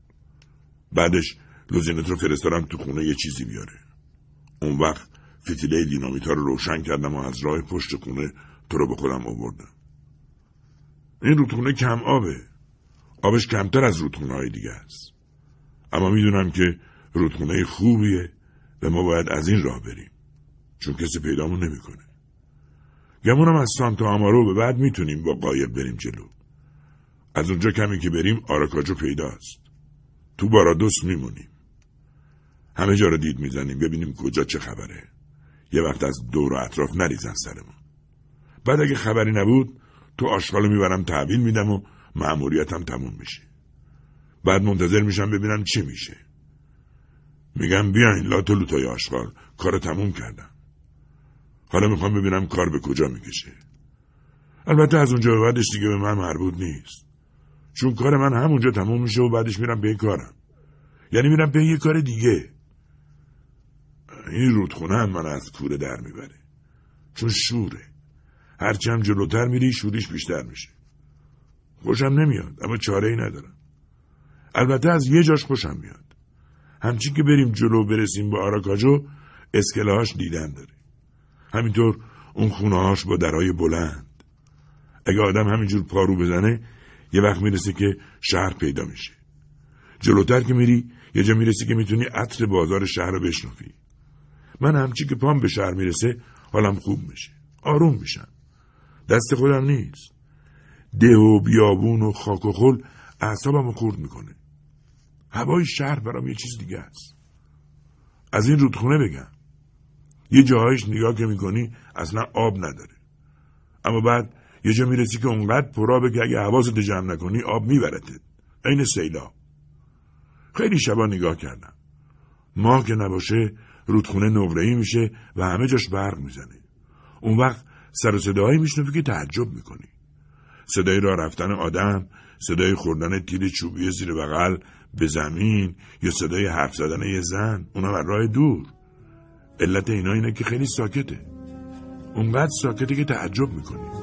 بعدش لوزینت رو فرستادم تو خونه یه چیزی بیاره. اون وقت فتیله دینامیتا رو روشن کردم و از راه پشت خونه تو رو به خودم آوردم. این رودخونه کم آبه. آبش کمتر از رودخونه های دیگه است. اما میدونم که رودخونه خوبیه و ما باید از این راه بریم. چون کسی پیدامون نمیکنه. گمونم از سانتا آمارو به بعد میتونیم با قایق بریم جلو. از اونجا کمی که بریم آراکاجو پیداست. تو بارادوس میمونیم. همه جا رو دید میزنیم ببینیم کجا چه خبره. یه وقت از دور و اطراف نریزن سرمون. بعد اگه خبری نبود تو آشغالو میبرم تحویل میدم و مأموریتم تموم میشه. بعد منتظر میشم ببینم چی میشه. میگم بیاین لاتو لوتای آشغال، کارو تموم کردم. حالا میخوام ببینم کار به کجا میکشه. البته از اونجا به بعدش دیگه به من مربوط نیست. چون کار من همونجا تموم میشه و بعدش میرم به کارم. یعنی میرم به یه کار دیگه. این رودخونه هم من از کوره در میبره. چون شوره. هرچی هم جلوتر میری شوریش بیشتر میشه. خوشم نمیاد اما چاره ای ندارم. البته از یه جاش خوشم میاد. همچین که بریم جلو برسیم به آراکاجو اسکله هاش دیدن داره. همینطور اون خونه هاش با درهای بلند. اگه آدم همینجور پارو بزنه یه وقت میرسه که شهر پیدا میشه. جلوتر که میری یه جا میرسی که میتونی عطر بازار شهر رو بشنفی. من همچین که پام به شهر میرسه حالم خوب میشه. آروم میشم. دست خودم نیست. ده و بیابون و خاک و خل اعصابمو خورد میکنه. هوای شهر برام یه چیز دیگه است. از این رودخونه بگم. یه جاهایش نگاه که میکنی اصلا آب نداره. اما بعد یه جا میرسی که اونقدر پرآبه که اگه حواست جمع نکنی آب میبرتت. عین سیلاب. خیلی شبا نگاه کردم. ماه که نباشه رودخونه نقره‌ای میشه و همه جاش برق میزنه. اون وقت سر و صداهایی میشنوی که تعجب میکنی. صدای راه رفتن آدم، صدای خوردن تیر چوبی زیر بغل به زمین یا صدای حرف زدن یه زن، اونم از راه دور. علت اینا اینه که خیلی ساکته. اونقدر ساکته که تعجب میکنی.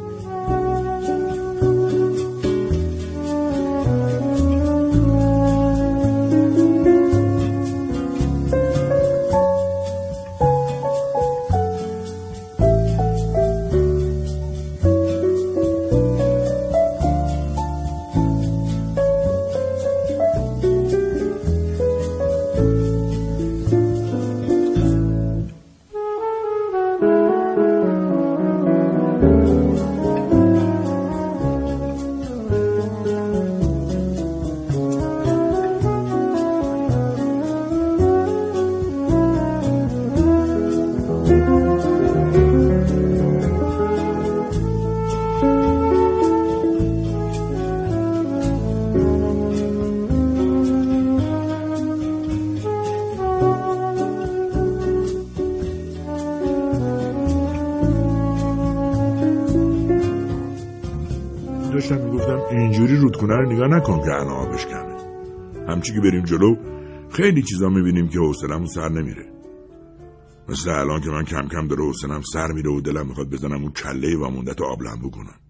داشتم میگفتم اینجوری رودخونه رو نگاه نکن که الان آبش کمه. همچی که بریم جلو خیلی چیزا میبینیم که حوصله‌مون سر نمیره. مثل الان که من کم کم داره حوصله‌ام سر میره و دلم میخواد بزنم اون کله وامونده تا آب لمبو کنم.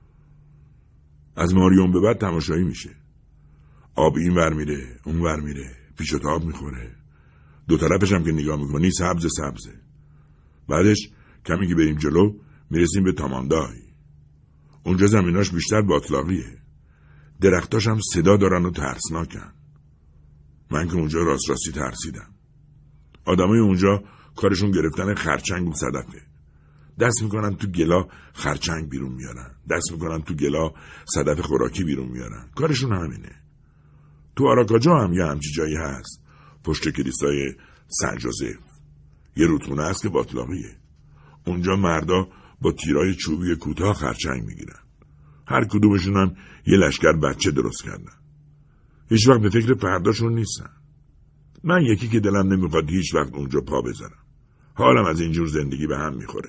از ماریون به بعد تماشایی میشه. آب این ور میره اون ور میره، پیش و تاب میخوره. دو طرفش هم که نگاه میکنی سبزه. بعدش کمی که بریم جلو میرسیم به تاماندای. اونجا زمیناش بیشتر باطلاقیه. درختاش هم صدا دارن و ترسناکن. من که اونجا راستی ترسیدم. آدمای اونجا کارشون گرفتن خرچنگ و صدفه. دست میکنن تو گلا خرچنگ بیرون میارن. دست میکنن تو گلا صدف خوراکی بیرون میارن. کارشون همینه. تو آراکاجا هم یه همچی جایی هست. پشت کلیسای سن جوزف. یه رودخونه هست که باطلاقیه. اونجا مردا با تیرای چوبی کوتاه خرچنگ میگیرن. هر کدومشون هم یه لشکر بچه درست کردن. هیچ وقت به فکر فرداشون نیستن. من یکی که دلم نمیخواد هیچ وقت اونجا پا بذارم. حالم از اینجور زندگی به هم میخوره.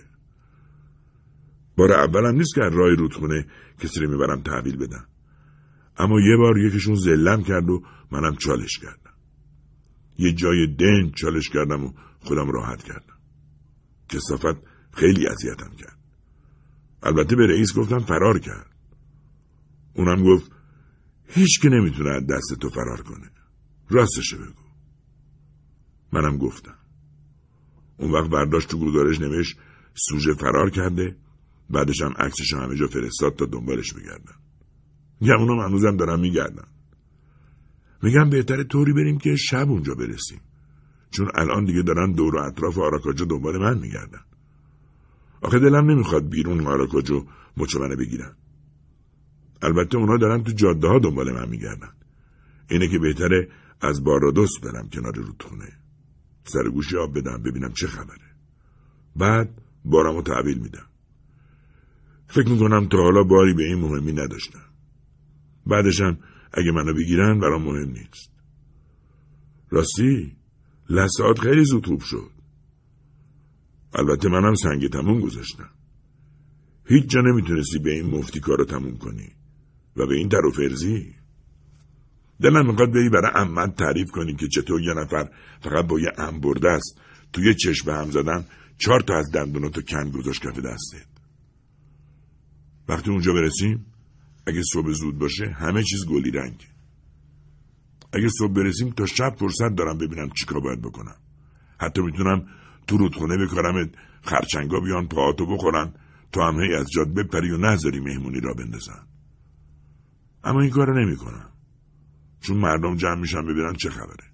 بار اولم نیست که راه رودخونه کسی رو میبرم تحویل بدم. اما یه بار یکیشون زلم کرد و منم چالش کردم. یه جای دنج چالش کردم و خودم راحت کردم. کثافت خیلی اذیتم کرد. البته به رئیس گفتم فرار کرد. اونم گفت هیچ که نمیتونه دست تو فرار کنه. راستشه بگو. منم گفتم. اون وقت برداشت تو گزارش نوشت سوژه فرار کرده. بعدش هم عکسش همه جا فرستاد تا دنبالش بگردن. گمونم هنوزم دارم میگردن. میگم بهتره طوری بریم که شب اونجا برسیم. چون الان دیگه دارن دور و اطراف آراکاجو دنبال من میگردن. آخه دلم نمیخواد بیرون آراکاجو مچ منو بگیرن. البته اونا دارن تو جاده ها دنبال من میگردن. اینه که بهتره از بارادوس برم کنار رودخونه. سرگوشی آب بدم ببینم چه خبره. بعد بارمو تحویل میدم. فکر میکنم تا حالا باری به این مهمی نداشتم. بعدشم اگه منو بگیرن برام مهم نیست. راستی لحظات خیلی زود خوب شد. البته منم سنگ تموم گذاشتم. هیچ جا نمیتونستی به این مفتی کارو تموم کنی و به این در و فرزی. دلم میخواد بری برای عمت تعریف کنی که چطور یه نفر فقط با یه انبرده است توی چشم به هم زدن 4 تا از دندوناتو کند گذاشت کف دستت. وقتی اونجا برسیم اگه صبح زود باشه همه چیز گلی رنگه. اگه صبح برسیم تا شب فرصت دارم ببینم چیکار باید بکنم. حتی میتونم تو رودخونه بکارمت خرچنگا بیان پاهاتو بخورن تا هم هی از جاد بپری و نذاری مهمونی را بندازن. اما این کارو نمیکنم. چون مردم جمع میشن ببینن چه خبره.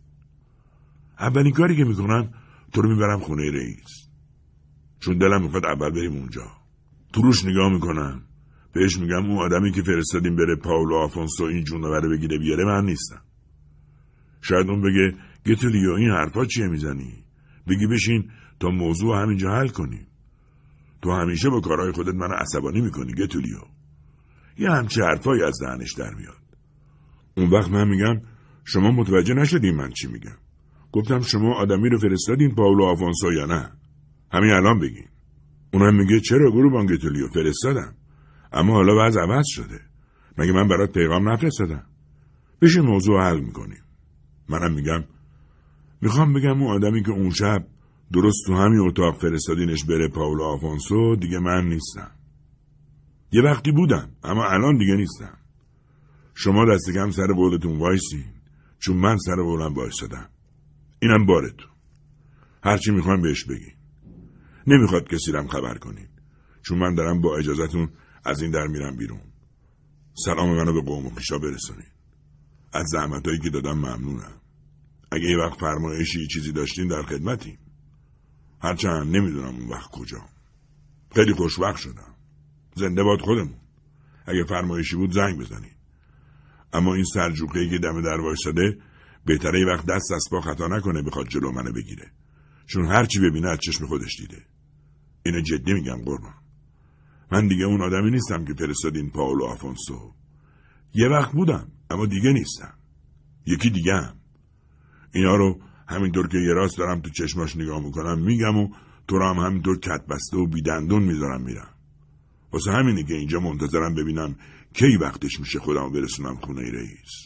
اولین کاری که میکنم تو رو میبرم خونه رئیس. چون دلم میخواد اول بریم اونجا. تو روش نگاه میکنم. بهش میگم اون آدمی که فرستادیم بره پائولو آفونسو این جونور رو بگیره بیاره من نیستم. شاید اون بگه گتولیو این حرفا چیه میزنی؟ بگی بشین تا موضوع همینجا حل کنیم. تو همیشه با کارهای خودت منو عصبانی میکنی گتولیو. یه همچه حرفایی از دهنش در میاد. اون وقت من میگم شما متوجه نشدین من چی میگم. گفتم شما آدمی رو فرستادین پائولو آفونسو یا نه؟ همین الان بگین. اونم میگه چرا قربان گتولیو فرستادم. اما حالا وضع عوض شده. مگه من برات پیغام نفرستادم؟ بشین موضوع حل میکنیم. منم میگم میخوام بگم اون آدمی که اون شب درست تو همین اتاق فرستادینش بره پائولو آفونسو دیگه من نیستم. یه وقتی بودم اما الان دیگه نیستم. شما دست کم سر قولتون وایسین چون من سر قولم وایسادم. اینم بارتون. هرچی میخوام بهش بگین. نمیخواد کسی رم خبر کنین چون من دارم با اجازهتون از این در میرم بیرون. سلام منو به قوم و خویشا برسونین. از زحمتایی که دادم ممنونم. اگه یه وقت فرمایشی چیزی داشتین در خدمتیم. هرچند نمیدونم اون وقت کجا. خیلی خوشوقت شدم. زنده باد خودمون. اگه فرمایشی بود زنگ بزنین. اما این سرجوقه‌ای که دم در وایساده بهتره یه وقت دست از پا خطا نکنه بخواد جلو منو بگیره. چون هرچی ببینه از چشم خودش دیده. اینو جدی میگم قربان. من دیگه اون آدمی نیستم که فرستادین پائولو آفونسو. یه وقت بودم اما دیگه نیستم. یکی دیگه هم. اینا رو همینطور که یه راست دارم تو چشماش نگاه میکنم میگم و تو رو هم همینطور کت بسته و بیدندون میذارم میرم. واسه همینه که اینجا منتظرم ببینم کی وقتش میشه خودمو برسونم خونه رئیس؟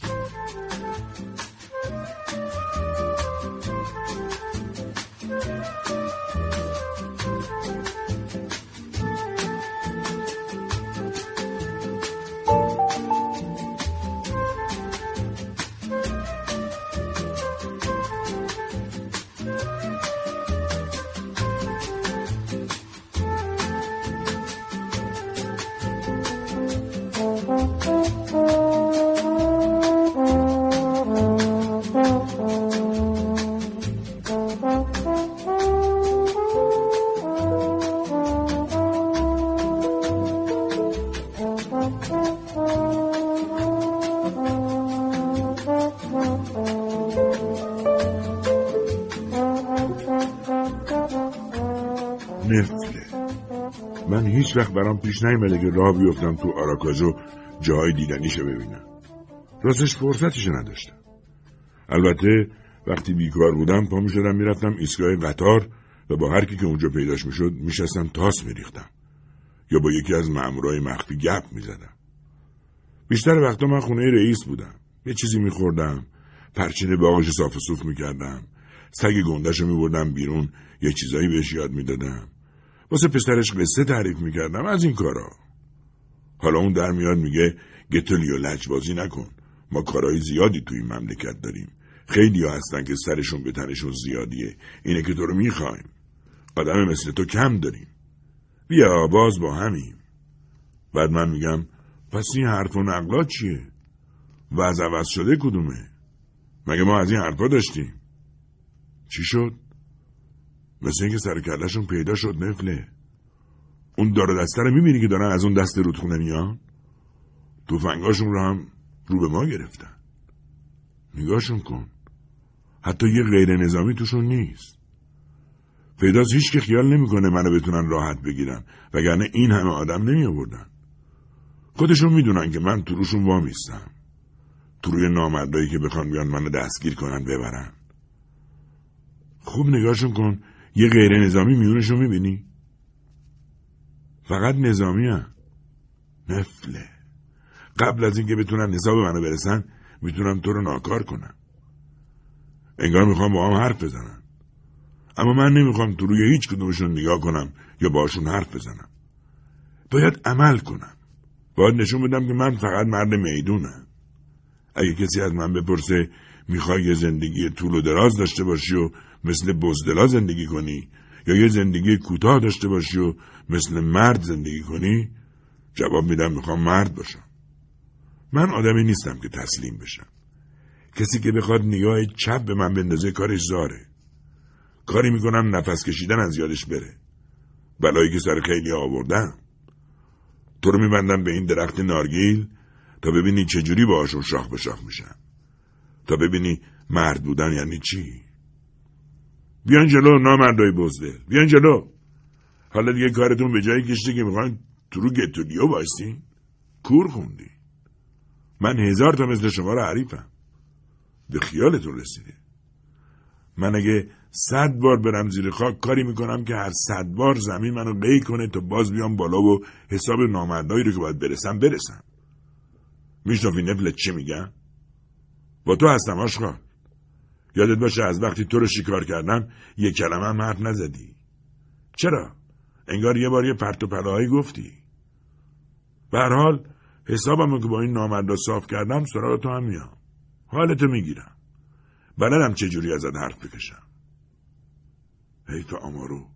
نفله. من هیچ وقت برام پیش نیامده که راه بیفتم تو آراکازو جاهای دیدنیشو ببینم. راستش فرصتشو نداشتم. البته وقتی بیکار بودم پا میشدم میرفتم ایستگاه قطار و با هر کی که اونجا پیداش میشد میشستم تاس میریختم یا با یکی از مامورای مخفی گپ میزدم. بیشتر وقتا من خونه رئیس بودم. یه چیزی میخوردم، پرچین باغش صاف و صوف میکردم، سگ گندهشو میبردم بیرون، یه چیزایی بهش یاد میدادم، واسه پسرش قصه تعریف میکردم، از این کارا. حالا اون در میاد میگه گتلی و لجبازی نکن، ما کارهای زیادی توی این مملکت داریم، خیلی ها هستن که سرشون به تنشون زیادیه، اینه که تو رو میخوایم، آدم مثل تو کم داریم، بیا باز با همیم. بعد من میگم پس این حرف و نقلات چیه؟ وضع عوض شده کدومه؟ مگه ما از این حرفا داشتیم؟ چی شد؟ مثل اینکه سر کله‌شون پیدا شد نفله. اون دار دسته رو میبینی که دارن از اون دست رودخونه میان؟ تفنگاشون رو هم رو به ما گرفتن. نگاهشون کن، حتی یه غیر نظامی توشون نیست. پیداست هیچ که خیال نمیکنه منو بتونن راحت بگیرن، وگرنه این همه آدم نمی آوردن. خودشون میدونن که من تو روشون وامیستم، تو روی نامردایی که بخوان بیان منو دستگیر کنن ببرن. خوب نگاهشون کن، یه غیر نظامی میونشون میبینی؟ فقط نظامی هم. نفله. قبل از اینکه بتونن حساب منو برسن میتونم تو رو ناکار کنم. انگار میخوام با هم حرف بزنن، اما من نمیخوام تو روی هیچ کدومشون نگاه کنم یا باشون حرف بزنم. باید عمل کنم، باید نشون بدم که من فقط مرد میدونم. اگه کسی از من بپرسه میخوای یه زندگی طول و دراز داشته باشی و مثل بزدلا زندگی کنی یا یه زندگی کوتاه داشته باشی و مثل مرد زندگی کنی، جواب میدم میخوام مرد باشم. من آدمی نیستم که تسلیم بشم. کسی که بخواد نگاه چپ به من بندازه کارش زاره. کاری میکنم نفس کشیدن از یادش بره. بلایی که سر خیلی آوردم. تو رو میبندم به این درخت نارگیل تا ببینی چجوری باهاشون شاخ به شاخ میشن، تا ببینی مرد بودن یعنی چی. بیان جلو نامردای بزدل، بیان جلو. حالا دیگه کارتون به جایی کشته که میخواین تو رو گتولیو وایسین؟ کور خوندی. من 1000 تا مثل شما رو حریفم. به خیالتون رسیده. من اگه 100 بار برم زیر خاک کاری میکنم که هر 100 بار زمین منو قی کنه تا باز بیام بالا و حساب نامردایی رو که باید برسم. میشنفی نفلت چی میگن؟ با تو هستم آشغال. یادت باشه از وقتی تو رو شکار کردم یه کلمه هم حرف نزدی. چرا؟ انگار یه بار یه پرت و پلاهایی گفتی. به هر حال حسابمو که با این نامردا صاف کردم سراغ تو هم میام. حالتو میگیرم. بلدم چجوری ازت حرف بکشم. حیف آمارو.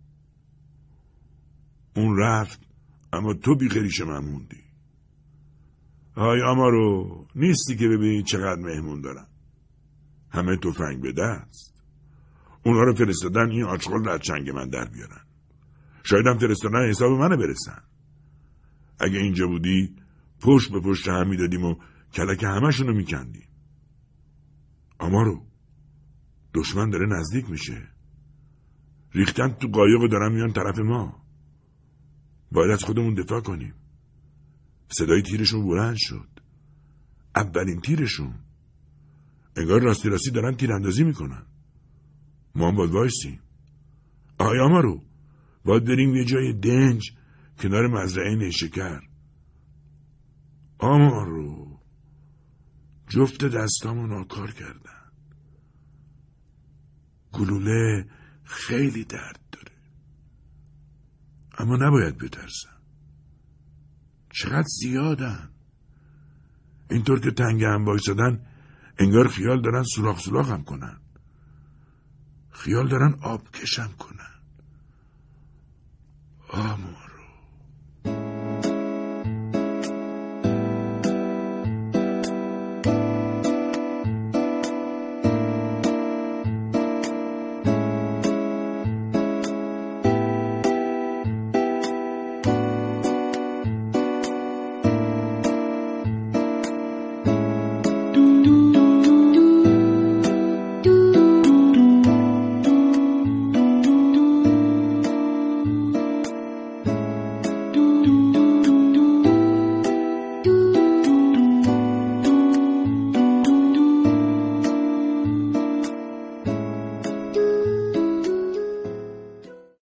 اون رفت اما تو بیخریش من موندی. های آمارو، نیستی که ببینی چقدر مهمون دارم. همه تفنگ به دست. اونا رو فرستادن این آشغال رو از چنگ من در بیارن. شاید هم فرستادن حساب منو برسن. اگه اینجا بودی پشت به پشت هم میدادیم و کلک همشونو میکندیم. آمارو، دشمن داره نزدیک میشه. ریختن تو قایق و دارن میان طرف ما. باید از خودمون دفاع کنیم. صدای تیرشون بلند شد. اولین تیرشون. انگار راستی دارن تیراندازی میکنن. ما هم باید وایسیم. آهای آمارو، باید بریم یه جای دنج کنار مزرعه نیشکر. آمارو جفت دستامو ناکار کردن. گلوله خیلی درد داره، اما نباید بترسم. چقدر زیادن. اینطور که تنگ هم وایسادن انگار خیال دارن سوراخ هم کنن. خیال دارن آب کشم کنن.